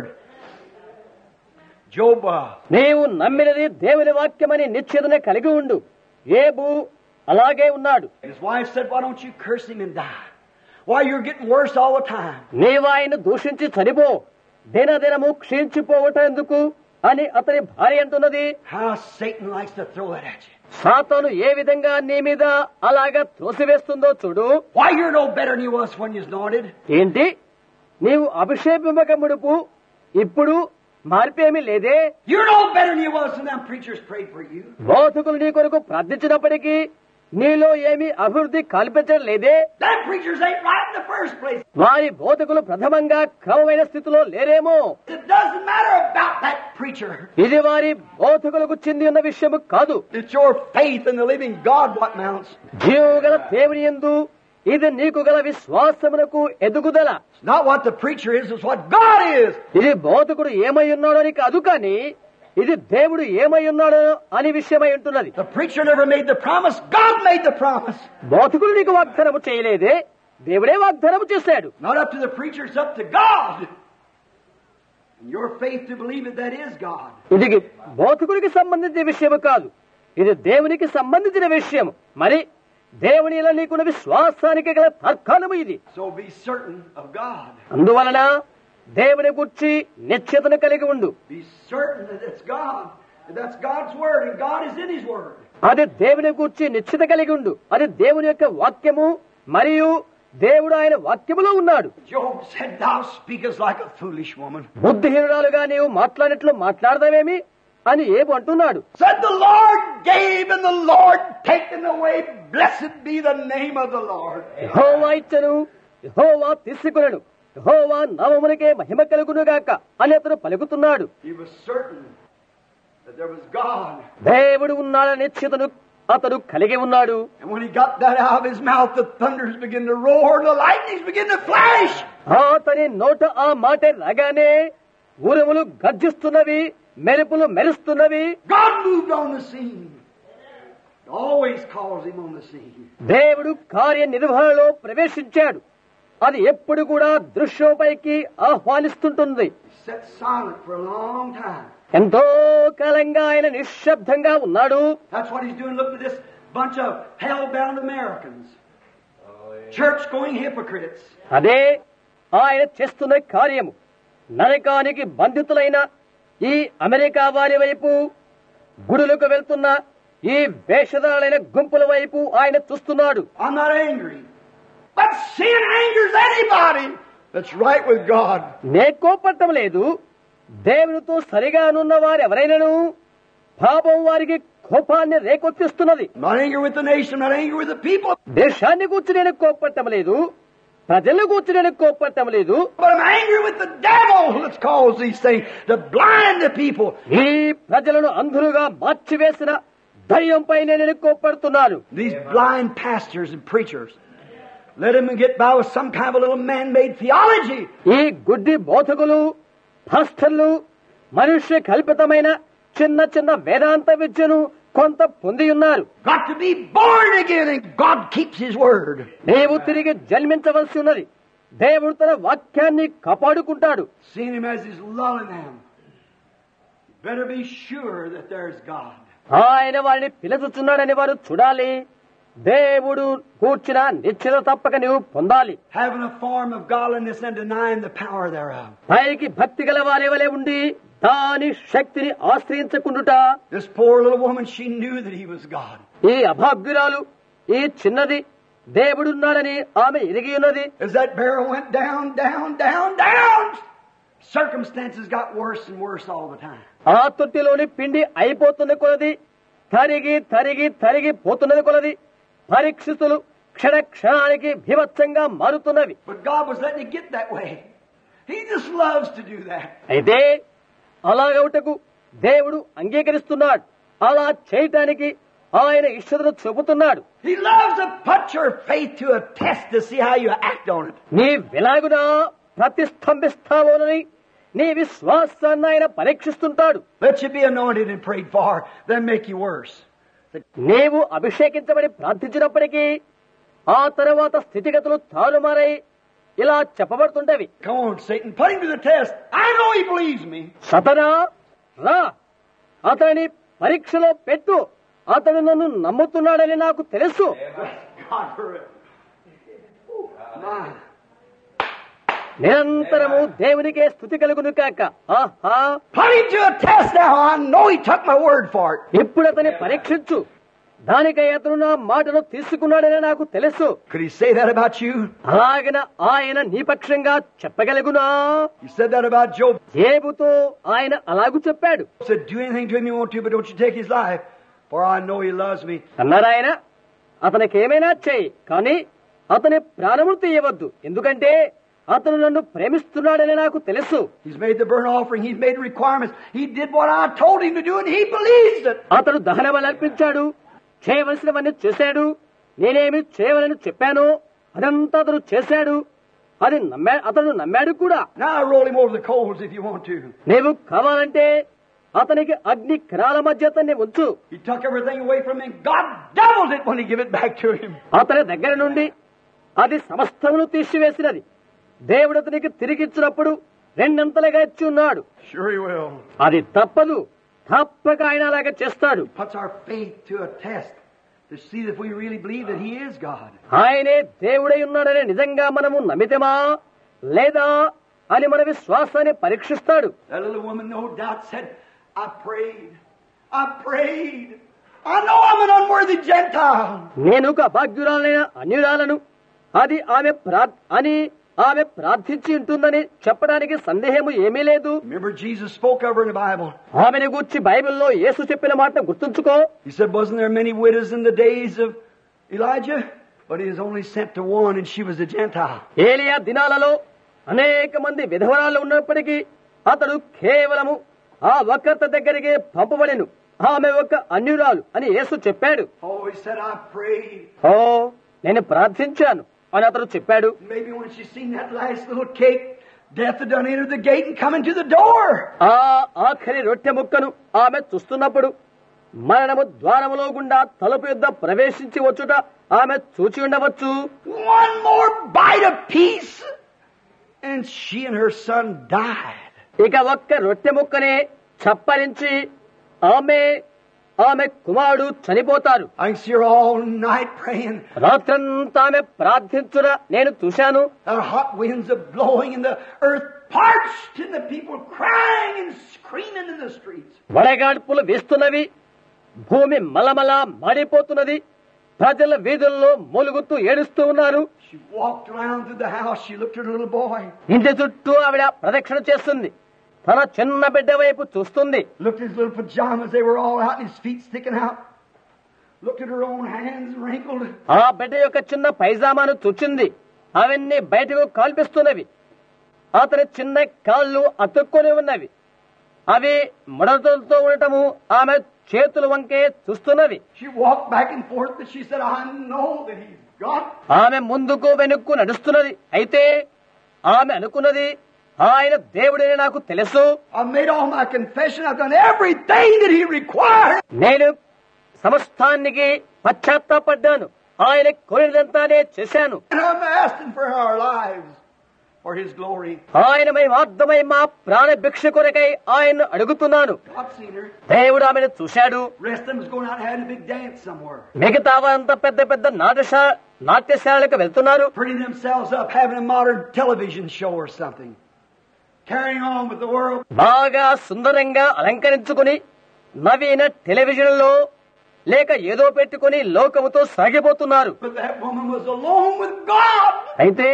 Job, నీవు నమ్మినది దేవుని వాక్యమని నిశ్చయతను కలిగి ఉండు. యోబు అలాగే ఉన్నాడు. his wife said, why don't you curse him and die? Why, you're getting worse all the time. నీవు ఆయన దూషించి చనిపో, దినదినము క్షీణించిపోవటం ఎందుకు అని అతని భార్య అంటున్నది. How Satan likes to throw that at you. సాతాను ఏ విధంగా నీ మీద అలాగా త్రోసివేస్తుందో చూడు. Why, you're no better than you was when you was anointed. ఏంటి, నీవు అభిషేకమక ముడుపు ఇప్పుడు మార్పేమీ లేదే? You're no better than you was when them preachers prayed for you. బోధకులు నీ కొరకు ప్రార్థించినప్పటికీ నీలో ఏమీ అభివృద్ధి కల్పించడం లేదే? Them preachers ain't right in the first place. వారి బోధకులు ప్రథమంగా క్రమమైన స్థితిలో లేరేమో. It doesn't matter about that preacher. ఇది వారి బోధకులకు చెంది ఉన్న విషయము కాదు. It's your faith in the living God what mounts. జీవగల దేవుని యందు ఇది నీకు గల విశ్వాసమునకు ఎదుగుదల. It's not what the preacher is, it's what God is. ఇది బోధకుడు ఏమై ఉన్నాడో అని కాదు, కానీ ఇది దేవుడు ఏమై ఉన్నాడో అని విషయమై ఉంటున్నది. The preacher never made the promise, God made the promise. బోధకుడు నీకు వాగ్దానము చేయలేదే, దేవుడే వాగ్దానము చేశాడు. Not up to the preacher, it's up to God. And your faith to believe it, that is God. ఇది బోధకుడికి సంబంధించిన విషయము కాదు, ఇది దేవునికి సంబంధించిన విషయం. మరి దేవునిలో నీకున్న విశ్వాసానికి గల తర్కాణము ఇది. So be certain of God. అందువలన దేవుని గురించి నిశ్చయతను కలిగి ఉండు. Be certain that it's God. That's God's word, and God is in His word. అది దేవుని గురించి నిశ్చిత కలిగి ఉండు. అది దేవుని యొక్క వాక్యము, మరియు దేవుడు ఆయన వాక్యములో ఉన్నాడు. Job said, "Thou speakest like a foolish woman." బుద్ధిహీనురాలుగా నీవు మాట్లాడినట్లు మాట్లాడదామేమి అని ఏబు అంటున్నాడు. Said the Lord gave and the Lord taken away. Blessed be the name of the Lord. యెహోవా ఇచ్చెను, యెహోవా తీసుకొనెను, యెహోవా నామమునకే మహిమ కలుగునుగాక అని అతను పలుకుతున్నాడు. He was certain that there was God. దేవుడు ఉన్నాడనే నిశ్చితను అతడు కలిగి ఉన్నాడు. And when he got that out of his mouth, the thunders began to roar, the lightnings began to flash. అతని నోట ఆ మాట రాగానే ఉరుములు గర్జిస్తున్నవి, మెరుపులు మెరుస్తున్నవి. God moved on the scene. It always calls him on the scene. దేవుడు కార్యనిర్వహణలో ప్రవేశించాడు. అది ఎప్పుడు కూడా దృశ్యంపైకి ఆహ్వానిస్తుంటుంది. He sat silent for a long time. ఎంతో కాలంగా ఆయన నిశ్శబ్దంగా ఉన్నాడు. That's what he's doing. Look at this bunch of hell-bound Americans. Church-going hypocrites. అదే ఆయన చేస్తున్న కార్యము. నరకానికి బంధితులైన ఈ అమెరికా వారి వైపు, గుడులకు వెళ్తున్న ఈ వేషధారులైన గుంపుల వైపు ఆయన చూస్తున్నాడు. I'm not angry. But sin angers anybody that's right with God. నే కోపట్టం లేదు. దేవునితో సరిగానున్న వారు ఎవరైనాను పాపం వారికి కోపాన్ని రేకొత్తిస్తున్నది. Not angry with the nation, not angry with the people. దేశాన్ని కూర్చి నేను కోపట్టం లేదు, ప్రజలను కూర్చి నేను కోపట్టం లేదు. But I'm angry with the devil that's caused these things to blind the people. ఈ ప్రజలను అంధులుగా మార్చివేసిన దయ్యంపై నేను కోపడుతున్నాను. These blind pastors and preachers. Let them get by with some kind of a little man-made theology. ఈ గుడ్డి బోధకులు, పాస్టర్లు మనుష్య కల్పితమైన చిన్న చిన్న వేదాంత విద్యను కొంత పొంది ఉన్నారు. Got to be born again, and God keeps His word. నీవు తిరిగి జన్మించవలసి ఉన్నది. దేవుడు తన వాక్యాన్ని కాపాడుకుంటాడు. Seeing Him as He's lulling them. Better be sure that there's God. ఆయన వారిని పిలుచుచున్నాడని వారు చూడాలి. దేవుడు కూర్చున్న నిశ్చయ తప్పక నీవు పొందాలి. Having a form of godliness and denying the power thereof. పైకి భక్తి గల వారి వలె ఉండి దాని శక్తిని ఆశ్రయించకుండుట. This poor little woman, she knew that He was God. ఈ అభాగ్యురాలు, ఈ చిన్నది దేవుడున్నాడని ఆమె ఎరిగి ఉన్నది. As that barrel went down, down, down, down, circumstances got worse and worse all the time. ఆ తొట్టిలోని పిండి అయిపోతున్న కొలది, తరిగి తరిగి తరిగి పోతున్నది కొలది, పరీక్షితులు క్షణ క్షణానికి భీభత్సంగా మారుతున్నవి. But God was letting it get that way. He just loves to do that. అయితే అలాగవుటకు దేవుడు అంగీకరిస్తున్నాడు. అలా చేయటానికి ఆయన ఇష్టతను చూపుతున్నాడు. He loves to put your faith to a test to see how you act on it. నీ విలాగున ప్రతిస్తంభిస్తావోనని నీ విశ్వాసాన్ని ఆయన పరీక్షిస్తుంటాడు. Let you be anointed and prayed for, then make you worse. నీవు అభిషేకించబడి ప్రార్థించినప్పటికీ ఆ తరువాత స్థితిగతులు తారుమారై ఇలా చెప్పబడుతుంటవి. Come on, Satan, put him to the test. I know he believes me. సతనా రా, అతని పరీక్షలో పెట్టు. అతడు నన్ను నమ్ముతున్నాడని నాకు తెలుసు. God for it. My. నిరంతరము దేవునికే స్తుతి కలుగును కాక. ఆహా, Put him to a test now. I know he took my word for it. ఇప్పుడు అతని పరీక్షించు. దానికై అతను నా మాటను తీసుకున్నాడని నాకు తెలుసు. Could he say that about you? అలాగిన ఆయన నీ పక్షంగా చెప్పగలుగునా? He said that about Job. యేబుతో ఆయన అలాగు చెప్పాడు. He said, do anything to him you want to, but don't you take his life, for I know he loves me. అన్నాడు ఆయన, అతనికేమైనా చేయి, కానీ అతని ప్రాణములు తీయవద్దు, ఎందుకంటే అతను నన్ను ప్రేమిస్తున్నాడని నాకు తెలుసు. He's made the burnt offering. He's made requirements. He did what I told him to do, and he believes it. అతడు దహన బలి అర్పించాడు, చేయవలసినవన్నీ చేశాడు. నేనేమి చేయవలని చెప్పాను అదంతా అతను చేశాడు, అది అతను నమ్మాడు కూడా. Now roll him over the coals if you want to. నీవు కావాలంటే అతనికి అగ్ని కిరాల మధ్య అతన్ని ఉంచు. He took everything away from him. God doubled it when he gave it back to him. అతని దగ్గర నుండి అది సమస్తమును తీసివేసినది. దేవుడు అతనికి తిరిగిచ్చినప్పుడు రెండంతలుగా ఇచ్చి ఉన్నాడు. Sure he will. అది తప్పదు, తప్పక ఆయన అలాగే చేస్తాడు. He puts our faith to a test to see if we really believe that he is God. ఆయనే దేవుడై ఉన్నాడని నిజంగా మనము నమ్మితమా లేదా అని మన విశ్వాసాన్ని పరీక్షిస్తాడు. That little woman no doubt said, I prayed. I know I'm an unworthy Gentile. నేను ఒక అభాగ్యురాలైన అన్యురాలను అది ఆమె ప్రార్థించి ఉంటుందని చెప్పడానికి సందేహము ఏమీ లేదు. Remember Jesus spoke of her in the Bible. ఆమెను గూర్చి బైబిల్లో యేసు చెప్పిన మాట గుర్తుంచుకో. He said, wasn't there many widows in the days of Elijah? But he was only sent to one and she was a Gentile. ఏలియా దినాలలో అనేక మంది విధవరాలు ఉన్నప్పటికీ అతడు కేవలము ఆ ఒక్కత దగ్గరికి పంపబడెను, ఆమె ఒక అన్యురాలు అని యేసు చెప్పాడు. Oh, he said, I prayed. నేను ప్రార్థించాను అని అతడు చెప్పాడు. Maybe when she seen that last little cake, death had done entered the gate and come into the door. ఆ ఆఖరి రొట్టె ముక్కను ఆమె చూస్తున్నప్పుడు మరణము ద్వారములో గుండా తలుపు యొద్ద ప్రవేశించి వచ్చుట ఆమె చూచి ఉండవచ్చు. One more bite of peace and she and her son died. ఇక ఒక్క రొట్టె ముక్కనే చప్పరించి ఆమె కుమారుడు చనిపోతారు. I see her all night praying. రాత్రంతా ఆమె ప్రార్థించుట నేను చూశాను. The hot winds are blowing and the earth parched and the people crying and screaming in the streets. వడగాడ్పులు వీస్తున్నవి, భూమి మలమల మాడిపోతున్నది, ప్రజల వీధుల్లో మూలుగుతూ ఏడుస్తూ ఉన్నారు. She walked around through the house. She looked at her little boy. ఇంటి చుట్టూ ఆవిడ ప్రదక్షిణ చేస్తుంది, తన చిన్న బిడ్డ వైపు చూస్తుంది. Looked at his little pajamas. They were all out and his feet sticking out. Looked at her own hands wrinkled. ఆ బిడ్డ యొక్క చిన్న పైజామాను చూచింది, అవన్నీ బయటకు కాల్పిస్తున్నవి. అతని చిన్న కాళ్ళు అతుక్కొని ఉన్నవి, అవి ముడతలతో ఉండటము ఆమె చేతులు వంకే చూస్తున్నవి. She walked back and forth and she said, I know that he's God. ఆమె ముందుకు వెనుక్కు నడుస్తున్నది. అయితే ఆమె అనుకున్నది, ఆయన దేవుడని నాకు తెలుసు. I've made all my confession. I've done everything that he required. నేను సమస్తానికి పశ్చాత్తాపడ్డాను, ఆయన కోరినంతానే చేశాను. And I'm asking for our lives for his glory. ఆయన మహిమార్థమై మా ప్రాణ భిక్ష కొరకై ఆయన అడుగుతున్నాను. God seen her. దేవుడు ఆమెను చూశాడు. Rest of them was going out and having a big dance somewhere. మిగతా వారంతా పెద్ద పెద్ద నాట్యశాలకు వెళ్తున్నారు. Putting themselves up, having a modern television show or something. Carrying on with the world. బాగా సుందరంగా అలంకరించుకుని నవీన టెలివిజన్ లో లేక ఏదో పెట్టుకుని లోకముతో సాగిపోతున్నారు. But that woman was alone with God. అయితే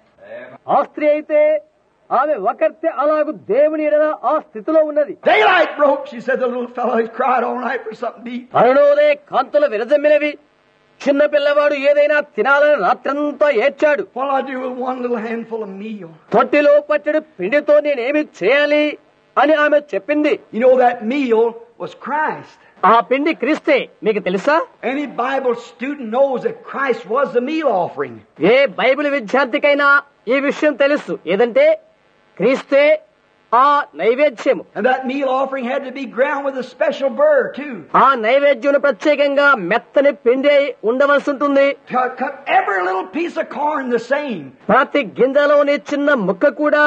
ఆ స్త్రీ అయితే ఆమె ఒకరితే అలాగూ దేవుని ఎడల ఆ స్థితిలో ఉన్నది. Daylight broke. She said the little fellow he cried all night for something to eat. Arunodaya కాంతులు విరజమ్మినవి. చిన్న పిల్లవాడు ఏదైనా తినాలని రాత్రంతా ఏడ్చాడు. What do I do with one little handful of meal? తొట్టిలో పచ్చడి పిండితో నేనేమి చేయాలి అని ఆమె చెప్పింది. You know that meal was Christ. ఆ పిండి క్రీస్తే. మీకు తెలుసా? Any Bible student knows that Christ was the meal offering. ఏ బైబిల్ విద్యార్థికైనా ఈ విషయం తెలుసు. ఏదంటే క్రీస్తే ఆ నైవేద్యము. And that meal offering had to be ground with a special burr too. ఆ నైవేద్యం ప్రత్యేకంగా మెత్తని పిండి ఉండవలసి ఉంటుంది. Cut every little piece of corn the same. ప్రతి గింజలోని చిన్న ముక్క కూడా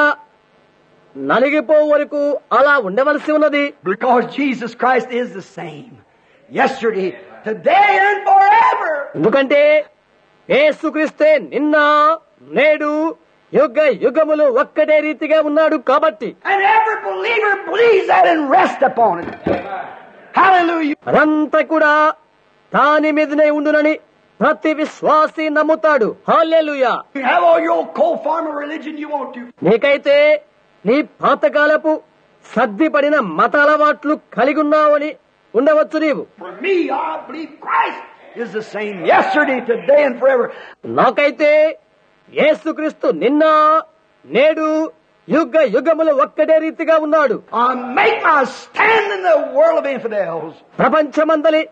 నలిగిపో వరకు అలా ఉండవలసి ఉన్నది. Because Jesus Christ is the same. Yesterday, today and forever. ఎందుకంటే యేసుక్రీస్తే నిన్న నేడు యుగ యుగములు ఒక్కటే రీతిగా ఉన్నాడు కాబట్టి. And every believer believes that and rest upon it. Hallelujah. అదంతా కూడా దాని మీదనే ఉండునని ప్రతి విశ్వాసి నమ్ముతాడు. హల్లెలూయా. You have all your old coal farmer religion you want to. నీకైతే నీ పాతకాలపు సర్దిపడిన మత అలవాట్లు కలిగి ఉన్నావని ఉండవచ్చు నీవు. For me, I believe Christ is the same yesterday, today and forever. నాకైతే యేసుక్రీస్తు నిన్న నేడు యుగ యుగములు ఒక్కటే రీతిగా ఉన్నాడు. I make my stand in the world of infidels. ప్రపంచమందలి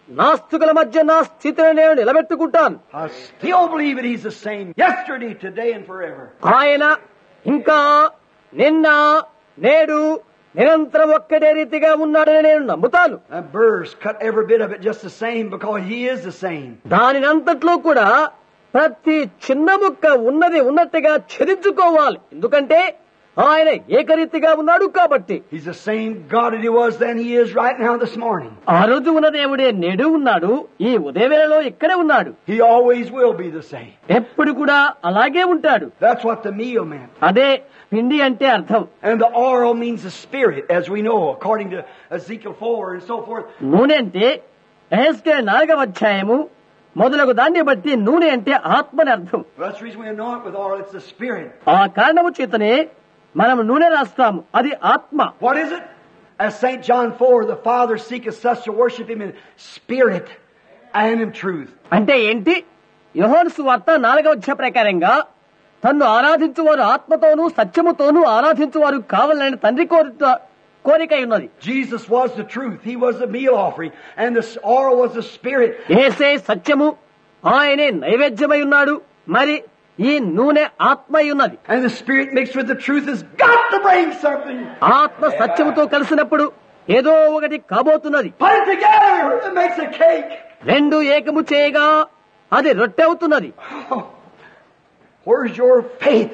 నాస్తికుల మధ్య నా స్థితిని నేను నిలబెట్టుకుంటాను. I still believe that He's the same yesterday, today, and forever. ఆయన ఇంకా నిన్న నేడు నిరంతరం ఒక్కటే రీతిగా ఉన్నాడని నేను నమ్ముతాను. That bird's cut every bit of it just the same because He is the same. దానినంతట్లో కూడా ప్రతి చిన్న ముక్క ఉన్నది ఉన్నట్టుగా ఛేదించుకోవాలి. ఎందుకంటే ఆయన ఏకరీతిగా ఉన్నాడు కాబట్టి. He's the same God that He was then, He is right now this morning. ఆ రోజు ఉన్న దేవుడే నేడు ఉన్నాడు, ఈ ఉదయవేళలో ఇక్కడే ఉన్నాడు. He always will be the same. ఎప్పుడు కూడా అలాగే ఉంటాడు. That's what the meal meant. అదే పిండి అంటే అర్థం. And the oil means the Spirit, as we know, according to Ezekiel 4 and so forth. నూనె అంటే యెహెజ్కేలు 4వ అధ్యాయము మొదలగు దాన్ని బట్టి నూనె అంటే ఆత్మని అర్థం. That's the reason we anoint with oil, it's the Spirit. ఆ కారణము చేతనే మనం నూనె రాస్తాము, అది ఆత్మ. What is it? As St. John 4, the Father seeketh such to worship Him in spirit and in truth. అంటే ఏంటి? యోహాను సువార్త 4వ అధ్యాయం ప్రకారంగా తన్ను ఆరాధించువారు ఆత్మతోనూ సత్యముతోనూ ఆరాధించువారు కావాలని తండ్రి కోరిక ఉన్నది. Jesus was the truth. He was the meal offering, and the oil was the Spirit. యేసే సత్యము, ఆయనే నైవేద్యమై ఉన్నాడు, మరి ఈ నూనె ఆత్మ ఉన్నది. And the Spirit mixed with the truth has got to bring something. ఆత్మ సత్యముతో కలిసినప్పుడు ఏదో ఒకటి కాబోతున్నది. Put it together, it makes a cake. రెండు ఏకము చేయగా అది రొట్టె అవుతున్నది. Oh, where's your faith?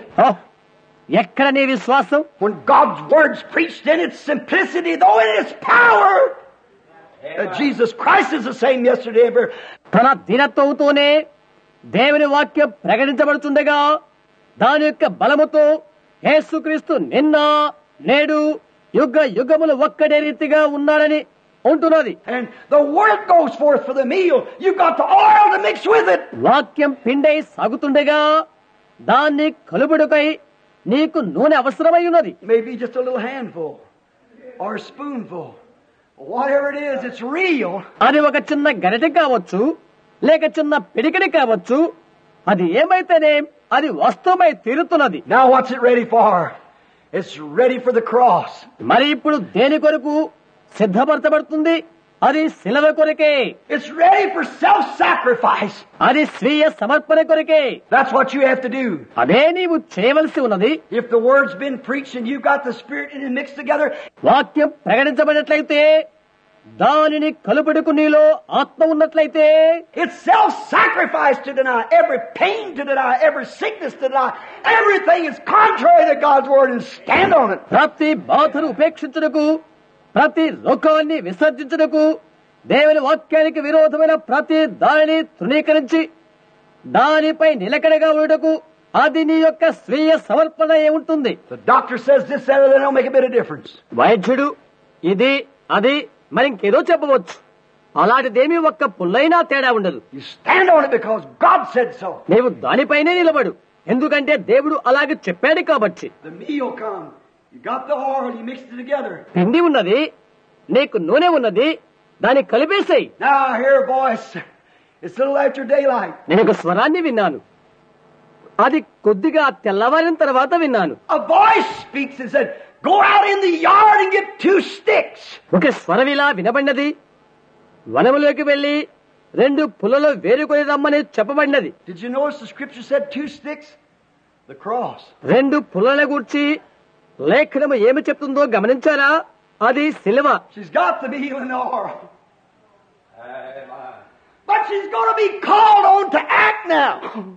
ఎక్కడ నీ విశ్వాసం? When God's word's preached in its simplicity, though in its power, that Jesus Christ is the same yesterday and forever. తన దీనత్వంతోనే దేవుని వాక్యం ప్రకటించబడుతుండగా దాని యొక్క బలముతో యేసుక్రీస్తు నిన్న నేడు యుగ యుగములు ఒక్కడే రీతిగా ఉన్నాడని ఉంటున్నది. And the word goes forth for the meal. You've got the oil to mix with it. వాక్యం పిండై సాగుతుండగా దాన్ని కలుపుడుకై నీకు నూనె అవసరమై ఉన్నది. Maybe just a little handful or a spoonful. Whatever it is, it's real. అది ఒక చిన్న గరిటె కావచ్చు, లేక చిన్న పిడికిడి కావచ్చు. అది ఏమైతేనే అది వస్తువై తీరుతున్నది. Now what's it ready for? It's ready for the cross. మరి ఇప్పుడు దేని కొరకు సిద్ధపరచబడుతుంది? అది శిలువ కొరకే. It's ready for self-sacrifice. అది స్వీయ సమర్పణ కొరకే. That's what you have to do. అదే నీవు చేయవలసి ఉన్నది. If the word's been preached and you've got the Spirit and it mixed together, వాక్యం ప్రకటించబడినట్లయితే, దానిని కలుపుడుకు నీలో ఆత్మ ఉన్నట్లయితే, it's self-sacrifice to deny, every pain to deny, every sickness to deny, everything is contrary to God's word and stand on it. ప్రతి బాధను ఉపేక్షించుటకు, ప్రతి రోగాన్ని విసర్జించుటకు, దేవుని వాక్యానికి విరోధమైన ప్రతి దానిని తృణీకరించి దానిపై నిలకడగా ఉండటకు అది నీ యొక్క స్వీయ సమర్పణ ఉంటుంది. The doctor says this, that, or that don't make a bit of difference. వైద్యుడు ఇది అది మరి ఇంకేదో చెప్పవచ్చు. అలాంటిదేమీ ఒక్క పుల్లైనా తేడా ఉండదు. You stand on it because God said so. నీవు దానిపైనే నిలబడు, ఎందుకంటే దేవుడు అలాగే చెప్పాడు కాబట్టి. The meal comes. You got the oil, you mixed it together. పిండి ఉన్నది, నీకు నూనె ఉన్నది, దాన్ని కలిపేసాయి. Now I hear a voice. It's a little after daylight. నేను ఒక స్వరాన్ని విన్నాను. అది కొద్దిగా తెల్లవారిన తర్వాత విన్నాను. A voice speaks and said, go out in the yard and get 2 sticks. ఒక స్వరమిలా వినబడినది. వనములోకి వెళ్లి 2 పుల్లలు వేరుకొని రమ్మని చెప్పబడినది. Did you notice the scripture said 2 sticks? The cross. 2 పుల్లల గూర్చి లేఖనము ఏమి చెప్తుందో గమనించారా? అది శిలువ. She's got the meal and the oil. But she's going to be called on to act now.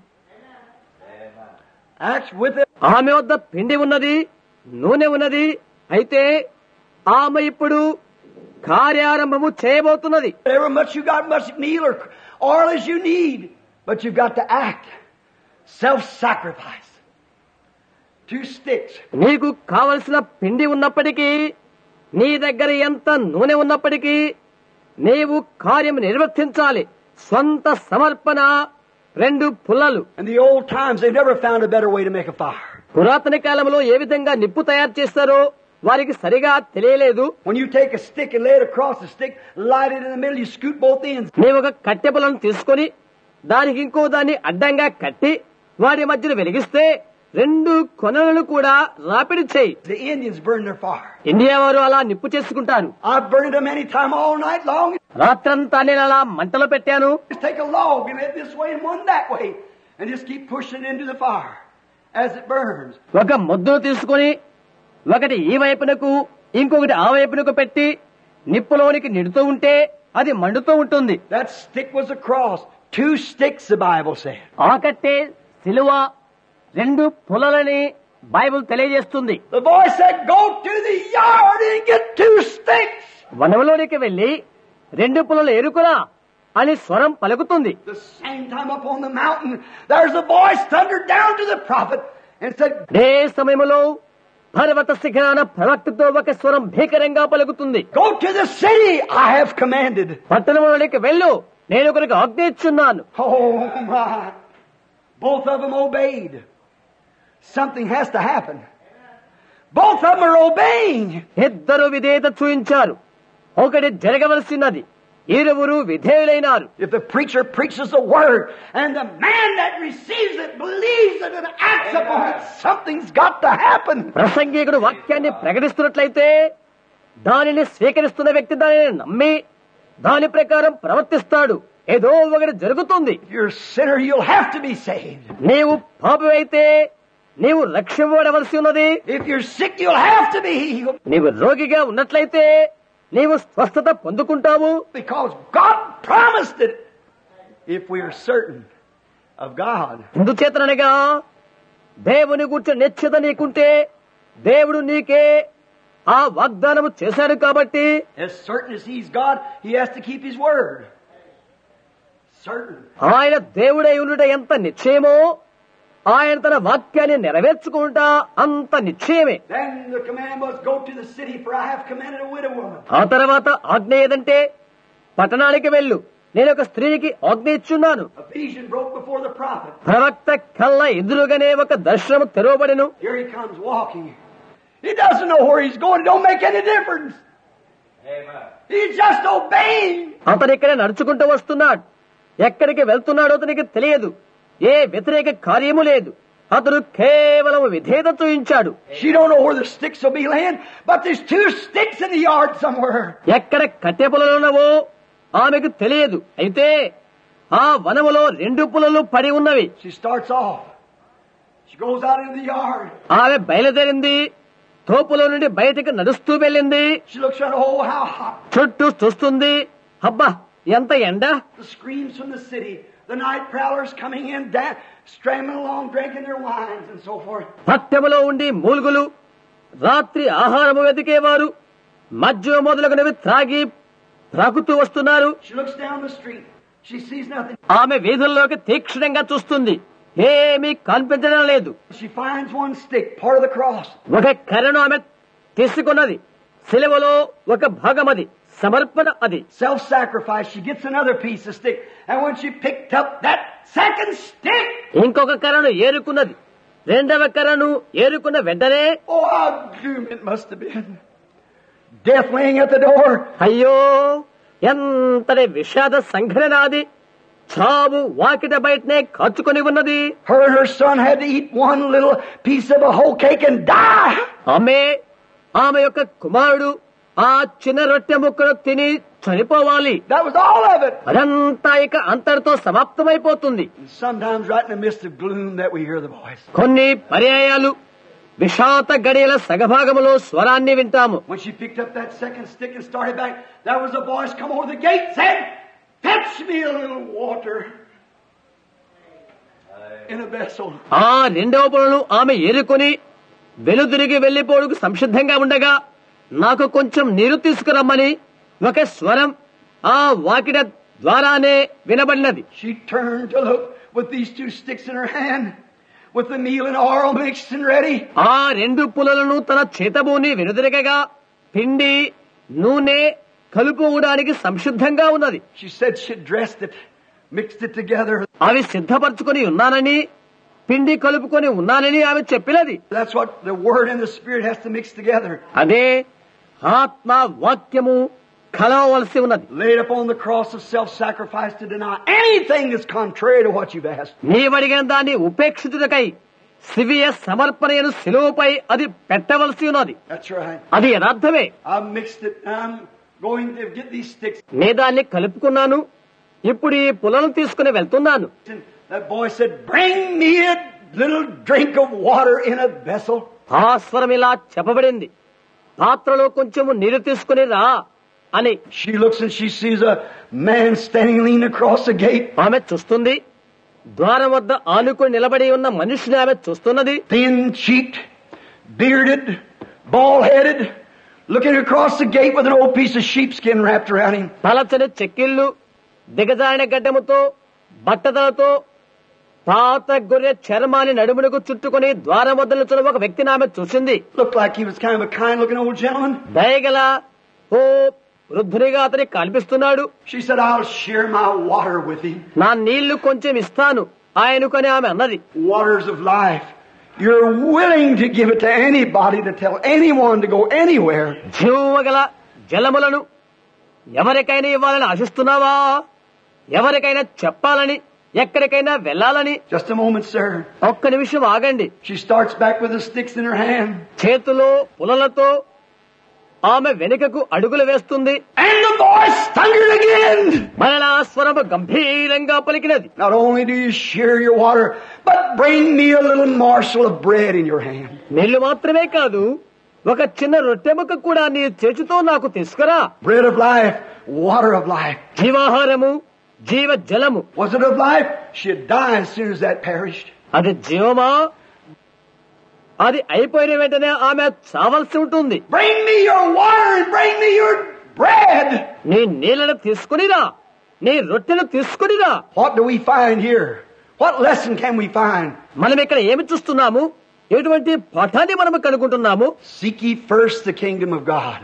Acts with it. ఆమె వద్ద పిండి ఉన్నది, నూనె ఉన్నది. అయితే ఆమె ఇప్పుడు కార్యారంభము చేయబోతున్నది. However much you got, much meal or oil as you need, but you've got to act. Self-sacrifice. 2 sticks. నీకు కావలసిన పిండి ఉన్నప్పటికీ, నీ దగ్గర ఎంత నూనె ఉన్నప్పటికీ నీవు కార్యం నిర్వర్తించాలి. స్వంత సమర్పణ 2 పుల్లలు. In the old times, they never found a better way to make a fire. పురాతన కాలంలో ఏ విధంగా నిప్పు తయారు చేస్తారో వారికి సరిగా తెలియలేదు. When you take a stick and lay it across the stick, light it in the middle, you scoot both ends. నీవు ఒక కట్టె పుల్లను తీసుకొని దానికి ఇంకో దాన్ని అడ్డంగా కట్టి వాటి మధ్యన వెలిగిస్తే 2 కొనలను కూడా రాపిడి చేయి. The Indians burn their fire. India వారు అలా నిప్పు చేసుకుంటారు. I've burned them any time all night long. రాత్రంతా నేను అలా మంటలో పెట్టాను. Just take a log and it this way and one that way, and just keep pushing it into the fire as it burns. ఒక ముద్దను తీసుకొని ఒకటి ఈ వైపునకు ఇంకొకటి ఆ వైపునకు పెట్టి నిప్పులోనికి నిడుతూ ఉంటే అది మండుతూ ఉంటుంది. That stick was a cross. 2 sticks, the Bible said. ఆకట్టే సిలువ 2 పుల్లలని బైబిల్ తెలియజేస్తుంది. The boy said, "Go to the yard and get 2 sticks." వనములోనికి వెళ్లి 2 పుల్లలు ఎరుకురా అని స్వరం పలుకుతుంది. The same time up on the mountain, there's a voice thundered down to the prophet and said, ఏ సమయంలో పర్వత శిఖరాన ప్రవక్తతో ఒక స్వరం భీకరంగా పలుకుతుంది. "Go to the city I have commanded." పట్టణంలోనికి వెళ్ళు, నేను ఒకరికి ఆజ్ఞ ఇచ్చున్నాను. Oh my. Both of them obeyed. Something has to happen. Both of them are obeying. ఇద్దరు విధేయత చూయించారు. ఒకటి జరగవలసినది, ఇరువురు విధేయులైనారు. If the preacher preaches the word and the man that receives it believes it and acts upon it, something's got to happen. ప్రసంగికుడు వాక్యాన్ని ప్రకటిస్తున్నట్లయితే దానిని స్వీకరిస్తున్న వ్యక్తి దానిని నమ్మి దాని ప్రకారం ప్రవర్తిస్తాడు. ఏదో ఒకటి జరుగుతుంది. If you're a sinner, you'll have to be saved. నీవు పాపివైతే నీవు రక్షింపబడవలసి ఉన్నది. If you're sick, you'll have to be healed. నీవు రోగిగా ఉన్నట్లయితే నీవు స్వస్థత పొందుకుంటావు. Because God promised it. If we are certain of God. ఎందుచేతనగా దేవుని గురించి నిశ్చయత నీకుంటే దేవుడు నీకే ఆ వాగ్దానము చేశాడు కాబట్టి, As certain as He's God, He has to keep His word. Certain. ఆయన దేవుడై ఉండుట ఎంత నిశ్చయమో ఆయన తన వాక్యాన్ని నెరవేర్చుకుంటా అంత నిశ్చయమే. Then the command was, "Go to the city, for I have commanded a widow woman." ఆ తర్వాత ఆజ్ఞ ఏదంటే పట్టణానికి వెళ్ళు, నేను ఒక స్త్రీకి ఆజ్ఞ ఇచ్చున్నాను. A vision broke before the prophet. ప్రవక్త కళ్ళ ఎదురుగానే ఒక దర్శనము తెరవబడెను. Here he comes walking. He doesn't know where he's going. It don't make any difference. Amen. He's just obeying. అతను ఇక్కడ నడుచుకుంటూ వస్తున్నాడు. ఎక్కడికి వెళ్తున్నాడో అతనికి తెలియదు. ఏ వ్యతిరేక కార్యము లేదు. అతను కేవలం విధేయత చూయించాడు. She don't know where the sticks will be laying, but there's 2 sticks in the yard somewhere. ఎక్కడ కట్టె పుల్లలున్నవో ఆమెకు తెలియదు. అయితే ఆ వనములో 2 పుల్లలు పడి ఉన్నవి. She starts off. She goes out into the yard. ఆమె బయలుదేరింది. తోపులో నుండి బయటకు నడుస్తూ వెళ్ళింది. She looks around. Oh, how hot. చుట్టూ చూస్తుంది. అబ్బా ఎంత ఎండ. The screams from the city. The night prowlers coming in, strambling along, drinking their wines and so forth. పట్టెములో ఉండి మూలుగులు, రాత్రి ఆహారము వెతికేవారు, మద్యం మొదలగునవి త్రాగుతూ వస్తున్నారు. She looks down the street. She sees nothing. ఆమె వీధుల్లోకి తీక్షణంగా చూస్తుంది. ఏమీ కనిపించడం లేదు. She finds 1 stick, part of the cross. ఒక కర్రను ఆమె తీసుకున్నది. సిలువలో ఒక భాగం అది, సమర్పణ అది. Self-sacrifice. She gets another piece of stick. And when she picked up that second stick, ఇంకొక కర్రను ఏరుకున్నది. 2వ కర్రను ఏరుకున్న వెంటనే, oh, how doom it must have been. Death laying at the door. అయ్యో ఎంతటి విషాద సంఘటన అది. చావు వాకిట బయటనే కాచుకొని ఉన్నది. Her and her son had to eat 1 little piece of a whole cake and die. ఆమె యొక్క కుమారుడు ఆ చిన్న రొట్టె ముక్కను తిని చనిపోవాలి. That was all of it. అదంతా ఇక అంతటితో సమాప్తమైపోతుంది. Sometimes right in the midst of gloom that we hear the voice. కొన్ని పర్యాయాలు విషాద గడియల సగభాగములో స్వరాన్ని వింటాము. When she picked up that second stick and started back, there was a voice come over the gate, said, "Fetch me a little water in a vessel." ఆ 2వ పొలను ఆమె ఏరుకొని వెలుదిరిగి వెళ్లిపోడుకు సంసిద్ధంగా ఉండగా, నాకు కొంచెం నీరు తీసుకురమ్మని ఒక స్వరం ఆ వాకిట ద్వారానే వినబడినది. She turned to look with these 2 sticks in her hand, with the meal and oil mixed and ready. ఆ 2 పుల్లలను తన చేతబూని వెనుదిరగగా పిండి నూనె కలుపుకోవడానికి సంసిద్ధంగా ఉన్నది. She said she dressed it, mixed it together. అవి సిద్ధపరచుకొని ఉన్నానని, పిండి కలుపుకొని ఉన్నానని ఆమె చెప్పినది. That's what the word and the spirit has to mix together. అదే ఆత్మ వాక్యము కలవవలసి ఉన్నది. Laid upon the cross of self-sacrifice to deny anything that's contrary to what you've asked. నీవడిగిన దాన్ని ఉపేక్షితులకై స్వీయ సమర్పణను శిలువపై అది పెట్టవలసి ఉన్నది. That's right. అది యథార్థమే. I've mixed it. I'm going to get these sticks. నే దాన్ని కలుపుకున్నాను. ఇప్పుడు ఈ పులను తీసుకుని వెళ్తున్నాను. That boy said, "Bring me a little drink of water in a vessel." ఆ స్వరం ఇలా చెప్పబడింది, పాత్రలో కొంచెము నీరు తీసుకుని రా అని. She looks and she sees a man standing leaning across the gate. ఆమె చూస్తుంది, ద్వారం వద్ద ఆనుకుని నిలబడి ఉన్న మనిషిని ఆమె చూస్తున్నది. Thin-cheeked, bearded, bald-headed, looking across the gate with an old piece of sheepskin wrapped around him. పలచని చెక్కిళ్ళు, దిగజారిన గడ్డముతో, బట్టతలతో, పాత గొర్రె చర్మాన్ని నడుమునకు చుట్టుకుని ద్వారం వద్ద నిలుచున్న ఒక వ్యక్తిని ఆమె చూసింది. Looked like he was kind of a kind-looking old gentleman. దయగల ఓ వృద్ధునిగా అతనికి కనిపిస్తున్నాడు. She said, "I'll share my water with him." నా నీళ్లు కొంచెం ఇస్తాను ఆయనకని ఆమె అన్నది. Waters of life. You're willing to give it to anybody, to tell anyone to go anywhere. జీవగల జలములను ఎవరికైనా ఇవ్వాలని ఆశిస్తున్నావా? ఎవరికైనా చెప్పాలని, ఎక్కడికైనా వెళ్లాలని? Just a moment, sir. ఒక్క నిమిషం ఆగండి. She starts back with the sticks in her hand. చేతిలో పులలతో ఆమె వెనుకకు అడుగులు వేస్తుంది. And the voice thundered again. మరలా స్వరము గంభీరంగా పలికినది. Not only do you share your water, but bring me a little morsel of bread in your hand. నీళ్లు మాత్రమే కాదు, ఒక చిన్న రొట్టె ముక్క కూడా నీ చేతితో నాకు తీసుకురా. Bread of life, water of life. జీవాహారము, జీవ జలము. Was it of life? She'd die as soon as that perished. అది జీవమా? అది అయిపోయిన వెంటనే ఆమె చావలసి ఉంటుంది. Bring me your water and bring me your bread. నీ నీళ్లను తీసుకునిరా, నీ రొట్టెను తీసుకునిరా. What do we find here? What lesson can we find? మనం ఇక్కడ ఏమి చూస్తున్నాము? ఎటువంటి పాఠాన్ని మనము కనుక్కుంటున్నాము? Seek ye first the kingdom of God,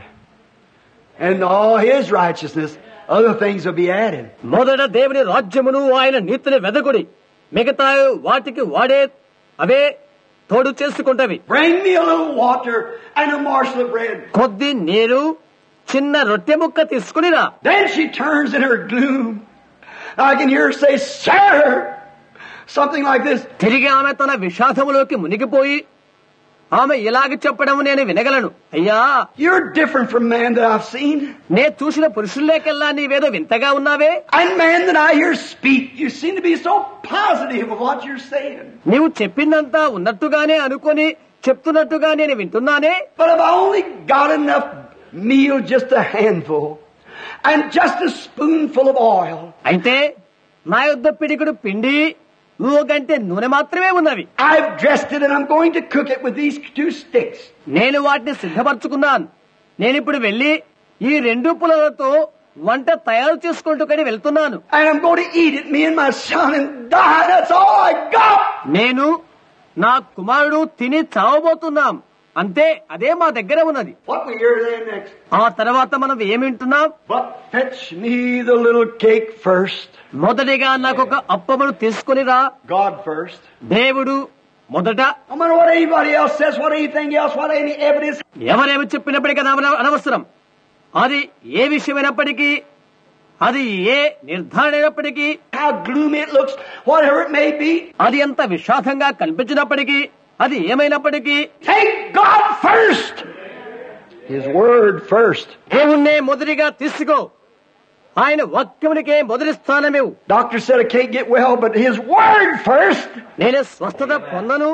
and all His righteousness, other things will be added. మొదట దేవుని రాజ్యమును ఆయన నీతిని వెదకుడి, మిగతా వాటికి వాడే అవే తోడు చేసుకుంటవి. Bring me a little water and a morsel of bread. కొద్ది నీరు, చిన్న రొట్టె ముక్క తీసుకునిరా. Then she turns in her gloom. I can hear her say, "Sir," something like this. తిరిగి ఆమె తన విషాదములోకి మునిగిపోయి ఆమె ఇలాగ చెప్పడం నేను వినగలను. అయ్యా, You're different from man that I've seen. నే చూసిన పురుషుల్లోకెల్లా నీవేదో వింతగా ఉన్నావే. And man that I hear speak, you seem to be so positive of what you're saying. నీవు చెప్పిందంతా ఉన్నట్టుగానే అనుకొని చెప్తున్నట్టుగా నేను వింటున్నానే. But if I only got enough meal, just a handful, and just a spoonful of oil. అయితే నా యొద్ద పిడికుడు పిండి, గంటె నూనె మాత్రమే ఉన్నవి. I've dressed it and I'm going to cook it with these 2 sticks. నేను వాటిని సిద్ధపరచుకున్నాను. నేనిప్పుడు వెళ్లి ఈ 2 పులలతో వంట తయారు చేసుకుంటూ వెళ్తున్నాను. And I'm going to eat it, me and my son, and die. That's all I got. నేను నా కుమారుడు తిని చావబోతున్నాం. అంతే, అదే మా దగ్గర ఉన్నది. What we hear then next? ఆ తర్వాత మనం ఏమి వింటున్నాం? But fetch me the little cake first. మొదటిగా నాకు ఒక అప్పమును తీసుకుని రా. God first. దేవుడు మొదట. No matter what anybody else says, what anything else, what any evidence. ఎవరేమి చెప్పినప్పటికీ అనవసరం. అది ఏ విషయమైనప్పటికీ, అది ఏ నిర్ధారణ అయినప్పటికీ, How gloomy it looks, whatever it may be. అది ఎంత విషాదంగా కనిపించినప్పటికీ, అది ఏమైనప్పటికీ, Take God first. His word first. దేవుణ్ణే మొదటిగా తీసుకో. ఆయన వాక్యమునికే మొదటి స్థానమేవు. Doctor said I can't get well, but His word first. నేను స్వస్థత పొందను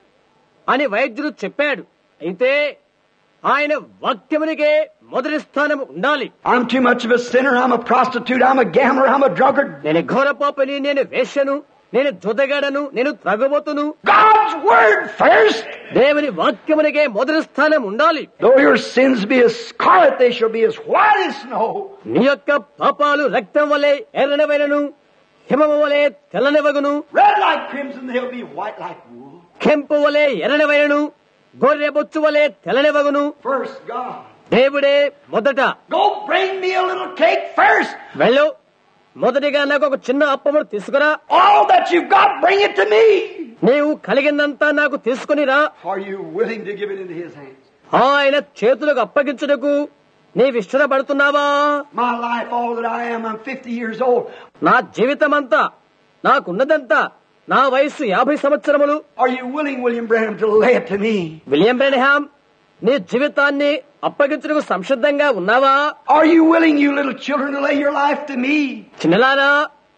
అని వైద్యుడు చెప్పాడు. అయితే ఆయన వాక్యమునికే మొదటి స్థానం ఉండాలి. I'm too much of a sinner. I'm a prostitute. I'm a gambler. I'm a drunkard. నేను ఘోర పాపని, నేను వేశ్యను, నేను జొదగాడను, నేను త్రాగబోతును. God's word first. దేవుని వాక్యమునికే మొదటి స్థానం ఉండాలి. Though your sins be as scarlet, they shall be as white as snow. నీ యొక్క పాపాలు రక్తం వలె ఎర్రనివైనను, హిమము వలె తెల్లనివగును. Red like crimson, they'll be white like wool. కెంపు వలె ఎర్రనివైనను, గొర్రె బొచ్చు వలె తెల్లనివగును. First God. దేవుడే మొదట. Go bring me a little cake first. వెళ్ళు, మొదటిగా నాకు ఒక చిన్న అప్పమును తీసుకురా. All that you've got, bring it to me. నీవు కలిగిందంతా నాకు తీసుకునిరా. Are you willing to give it into His hands? ఆయన చేతులకు అప్పగించుటకు నీవు ఇష్టపడుతున్నావా? My life, all that I am, I'm 50 years old. నా జీవితమంతా, నాకున్నదంతా నా వయస్సు 50 సంవత్సరములు. Are you willing, William Branham, to lay it to me? William Branham, నీ జీవితాన్ని అప్పగించుటకు సంసిద్ధంగా ఉన్నావా? Are you willing, you little children, to lay your life to me? చిన్నలారా,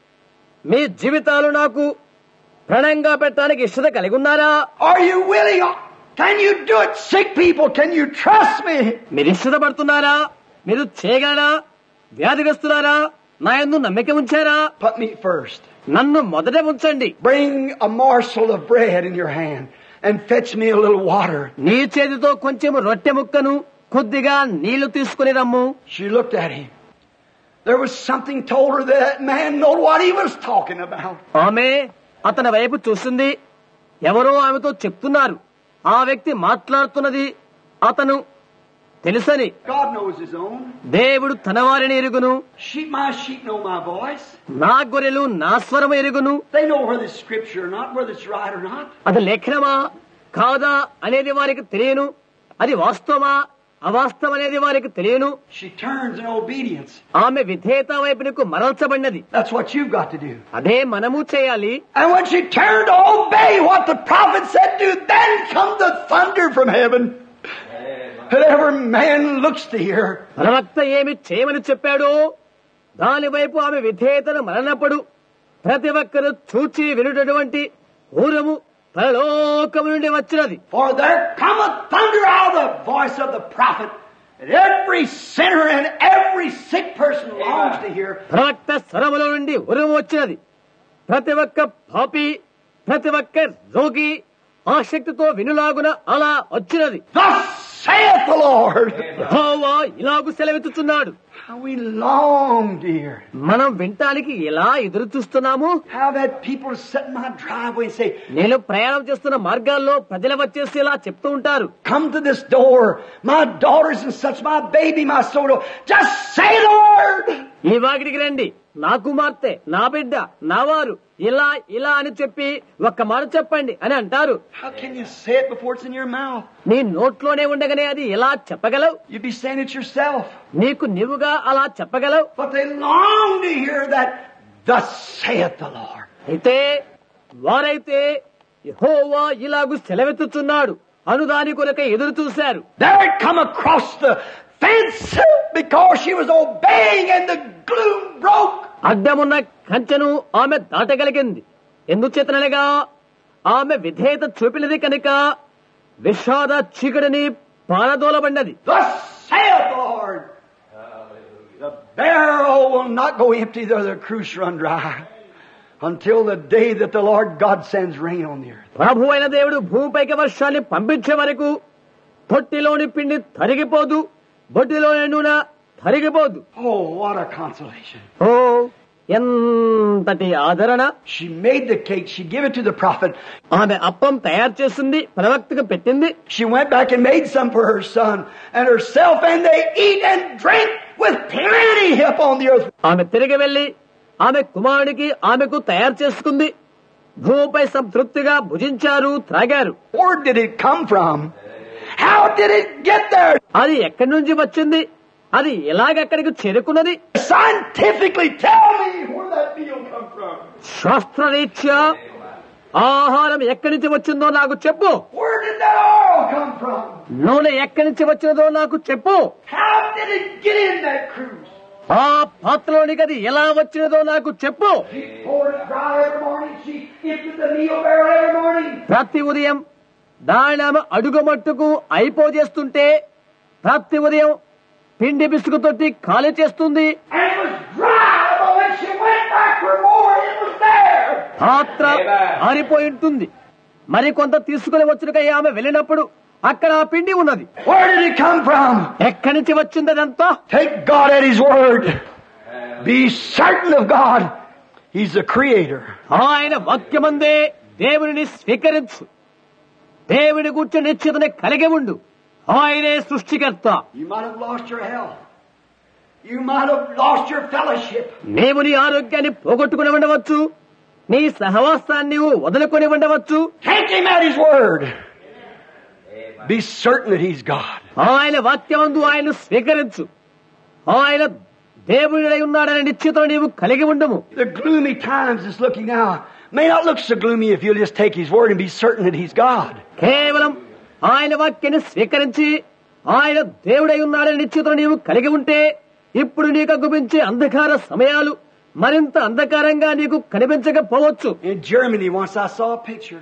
మీ జీవితాలు నాకు ప్రణంగా పెట్టడానికి ఇష్టత కలిగి ఉన్నారా? Are you willing? Can you do it? Sick people, can you trust me? మీరు ఇష్టపడుతున్నారా? మీరు చేయగలరా? వ్యాధిగ్రస్తులారా, నా యందు నమ్మిక ఉంచారా? Put me first. నన్ను మొదట ఉంచండి. Bring a morsel of bread in your hand and fetch me a little water. నీ చేతితో కొంచెం రొట్టె ముక్కను కొద్దిగా నీళ్లు తీసుకుని రమ్ము. She looked at him. There was something told her that man knew what he was talking about. ఆమె అతని వైపు చూసింది. ఎవరో ఆమెతో చెప్తున్నారు. ఆ వ్యక్తి మాట్లాడుతున్నది అతను తెలుసని. God knows his own. దేవుడు తన వారిని ఎరుగును. My sheep know my voice. నా గొర్రెలు నా స్వరము ఎరుగును. They know whether it's scripture or not, whether it's right or not. అది లేఖనమా కాదా అనేది వారికి తెలియను. అది వాస్తవమా అవాస్తవం అనేది వారికి తెలియను. She turns in obedience. ఆమె విధేయత వైపునకు మరల్చబడినది. That's what you've got to do. అదే మనము చేయాలి. And when she turned to obey what the prophet said to, then come the thunder from heaven. And every man looks to hear. ప్రవక్త ఏమి చేయమని చెప్పాడో దాని వైపు ఆమె విధేయతను మరలినప్పుడు ప్రతి ఒక్కరు చూచి వినుటటువంటి ఊరము పరలోకము నుండి వచ్చినది. For there cometh thunder out of the voice of the prophet, and every sinner and every sick person longs to hear. ప్రవక్త స్వరములో నుండి ఉరుము వచ్చినది. ప్రతి ఒక్క పాపి, ప్రతి ఒక్క రోగి ఆసక్తితో వినులాగున అలా వచ్చినది. Thus saith the Lord. యెహోవా ఇలాగు సెలవిస్తున్నాడు. How we long, dear. మనం వింటానికి ఎలా ఎదురు చూస్తున్నాము. How that people sit in my driveway and say, నేను ప్రయాణం చేస్తున్న మార్గాల్లో ప్రజలు వచ్చేసి ఇలా చెప్తూ ఉంటారు. Come to this door, my daughters and such, my baby, my soul. Just say the word. ఈ వాకిడికి రండి, నా కుమార్తె, నా బిడ్డ, నా వారు, ఇలా ఇలా అని చెప్పి ఒక్క మాట చెప్పండి అని అంటారు. How can you say it before it's in your mouth? నీ నోట్లోనే ఉండగానే అది ఎలా చెప్పగలవు? You'd be saying it yourself. నీకు నీవుగా అలా చెప్పగలవు. But they long to hear that, thus saith the Lord. అయితే వారైతే యెహోవా ఇలాగు సెలవెత్తుచున్నాడు అనుదాని కొరకై ఎదురు చూశారు. There it come across the fence because she was obeying and the gloom broke. అడ్డమున్న కంచెను ఆమె దాటగలిగింది. ఎందుచేతనగా ఆమె విధేయత చూపినది కనుక విషాద చీకటిని పారదోలబడినది. Thus saith the Lord. The barrel will not go empty, though the cruse run dry, until the day that the Lord God sends rain on the earth. ప్రభు అయిన దేవుడు భూమిపైకి వర్షాన్ని పంపించే వరకు తొట్టిలోని పిండి తరిగిపోదు, బొడ్డిలోని నూనె తరిగిపోదు. Oh, what a consolation. ఓ ఎంతటి ఆదరణ. She made the cake. She gave it to the prophet. ఆమె అప్పం తయారు చేసింది, ప్రవక్తకు పెట్టింది. She went back and made some for her son and herself, and they eat and drink with plenty upon the earth. ఆమె తిరిగి వెళ్లి ఆమె కుమారుడికి ఆమెకు తయారు చేసుకుంది. భూమిపై సంతృప్తిగా భుజించారు, త్రాగారు. Where did it come from? How did it get there? అది ఎక్కడి నుంచి వచ్చింది? అది ఎలాగక్కడికి చేరుకున్నది? Scientifically tell me where that meal come from. శాస్త్రరీత్యా ఆహారం ఎక్కడి నుంచి వచ్చిందో నాకు చెప్పు. Where did that oil come from? నూనె ఎక్కడి నుంచి వచ్చినదో నాకు చెప్పు. How did it get in that cruse? ఆ పాత్రలోనికి అది ఎలా వచ్చినదో నాకు చెప్పు. She poured it dry every morning. She emptied the meal barrel every morning. ప్రతి ఉదయం దాని ఆమె అడుగు మట్టుకు అయిపోజేస్తుంటే ప్రతి ఉదయం పిండి బిసుకు తొట్టి ఖాళీ చేస్తుంది. And it was dry, but when she went back for more, it was there. పాత్ర ఆరిపోయి ఉంటుంది. మరి కొంత తీసుకుని వచ్చుకై ఆమె వెళ్ళినప్పుడు అక్కడ ఆ పిండి ఉన్నది. Where did it come from? ఎక్కడి నుంచి వచ్చింది అదంతా? Take God at His word. Be certain of God. He's the creator. ఆయన వాక్యమందే దేవుని స్వీకరించు. దేవుని కూర్చొని నిశ్చితని కలిగి ఉండు. ఆయనే సృష్టికర్త. You might have lost your health. You might have lost your fellowship. నీవు నీ ఆరోగ్యాన్ని పోగొట్టుకుని ఉండవచ్చు. నీ సహవాసాన్ని వదులుకొని ఉండవచ్చు. Take Him at His word. Be certain that He's God. ఆయన వాక్యమందు ఆయన స్వీకరించు. ఆయన దేవుడై ఉన్నాడని నిశ్చితం నీవు కలిగి ఉండము. The gloomy times is looking now. may not look so gloomy if you'll just take His word and be certain that He's God. కేవలం ఆయన వాక్యాన్ని స్వీకరించి ఆయన దేవుడై ఉన్నాడని నిశ్చితం నీవు కలిగి ఉంటే ఇప్పుడు నీకు అగుపించే అంధకార సమయాలు మరింత అంధకారంగా నీకు కనిపించకపోవచ్చు. In Germany once I saw a picture.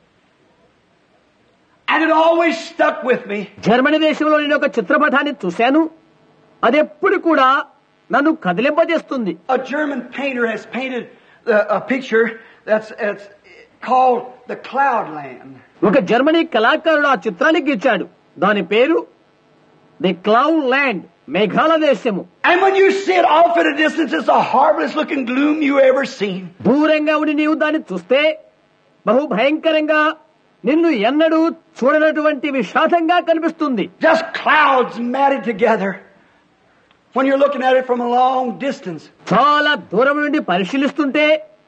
And it always stuck with me. Germany దేశంలో నేను ఒక చిత్రపటాన్ని చూశాను. అది ఎప్పుడు కూడా నన్ను కదిలింపజేస్తుంది. A German painter has painted a picture that's called the Cloudland. ఒక జర్మనీ కళాకారుడు ఆ చిత్రాన్ని గీచాడు. దాని పేరు ది క్లౌడ్ ల్యాండ్, మేఘాల దేశము. And when you see it off at a distance, it's the horriblest looking gloom you ever seen. దూరంగా ఉండి నీవు దాన్ని చూస్తే బహు భయంకరంగా నిన్ను ఎన్నడూ చూడనటువంటి విషాదంగా కనిపిస్తుంది. Just clouds matted together. When you're looking at it from a long distance. చాలా దూరం నుండి పరిశీలిస్తుంటే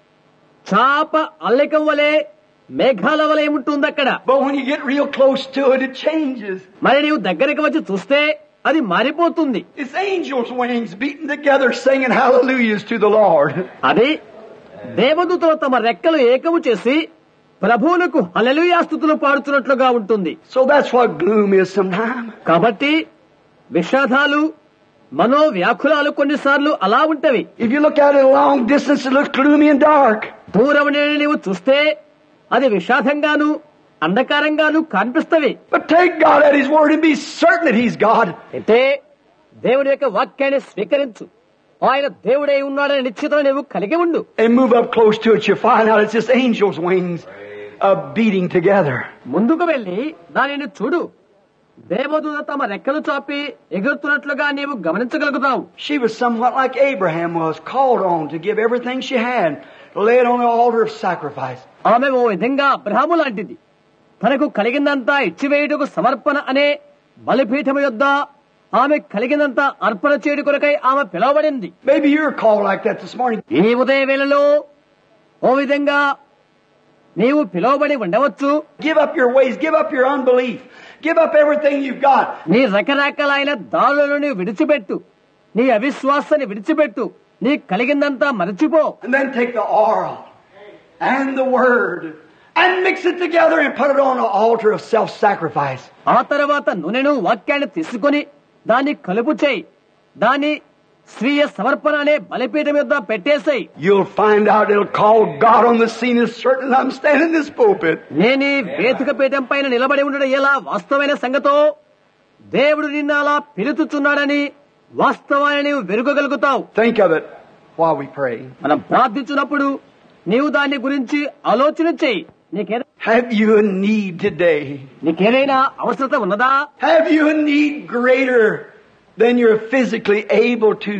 చాప అల్లకం వలె మేఘాల వలె ఉంటుంది అక్కడ. But when you get real close to it, it changes. మరి నీవు దగ్గరికి వచ్చి చూస్తే అది మారిపోతుంది. It's angels' wings beating together, singing hallelujahs to the Lord. అది దేవదూతలు తమ రెక్కలు ఏకము చేసి ప్రభువులకు హల్లెలూయా స్తుతులు పాడుతున్నట్లుగా ఉంటుంది. So that's what gloom is sometimes. కాబట్టి విషాదాలు మనోవ్యాకులాలు కొన్నిసార్లు అలా ఉంటవి. If you look at it a long distance, it looks gloomy and dark. దూరం నుండి నీవు చూస్తే అది విషాదంగాను అంధకారంగాను కనిపిస్తవి. But take God at His word and be certain that He's God. అయితే దేవుని యొక్క వాక్యాన్ని స్వీకరించు, ఆయన దేవుడై ఉన్నాడని నిశ్చితం నీవు కలిగి ఉండు. And move up close to it, you find out it's just angels' wings beating together. ముందుకు వెళ్లి దానిని చూడు, దేవదూత తమ రెక్కలు చాపి ఎగురుతున్నట్లుగా నీవు గమనించగలుగుతావు. She was somewhat like Abraham was, called on to give everything she had, to lay it on the altar of sacrifice. ఆమె ఓ విధంగా అబ్రహాము లాంటిది, తనకు కలిగిందంతా ఇచ్చివేయుటకు సమర్పణ అనే బలిపీఠము యొద్ద ఆమె కలిగినంత అర్పణ చేయడు కొరకై ఆమె పిలువబడింది. Maybe you're called like that this morning. ఈ ఉదయ వేళలో ఓ విధంగా నీవు పిలువబడి ఉండవచ్చు. Give up your ways, give up your unbelief, give up everything you've got. నీ రకరకాలైన దారులను విడిచిపెట్టు, నీ అవిశ్వాసాన్ని విడిచిపెట్టు, నీ కలిగిందంతా మరచిపో. And then take the oil and the word and mix it together and put it on an altar of self-sacrifice. ఆ తర్వాత నూనెను వాక్యాన్ని తీసుకుని దాన్ని కలుపు చేయి, దాన్ని స్వీయ సమర్పణ అనే బలిపీఠం మీద పెట్టేసాయి. You'll find out it'll call God on the scene as certain I'm standing in this pulpit. నేను వేదిక పీఠం పైన నిలబడి ఉండడం ఎలా వాస్తవమైన సంగతో దేవుడు నిన్ను అలా పిలుచుచున్నాడని వాస్తవాన్ని నీవు వెరుగగలుగుతావు. Think of it while we pray. మనం ప్రార్థించినప్పుడు నీవు దాని గురించి ఆలోచన చేయి. Have you a need today? నీకేదైనా అవసరత ఉన్నదా? Have you a need greater than you're physically able to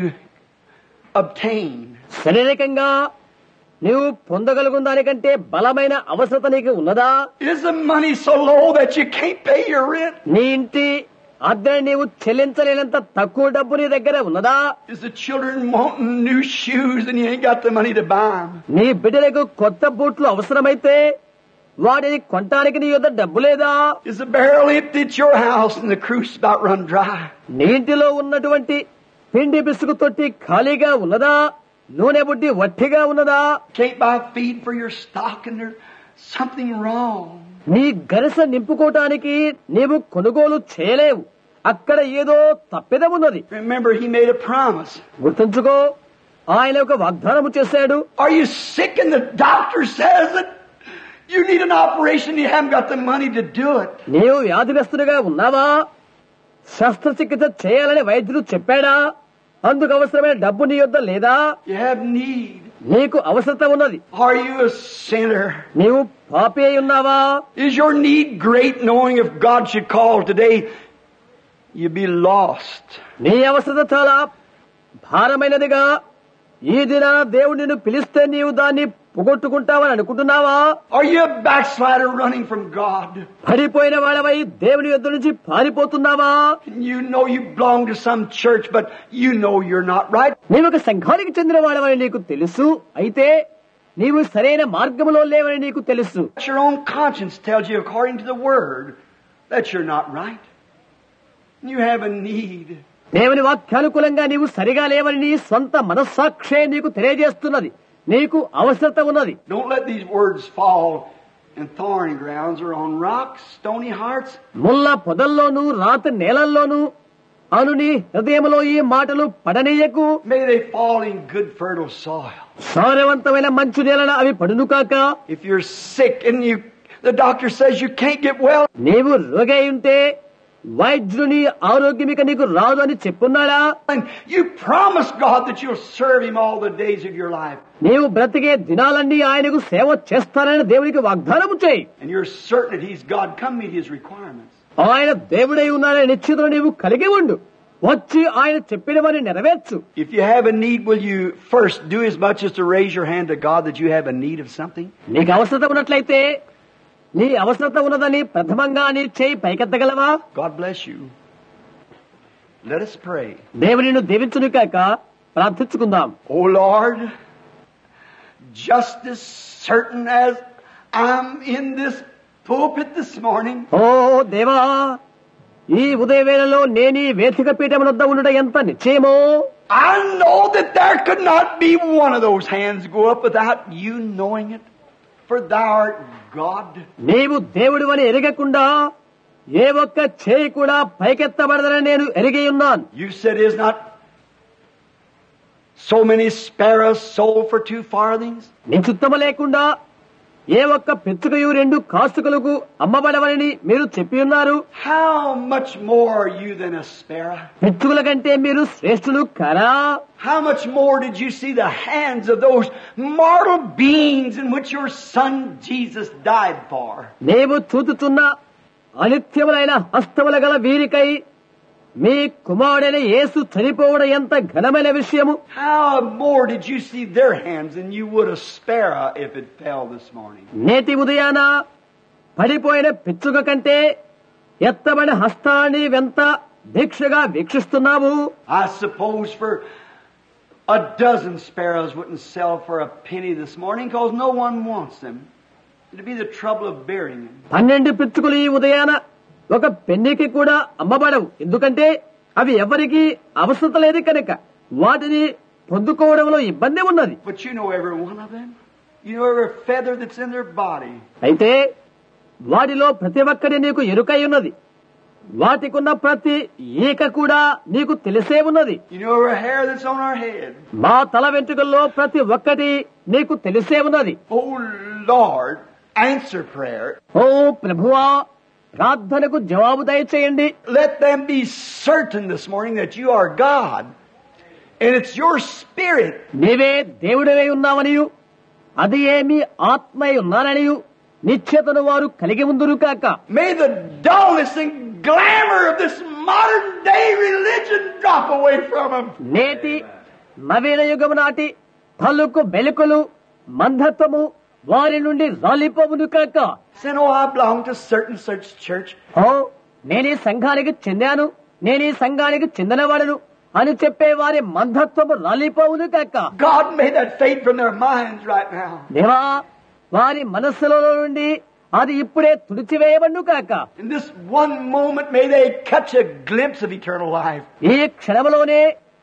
obtain? శారీరకంగా నీవు పొందగలుగున్న దానికంటే బలమైన అవసరత నీకు ఉన్నదా? Is the money so low that you can't pay your rent? నీ ఇంటి అద్దె నీవు చెల్లించలేనంత తక్కువ డబ్బు నీ దగ్గర ఉన్నదా? Is the children wanting new shoes and you ain't got the money to buy them? నీ బిడ్డలకు కొత్త బూట్లు అవసరమైతే వాటిని కొనటానికి నీ యొద్ద డబ్బు లేదా? Is the barrel empty at your house and the cruise about run dry? నీ ఇంటిలో ఉన్నటువంటి పిండి బిసుకు తొట్టి ఖాళీగా ఉన్నదా? నూనె బుడ్డి వట్టిగా ఉన్నదా? Can't buy feed for your stock and there's something wrong. నీ గరిస నింపుకోవటానికి నీవు కొనుగోలు చేయలేవు, అక్కడ ఏదో తప్పిదమున్నది. Remember, He made a promise. గుర్తుంచుకో, ఆయన ఒక వాగ్దానము చేశాడు. Are you sick and the doctor says that you need an operation, you haven't got the money to do it? నీవు వ్యాధిగ్రస్తుడిగా ఉన్నావా? శస్త్రచికిత్స చేయాలని వైద్యుడు చెప్పాడా? అందుకు అవసరమైన డబ్బు నీ యొద్ద లేదా? You have need. నీకు అవసరత ఉన్నది. Are you a sinner? నీవు పాపి అయి ఉన్నావా? Is your need great, knowing if God should call today, you'd be lost? నీ అవసరత చాలా భారమైనదిగా ఈ దిన దేవుడు నిన్ను పిలిస్తే నీవు దాన్ని పోగొట్టుకుంటావని అనుకుంటున్నావా? Are you a backslider running from God? పడిపోయిన వాడవై దేవుని యొద్ద నుంచి పారిపోతున్నావా? You know you belong to some church, but you know you're not right. నీవు ఒక సంఘానికి చెందిన వాడవని నీకు తెలుసు, అయితే నీవు సరైన మార్గంలో లేవని నీకు తెలుసు. Your own conscience tells you according to the word that you're not right. You have a need. దేవుని వాక్యానుకూలంగా నీవు సరిగా లేవని నీ స్వంత మనస్సాక్షే నీకు తెలియజేస్తున్నది. నీకు అవసరత ఉన్నది. Don't let these words fall in thorny grounds or on rocks, stony hearts. ముళ్ళ పొదల్లోనూ రాతి నేలల్లోనూ అను నీ హృదయంలో ఈ మాటలు పడనీయకు. May they fall in good fertile soil. సారవంతమైన మంచు నేలన అవి పడును కాక. If you're sick and the doctor says you can't get well, నీవు రోగి అయి ఉంటే వైద్యుని ఆరోగ్యమిక నీకు రాదు అని చెప్పున్నాడా? and you promise God that you'll serve Him all the days of your life, నీవు బ్రతికే దినాలన్నీ ఆయనకు సేవ చేస్తానని దేవునికి వాగ్దానము చేయి. and you're certain that He's God, come meet His requirements. ఆయన దేవుడై ఉన్నాడని నిశ్చితం నీవు కలిగి ఉండు. వచ్చి ఆయన చెప్పినవని నెరవేర్చు. If you have a need, will you first do as much as to raise your hand to God that you have a need of something? నీకు అవసరత ఉన్నట్లయితే నీ అవసరత ఉన్నదని ప్రథమంగా నీ చేయి పైకెత్తగలవా? God bless you. Let us pray. దేవుని నిన్ను దీవించును కాక ప్రార్థించుకుందాం. Oh Lord, just as certain as I'm in this pulpit this morning, ఓ దేవా, ఈ ఉదయవేళలో నేను ఈ వేదిక పీఠం వద్ద ఉండట ఎంత నిశ్చయమో, I know that there could not be one of those hands go up without you knowing it, for thou art God. నీవు దేవుడివని ఎరగకుండా ఏ ఒక్క చేయి కూడా పైకెత్తబడదని నేను ఎరిగి ఉన్నాను. You said, is not so many sparrows sold for 2 farthings? నీ చిత్తము లేకుండా ఏ ఒక్క పెచ్చుకయు 2 కాసుకలకు అమ్మబడవని మీరు చెప్పి ఉన్నారు. How much more are you than a sparrow? పెచ్చుకల కంటే మీరు శ్రేష్ఠులు కారా? How much more did you see the hands of those mortal beings in which your Son Jesus died for? నీవు చూచుచున్న అనిత్యములైన హస్తముల గల వీరికై మీ కుమారుడైన యేసు చనిపోవడం ఎంత ఘనమైన విషయము. How more did you see their hands than you would a sparrow if it fell this morning? నేటి ఉదయాన పడిపోయిన పిచ్చుక కంటే ఎత్తబడిన హస్తాన్ని వెంత దీక్షగా వీక్షిస్తున్నావు. I suppose for a dozen sparrows wouldn't sell for a penny this morning because no one wants them. It'd be the trouble of bearing them. 12 పిచ్చుకలు ఈ ఉదయాన ఒక పెన్నికి కూడా అమ్మబడవు. ఎందుకంటే అవి ఎవరికి అవసరం లేదు కనుక వాటిని పొందుకోవడంలో ఇబ్బంది ఉన్నది. But you know every one of them. You know every feather that's in their body. అయితే వాటిలో ప్రతి ఒక్కటి నీకు ఎరుకై ఉన్నది. వాటికున్న ప్రతి ఈక కూడా నీకు తెలిసే ఉన్నది. You know every hair that's on our head. మా తల వెంట్రుకల్లో ప్రతి ఒక్కటి నీకు తెలిసే ఉన్నది. Oh Lord, answer prayer. ఓ ప్రభువా, ప్రార్థనకు జవాబు దయచేయండి. Let them be certain this morning that you are God and it's your Spirit. నీవే దేవుడివై ఉన్నావనియు అది ఏమి ఆత్మై ఉన్నాననియు నిశ్చయతను వారు కలిగి ఉందురు కాక. May the dullness and glamour of this modern day religion drop away from them. నేటి నవీన యుగము నాటి తలుకు బెలుకులు మందత్వము వారి నుండి రాలిపోవును కాక. Saying, oh, I belong to certain such church. ఓ, నేనీ సంఘానికి చెందాను, నేనీ సంఘానికి చెందినవాడను అని చెప్పే వారి మందత్వము రాలిపోవును కాక. God made that fade from their minds right now. దేవా, వారి మనస్సులో నుండి అది ఇప్పుడే తుడిచివేయబడును కాక. In this one moment may they catch a glimpse of eternal life. ఈ క్షణంలోనే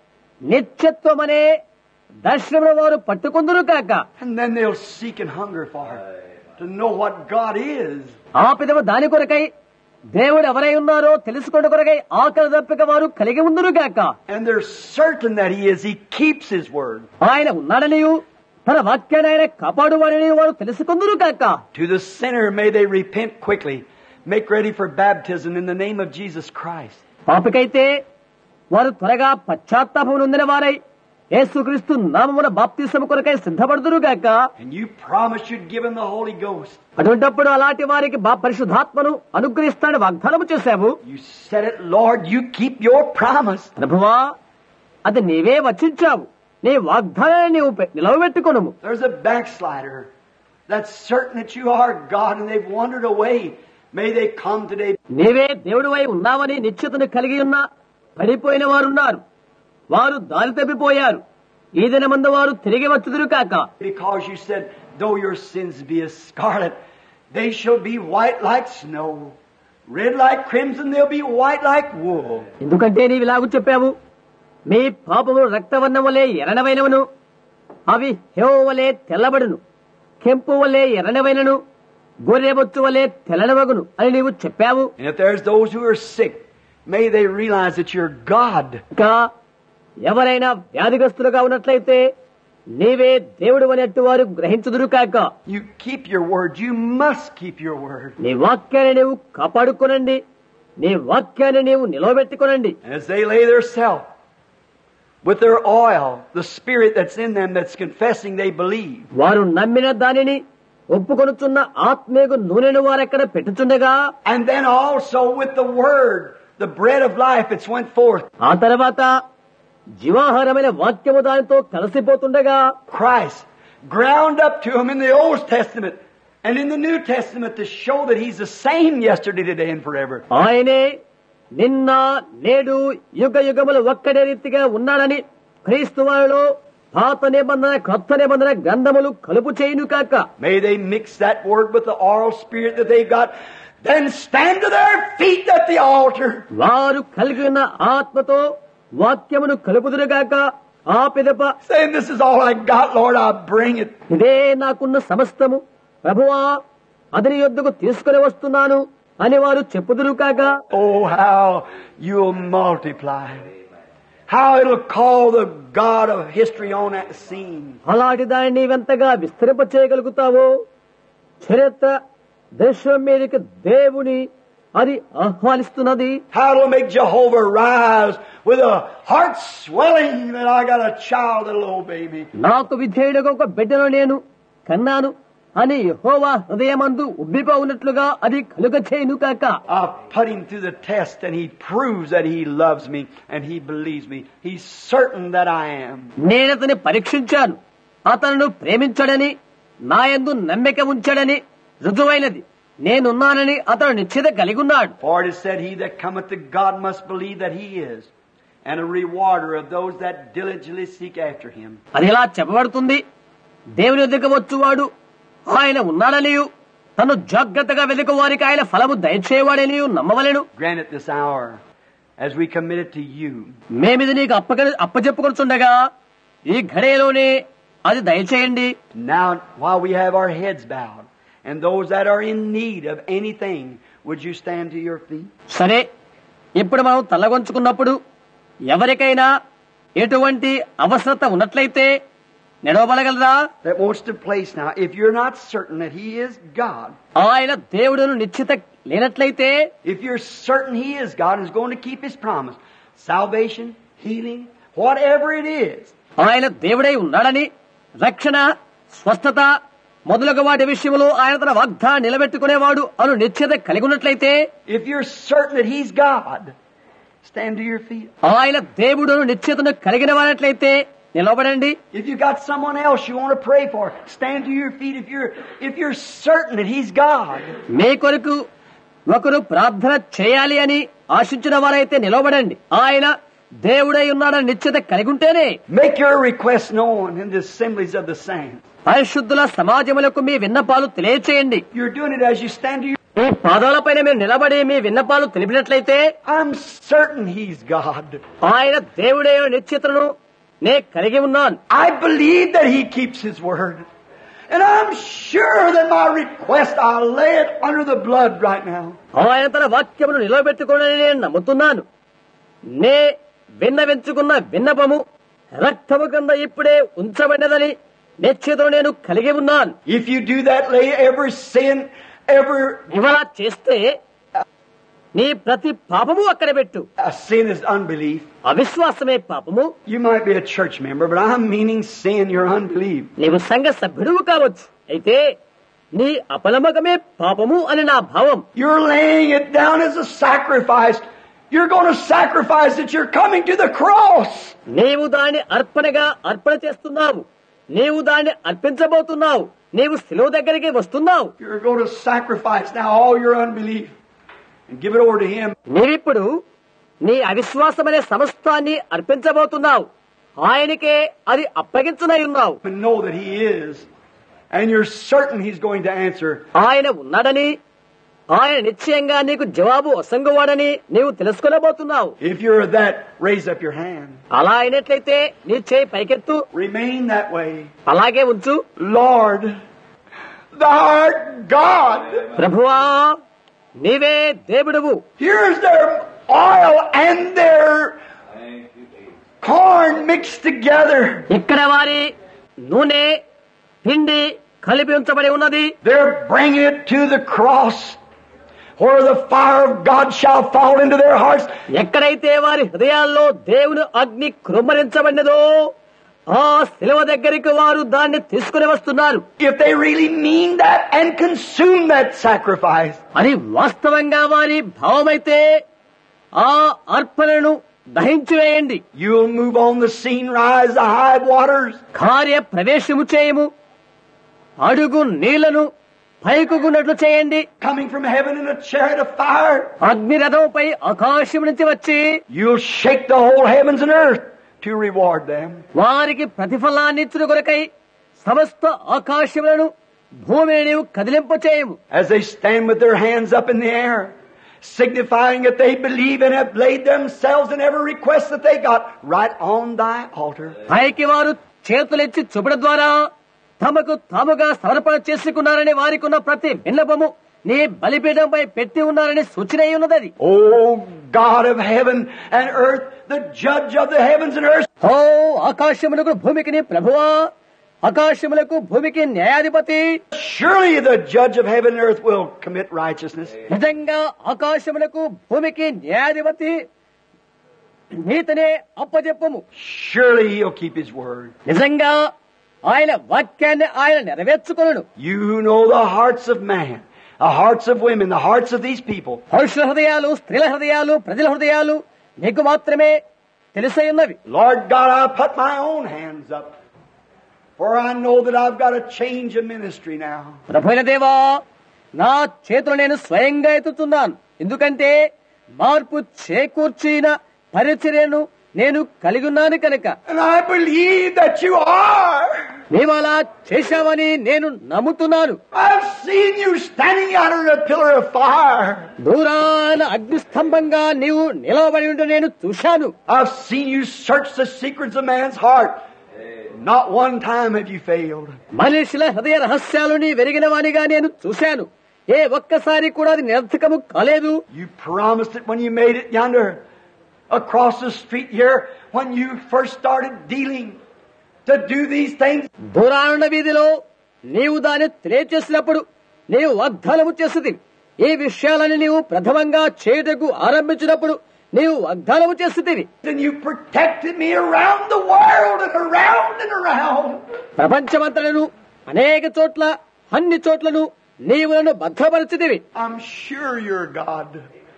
నిత్యత్వమనే దర్శనమును వారు పట్టుకుందురు కాక. And then they'll seek and hunger for to know what God is. ఆ పిదవ దాని కొరకై దేవుడు ఎవరై ఉన్నారో తెలుసుకున్న కొరకై ఆకలి దప్పిక వారు కలిగి ఉందురు కాక. And they're certain that He is. He keeps His word. ఆయన ఉన్నాడనియు తన వాక్యాన్ని ఆయన కాపాడువారని వారు తెలుసుకుందురు కాక. To the sinner may they repent quickly, make ready for baptism in the name of Jesus Christ. పాపికైతే వారు త్వరగా పశ్చాత్తాపం నొందిన వారై యేసుక్రీస్తు నామమున బాప్తిసము కొరకై సిద్ధపడుదురు గాక. And you promised you'd give him the Holy Ghost. అటువంటప్పుడు అలాంటి వారికి పరిశుద్ధాత్మను అనుగ్రహిస్తాడని వాగ్దానం చేశావు. You said it, Lord. You keep your promise. ప్రభువా, అది నీవే వచించావు. నీ వాగ్దానాన్ని నీవు నిలవబెట్టుకొనుము. There's a backslider that's certain that you are God and they've wandered away. May they come today. నీవే దేవుడివై ఉన్నావని నిశ్చితను కలిగి ఉన్న పడిపోయిన వారున్నారు. వారు దారి తప్పిపోయారు. ఈ దినమందు వారు తిరిగి వచ్చుదురు కాక. Because you said, though your sins be as scarlet, they shall be white like snow. Red like crimson, they'll be white like wool. ఎందుకంటే నీవు ఇలాగూ చెప్పావు, మీ పాపము రక్తవర్ణం వలె ఎర్రనవైనవను, అవి హేమ వలె తెల్లబడును, కెంపు వలె ఎర్రనివైనను, గొర్రెబొచ్చు వలె తెల్లనివగును అని నీవు చెప్పావు. And if there's those who are sick, may they realize that you're God. ఇంకా ఎవరైనా వ్యాధిగ్రస్తులుగా ఉన్నట్లయితే నీవే దేవుడు అనేట్టు వారు గ్రహించుదురు కాక. You keep your word. You must keep your word. నీ వాక్యాన్ని నీవు కాపాడుకోనండి, నీ వాక్యాన్ని నీవు నిలవబెట్టుకోనండి. As they lay their self with their oil, the spirit that's in them that's confessing they believe. వారు నమ్మిన దానిని ఒప్పుకొనుచున్న ఆత్మీయ నూనెను వారెక్కడ పెట్టుచుండగా, And then also with the word, the bread of life that's went forth. ఆ తర్వాత జీవాహారమైన వాక్యము దానితో కలిసిపోతుండగా, Christ ground up to him in the Old Testament and in the New Testament to show that he's the same yesterday, today, and forever. ఆయనే నిన్న నేడు యుగ యుగములు ఒక్కడే రీతిగా ఉన్నాడని క్రీస్తు వారిలో పాత నిబంధన క్రొత్త నిబంధన గ్రంథములు కలుపు చేయును కాక. May they mix that word with the oral spirit that they've got, then stand to their feet at the altar. వారు కలిగి ఉన్న ఆత్మతో వాక్యమును కలుపుదురుగాక. ఆ పిదప Saying, this is all I got, Lord, I'll bring it. ఇదే నాకున్న సమస్తము ప్రభువా, అది నీ యొద్దకు తీసుకుని వస్తున్నాను అని వారు చెప్పుదురు కాక. Oh, how you'll multiply. How it'll call the God of history on that scene. అలాంటి దాన్ని నీవెంతగా విస్తరింప చేయగలుగుతావో, చరిత్ర దృశ్యం మీదకి దేవుని అది ఆహ్వానిస్తున్నది. How it'll make Jehovah rise with a heart swelling that I got a child, a little baby. నాకు విధేయుడుగా ఒక బిడ్డను నేను కన్నాను అని యెహోవా హృదయమందు ఉబ్బిపోవునట్లుగా అది కలుగ చేయును కాక. I've put him through the test and he proves that he loves me and he believes me. He's certain that I am. నేనతని పరీక్షించాను, అతను ప్రేమించడని నా యందు నమ్మిక ఉంచాడని రుజువైనది. నేనున్నానని అతడు నిశ్చిత కలిగి ఉన్నాడు. For it is said, he that cometh to God must believe that he is, and a rewarder of those that diligently seek after him. అది ఇలా చెప్పబడుతుంది, దేవుని వద్దకు వచ్చువాడు ఆయన ఉన్నాడనియు, తను జాగ్రత్తగా వెతుకు వారికి ఆయన ఫలము దయచేవాడనియు నమ్మవలెను. Grant it this hour as we commit it to you. మేమిది నీకు అప్పచెప్పుకొనుచుండగా ఈ ఘడియలోనే అది దయచేయండి. Now, while we have our heads bowed, and those that are in need of anything, would you stand to your feet? సరే, ఇప్పుడు మనం తలగొంచుకున్నప్పుడు ఎవరికైనా ఎటువంటి అవసరత ఉన్నట్లయితే నిలవబడగలరా? That wants to place now. If you're not certain that he is God, ఆయన దేవుడును నిశ్చిత లేనట్లయితే, if you're certain he is God and is going to keep his promise, salvation, healing, whatever it is, ఆయన దేవుడై ఉన్నాడని రక్షణ, స్వస్థత మొదలగు వాటి విషయంలో ఆయన తన వాగ్దానం నిలబెట్టుకునేవాడు అను నిశ్చయత కలిగి ఉన్నట్లయితే, if you're certain that he's God, stand to your feet. ఆయన దేవుడును నిశ్చయతను కలిగిన వారినట్లయితే నిలబడండి. If you got someone else you want to pray for, stand to your feet. If you're certain that he's God, మీ కొరకు ఒకరు ప్రార్థన చేయాలి అని ఆశించిన వారైతే నిలబడండి. ఆయన దేవుడై ఉన్నాడని నిశ్చయత కలిగి ఉంటేనే make your request known in the assemblies of the saints. పరిశుద్ధుల సమాజములకు మీ విన్నపాలు తెలియచేయండి. You're doing it as you stand to your ఈ పాదాలపైన మీరు నిలబడి మీ విన్నపాలు తెలిపినట్లయితే, I'm certain he's God. ఆయన దేవుడే నిశ్చితను నే కలిగి ఉన్నాను. I believe that he keeps his word. And I'm sure that my request, I'll lay it under the blood right now. ఆయన తన వాక్యమును నిలబెట్టుకోనని నేను నమ్ముతున్నాను. నే విన్నవించుకున్న విన్నపము రక్తము కింద ఇప్పుడే ఉంచబడినదని నిశ్చితను నేను కలిగి ఉన్నాను. If you do that, lay every sin, ఇవలా చేస్తే నీ ప్రతి పాపము అక్కడ పెట్టు. sin is unbelief. అవిశ్వాసమే పాపము. You might be a church member, but I'm meaning sin, your unbelief. నీవు సంఘ సభ్యుడువు కావచ్చు, అయితే నీ అపనమ్మకమే పాపము అని నా భావం. You're laying it down as a sacrifice. You're going to sacrifice that you're coming to the cross. నీవు దాన్ని అర్పణగా అర్పణ చేస్తున్నావు. నీవు దాన్ని అర్పించబోతున్నావు. నీవు శిలువ దగ్గరికి వస్తున్నావు. You're going to sacrifice now all your unbelief and give it over to him. నీవిప్పుడు నీ అవిశ్వాసమనే సమస్తాన్ని అర్పించబోతున్నావు. ఆయనకే అది అప్పగించనై ఉన్నావు. And know that he is, and you're certain he's going to answer. ఆయన ఉన్నాడని, ఆయన నిశ్చయంగా నీకు జవాబు వసంగువాడని నీవు తెలుసుకోలేబోతున్నావు. If you're that, raise up your hand. అలా అయినట్లయితే నీ చేయి పైకెత్తు. Remain that way. అలాగే ఉంచు. Lord, thou art God. ప్రభువా, నీవే దేవుడువు. Here's their oil and their corn mixed together. ఇక్కడ వారి నూనె పిండి కలిపి ఉంచబడి ఉన్నది. They're bringing it to the cross, where the fire of God shall fall into their hearts. ఎక్కడైతే వారి హృదయాల్లో దేవుని అగ్ని కృమ్మరించబడినదో ఆ శిలువ దగ్గరికి వారు దాన్ని తీసుకుని వస్తున్నారు. If they really mean that and consume that sacrifice, అని వాస్తవంగా వారి భావమైతే ఆ అర్పణను దహించి వేయండి. you'll move on the scene, rise the high waters. కార్య ప్రవేశము చేయము, అడుగు నీళ్లను పైకున్నట్లు చేయండి. Coming from heaven in a chariot of fire, అగ్నిరథంపై ఆకాశం నుంచి వచ్చి you'll shake the whole heavens and earth to reward them. వారికి ప్రతిఫలాన్ని ఇచ్చుట కొరకై సమస్త ఆకాశములను భూమిని నీవు కదిలింప చేయము. As they stand with their hands up in the air, signifying that they believe and have laid themselves in every request that they got right on thy altar. పైకి వారు చేతులెత్తి చూపడం ద్వారా తమకు తాముగా సమర్పణ చేసుకున్నారని వారికి ఉన్న ప్రతి విన్నపము నీ బలిపీఠంపై పెట్టి ఉన్నారని సూచన అయి ఉన్నది. Oh God of heaven and earth, the judge of the heavens and earth. ఓ ఆకాశములకు భూమికి నీ ప్రభువా, ఆకాశములకు భూమికి న్యాయాధిపతి. Surely the judge of heaven and earth will commit righteousness. నిజంగా ఆకాశములకు భూమికి న్యాయాధిపతి నీతినే అప్పజెప్పము. Surely he'll keep his word. నిజంగా ఆయన వాక్యాన్ని ఆయన నెరవేర్చుకొనును. You know the hearts of man, the hearts of women, the hearts of these people. పురుషుల హృదయాలు, స్త్రీల హృదయాలు, ప్రజల హృదయాలు నీకు మాత్రమే తెలిసై ఉన్నవి. Lord God, I put my own hands up, for I know that I've got a change of ministry now. ప్రభువైన దేవా, నా చేతులు నేను స్వయంగా ఎత్తుతున్నాను. ఎందుకంటే మార్పు చేకూర్చిన పరిచర్యను నేను కలిగి ఉన్నాను కనుక. And I believe that you are. నీవు అలా చేశావని నేను నమ్ముతున్నాను. I've seen you standing out on a pillar of fire. దూరాన అగ్నిస్తంభంగా నీవు నిలవబడి ఉంటూ నేను చూశాను. I've seen you search the secrets of man's heart. Not one time have you failed. మనుషుల హృదయ రహస్యాలు నీ వెరిగిన వానిగా నేను చూశాను. ఏ ఒక్కసారి కూడా అది నిరర్థకము కాలేదు. You promised it when you made it yonder across the street here, when you first started dealing to do these things. దూరానున్న వీధిలో నీవు దాన్ని తెలియచేసినప్పుడు నీవు వాగ్దానము చేసింది. ఈ విషయాలని నీవు ప్రథమంగా చేయుటకు ఆరంభించినప్పుడు నీవు వాగ్దానము చేసింది. And you protected me around the world and around and around. ప్రపంచమంతలను అనేక చోట్ల అన్ని చోట్లను నీవు నన్ను భద్రపరిచితివి. I'm sure you're God.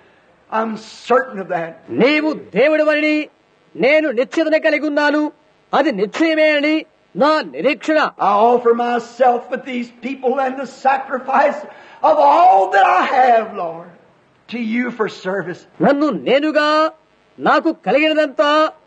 I'm certain of that. నీవు దేవుడివని నేను నిశ్చయత కలిగి ఉన్నాను. అది నిశ్చయమే అని నా నిరీక్షణ. I offer myself with these people and the sacrifice of all that I have, Lord, to you for service. నన్ను నేనుగా నాకు కలిగినదంతా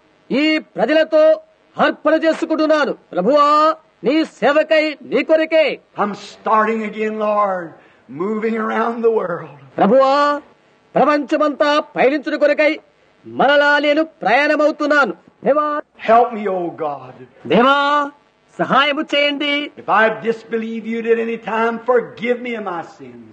ఈ ప్రజలతో అర్పణ చేసుకుంటున్నాను. ప్రభువా, నీ సేవకై నీ కొరకే. I'm starting again, Lord, moving around the world. ప్రభువా, ప్రపంచమంతా పయనించుట కొరకై మరలా నేను ప్రయాణమవుతున్నాను. దేవా, Help me, O God. దేవా, సహాయము చేయండి. If I disbelieve you at any time, forgive me of my sins.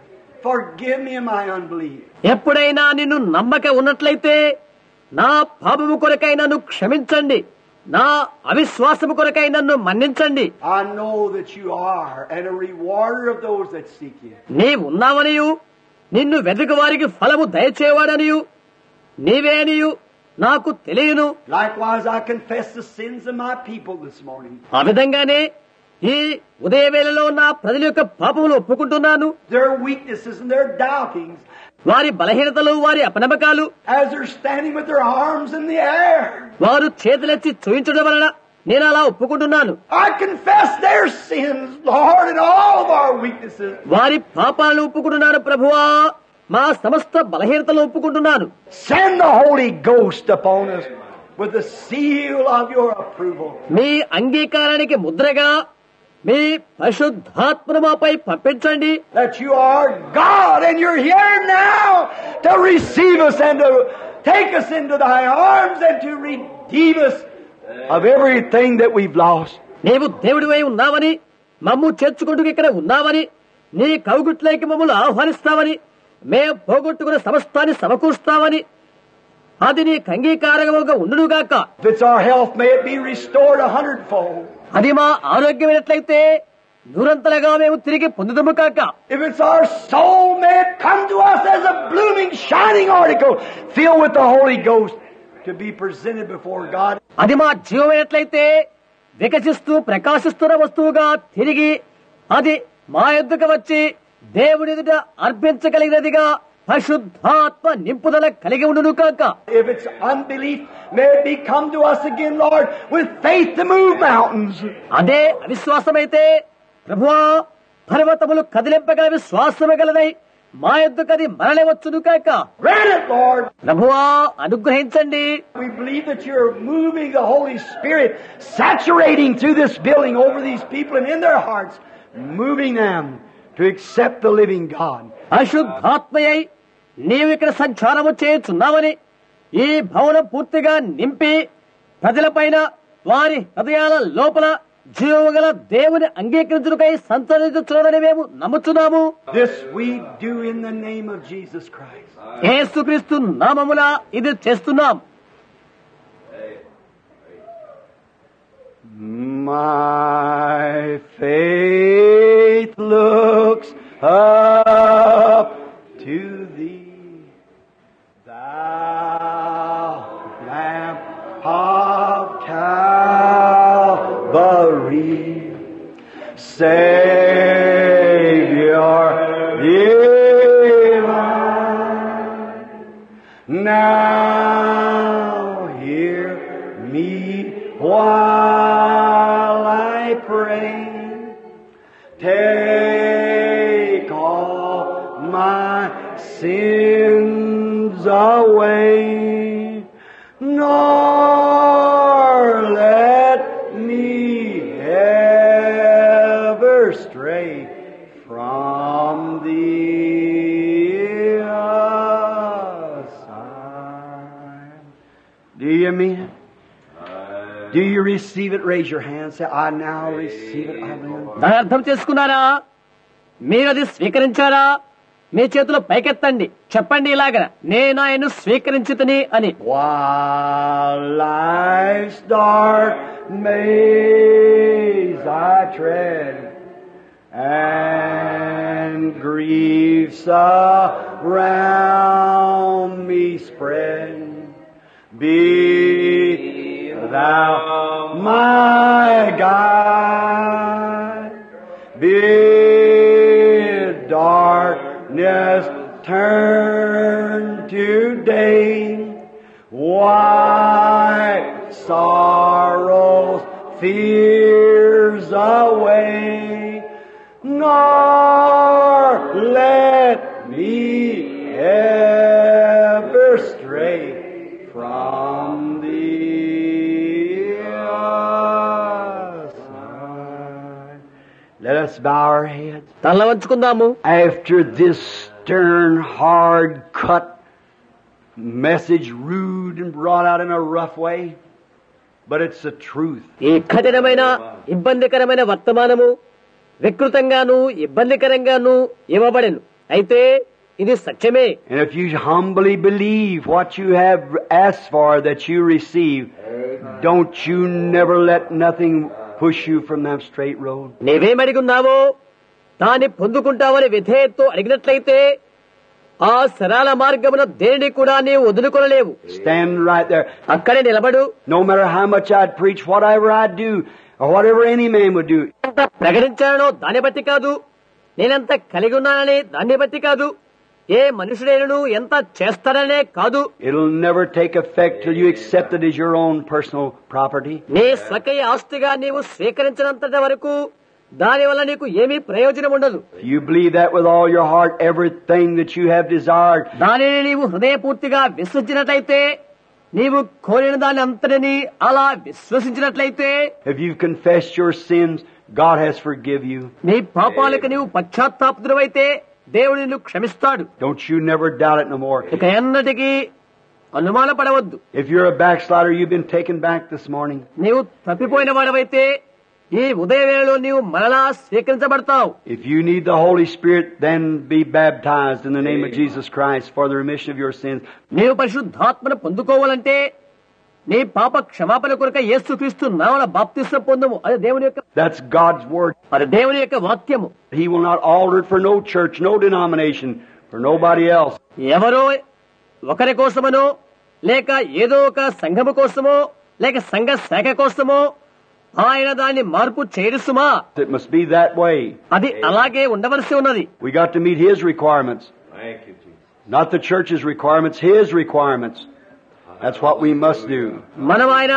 Forgive me of my unbelief. ఎప్పుడైనా నిన్ను నమ్మక ఉన్నట్లయితే నా పాపము కొరకై నన్ను క్షమించండి. నా అవిశ్వాసము కొరకై నన్ను మన్నించండి. I know that you are and a rewarder of those that seek you. నీవున్నావనియు నిన్ను వెతుకు వారికి ఫలము దయచేవాడనియు నీవే అనియు నాకు తెలియను. Likewise, I confess the sins of my people this morning. ఆ విధంగానే ఈ ఉదయవేళలో నా ప్రజల యొక్క పాపములు ఒప్పుకుంటున్నాను. Their weaknesses and their doubtings. వారి బలహీనతలు, వారి అపనమ్మకాలు, As they're standing with their arms in the air. వారు చేతులెత్తి చూయించడం వలన నేను అలా ఒప్పుకుంటున్నాను. I confess their sins, Lord, and all of our weaknesses. వారి పాపాలను ఒప్పుకుంటున్నాను ప్రభువా, మా సమస్త బలహీనతలు ఒప్పుకుంటున్నాను. Send the Holy Ghost upon us with the seal of your approval. మీ అంగీకారానికి ముద్రగా మీ పరిశుద్ధాత్మను మాపై పంపించండి. That you are God and you're here now to receive us and to take us into thy arms and to redeem us of everything that we've lost. నీవు దేవుడివై ఉన్నావని, మమ్ము చేర్చుకుంటూ ఇక్కడ ఉన్నావని, నీ కౌగుట్లోకి మమ్మల్ని ఆహ్వానిస్తావని, మేం పోగొట్టుకున్న సమస్తాన్ని సమకూరుస్తావని, అది నీకు అంగీకారముగా ఉండునుగాక. If it's our health, may it be restored 100-fold. అది మా ఆరోగ్యమైనట్లయితే నూరంతలుగా మేము తిరిగి పొందుదము కాక. If it's our soul, may it come to us as a blooming, shining article filled with the Holy Ghost to be presented before God. అది మా జీవమైనట్లయితే వికసిస్తూ ప్రకాశిస్తున్న వస్తువుగా తిరిగి అది మా యొద్దకు వచ్చి దేవుని ఎదుట అర్పించగలిగినదిగా పరిశుద్ధాత్మ నింపుదల కలిగి ఉండును కాక. If it's unbelief, may it be come to us again, Lord, with faith to move mountains. అదే అవిశ్వాసమైతే ప్రభువా పర్వతములు కదిలింపగల విశ్వాసము గలదై మా యొద్దకు అది మరలి వచ్చును కాక. Grant it, Lord. ప్రభువా అనుగ్రహించండి. We believe that you're moving the Holy Spirit, saturating through this building over these people and in their hearts, moving them to accept the living God. అశుద్ధాత్మయై నీవు ఇక్కడ సంచారము చేయుచున్నావని, ఈ భవనం పూర్తిగా నింపి ప్రజలపైన వారి హృదయాల లోపల జీవగల దేవుని అంగీకరించుటకై సంచరించుచున్నదని మేము నమ్ముచున్నాము. This we do in the name of Jesus Christ. యేసుక్రీస్తు నామమున ఇది చేస్తున్నాం. My faith looks up to thee, thou Lamb of Calvary, Savior divine. Now hear me while I pray. Take all my sins away, nor let me ever stray from thee aside. Do you mean it? Do you receive it? Raise your hand. Say, I now receive it. I believe. దాని అర్థం చేసుకున్నారా? మీరు అది స్వీకరించారా? మీ చేతులు పైకెత్తండి, చెప్పండి ఇలాగ, నేను ఆయన్ను స్వీకరించుతని అని. While life's dark maze I tread, and griefs around me spread, be thou my guide, bid darkness turn to day, wipe sorrows, fears away, nor let me ever stray from thee aside. Let us bow our heads. తల వంచుకుందాము. After this stern, hard cut message, rude and brought out in a rough way, but it's the truth. ఈ కఠినమైన ఇబ్బందికరమైన వర్తమానము వికృతంగాను ఇబ్బందికరంగాను ఇవ్వబడెను, అయితే ఇది సత్యమే. And if you humbly believe what you have asked for that you receive, don't you never let nothing push you from that straight road. నీవేమడిగున్నావో దాన్ని పొందుకుంటావని విధేయతతో అడిగినట్లయితే ఆ సరళ మార్గమున దేనిని కూడా నీవు వదులుకొనలేవు. Stand right there. అక్కడే నిలబడు. No matter how much I'd preach, whatever I'd do, or whatever any man would do. ఎంత ప్రకటించానో దాన్ని బట్టి కాదు, నేనెంత కలిగి ఉన్నానని దాన్ని బట్టి కాదు, ఏ మనుషుడైనను ఎంత చేస్తాననే కాదు. It'll never take effect till you accept it as your own personal property. నీ స్వకీయ ఆస్తిగా నీవు స్వీకరించినంత వరకు దాని వల్ల నీకు ఏమీ ప్రయోజనం ఉండదు. You believe that with all your heart, everything that you have desired. దానిని నీవు హృదయపూర్తిగా విశ్వసించినట్లయితే, నీవు కోరిన దాని అంతటిని అలా విశ్వసించినట్లయితే, If you've confessed your sins, God has forgive you. నీ పాపాలకు నీవు పశ్చాత్తాపదుడవైతే దేవుడు నిన్ను క్షమిస్తాడు. Don't you never doubt it no more. ఇక ఎన్నటికీ అనుమాన పడవద్దు. If you're a backslider, you've been taken back this morning. నీవు తప్పిపోయిన వాడవైతే ఈ ఉదయ వేళలో నీవు మరలా స్వీకరించబడతావు. If you need the Holy Spirit, then be baptized in the name of Jesus Christ for the remission of your sins. నీవు పరిశుద్ధాత్మను పొందుకోవాలంటే నీ పాప క్షమాపణ కొరకు యేసుక్రీస్తు నామమున బాప్తిస్మం పొందుము. అది దేవుని యొక్క That's God's word. అది దేవుని యొక్క వాక్యము. He will not alter it for no church, no denomination, for nobody else. ఎవరో ఒకరి కోసమనో లేక ఏదో ఒక సంఘము కోసమో లేక సంఘ శాఖ కోసమో ఆయన దాన్ని మార్పు చేయడు సుమా. It must be that way. అది అలాగే ఉండవలసి ఉన్నది. We got to meet His requirements. Thank you, Jesus. Not the church's requirements, His requirements. That's what we must do. మనం ఆయన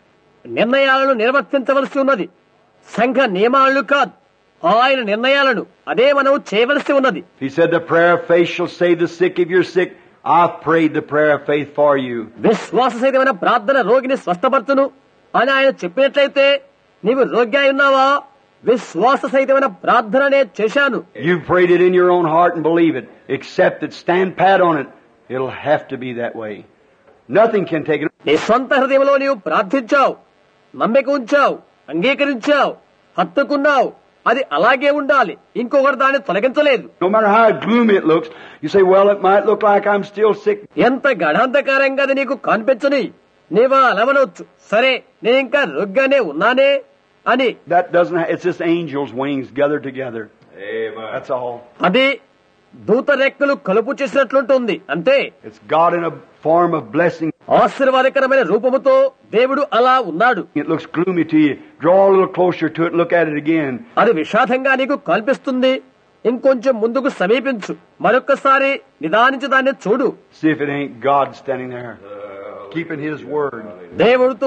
నిర్ణయాలను నిర్వర్తించవలసి ఉన్నది. సంఘ నియమాలను కాదు, ఆయన నిర్ణయాలను. అదే మనం చేయవలసి ఉన్నది. He said the prayer of faith shall save the sick. If you're sick, I've prayed the prayer of faith for you. విశ్వాస సహితమైన ప్రార్థన రోగిని స్వస్థపరచును అని ఆయన చెప్పినట్లయితే నీవు రోగి అయి ఉన్నావా? విశ్వాస సహితమైన ప్రార్థననే చేశాను. You've prayed it in your own heart and believe it. Accept it. Stand pat on it. It'll have to be that way. Nothing can take it. నీ సొంత హృదయంలో నీవు ప్రార్థించావు, నమ్మిక ఉంచావు, అంగీకరించావు, హత్తుకున్నావు. అది అలాగే ఉండాలి. ఇంకొకరు దాన్ని తొలగించలేదు. No matter how gloomy it looks, you say, well, it might look like I'm still sick. ఎంత గడాంధకారంగా అది నీకు కనిపించని నీవా అనవనొచ్చు. సరే, నేను ఇంకా రోగ్గానే ఉన్నానే అని. That doesn't, it's just angels' wings gathered together. Amen. That's all. అది దూత రెక్కలు కలుపు చేసినట్లుంటుంది అంతే. It's God in a form of blessing. ఆశీర్వాదకరమైన రూపముతో దేవుడు అలా ఉన్నాడు. It looks gloomy to you. Draw a little closer to it and look at it again. అది విషాదంగా నీకు కనిపిస్తుంది. ఇంకొంచెం ముందుకు సమీపించు, మరొక్కసారి నిదానించి దాన్ని చూడు. See if it ain't God standing there, keeping His word. దేవుడు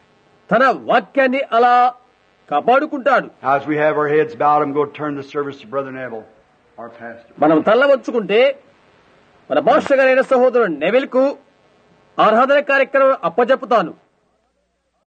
తన వాక్యాన్ని అలా కాపాడుకుంటాడు. As we have our heads bowed, I'm going to turn the service to Brother Neville, our pastor. మనం తల్లవంచుకుంటే మన భాష గారైన సహోదరుడు నెవిల్ కు ఆరాధన కార్యక్రమం అప్పజెప్పుతాను.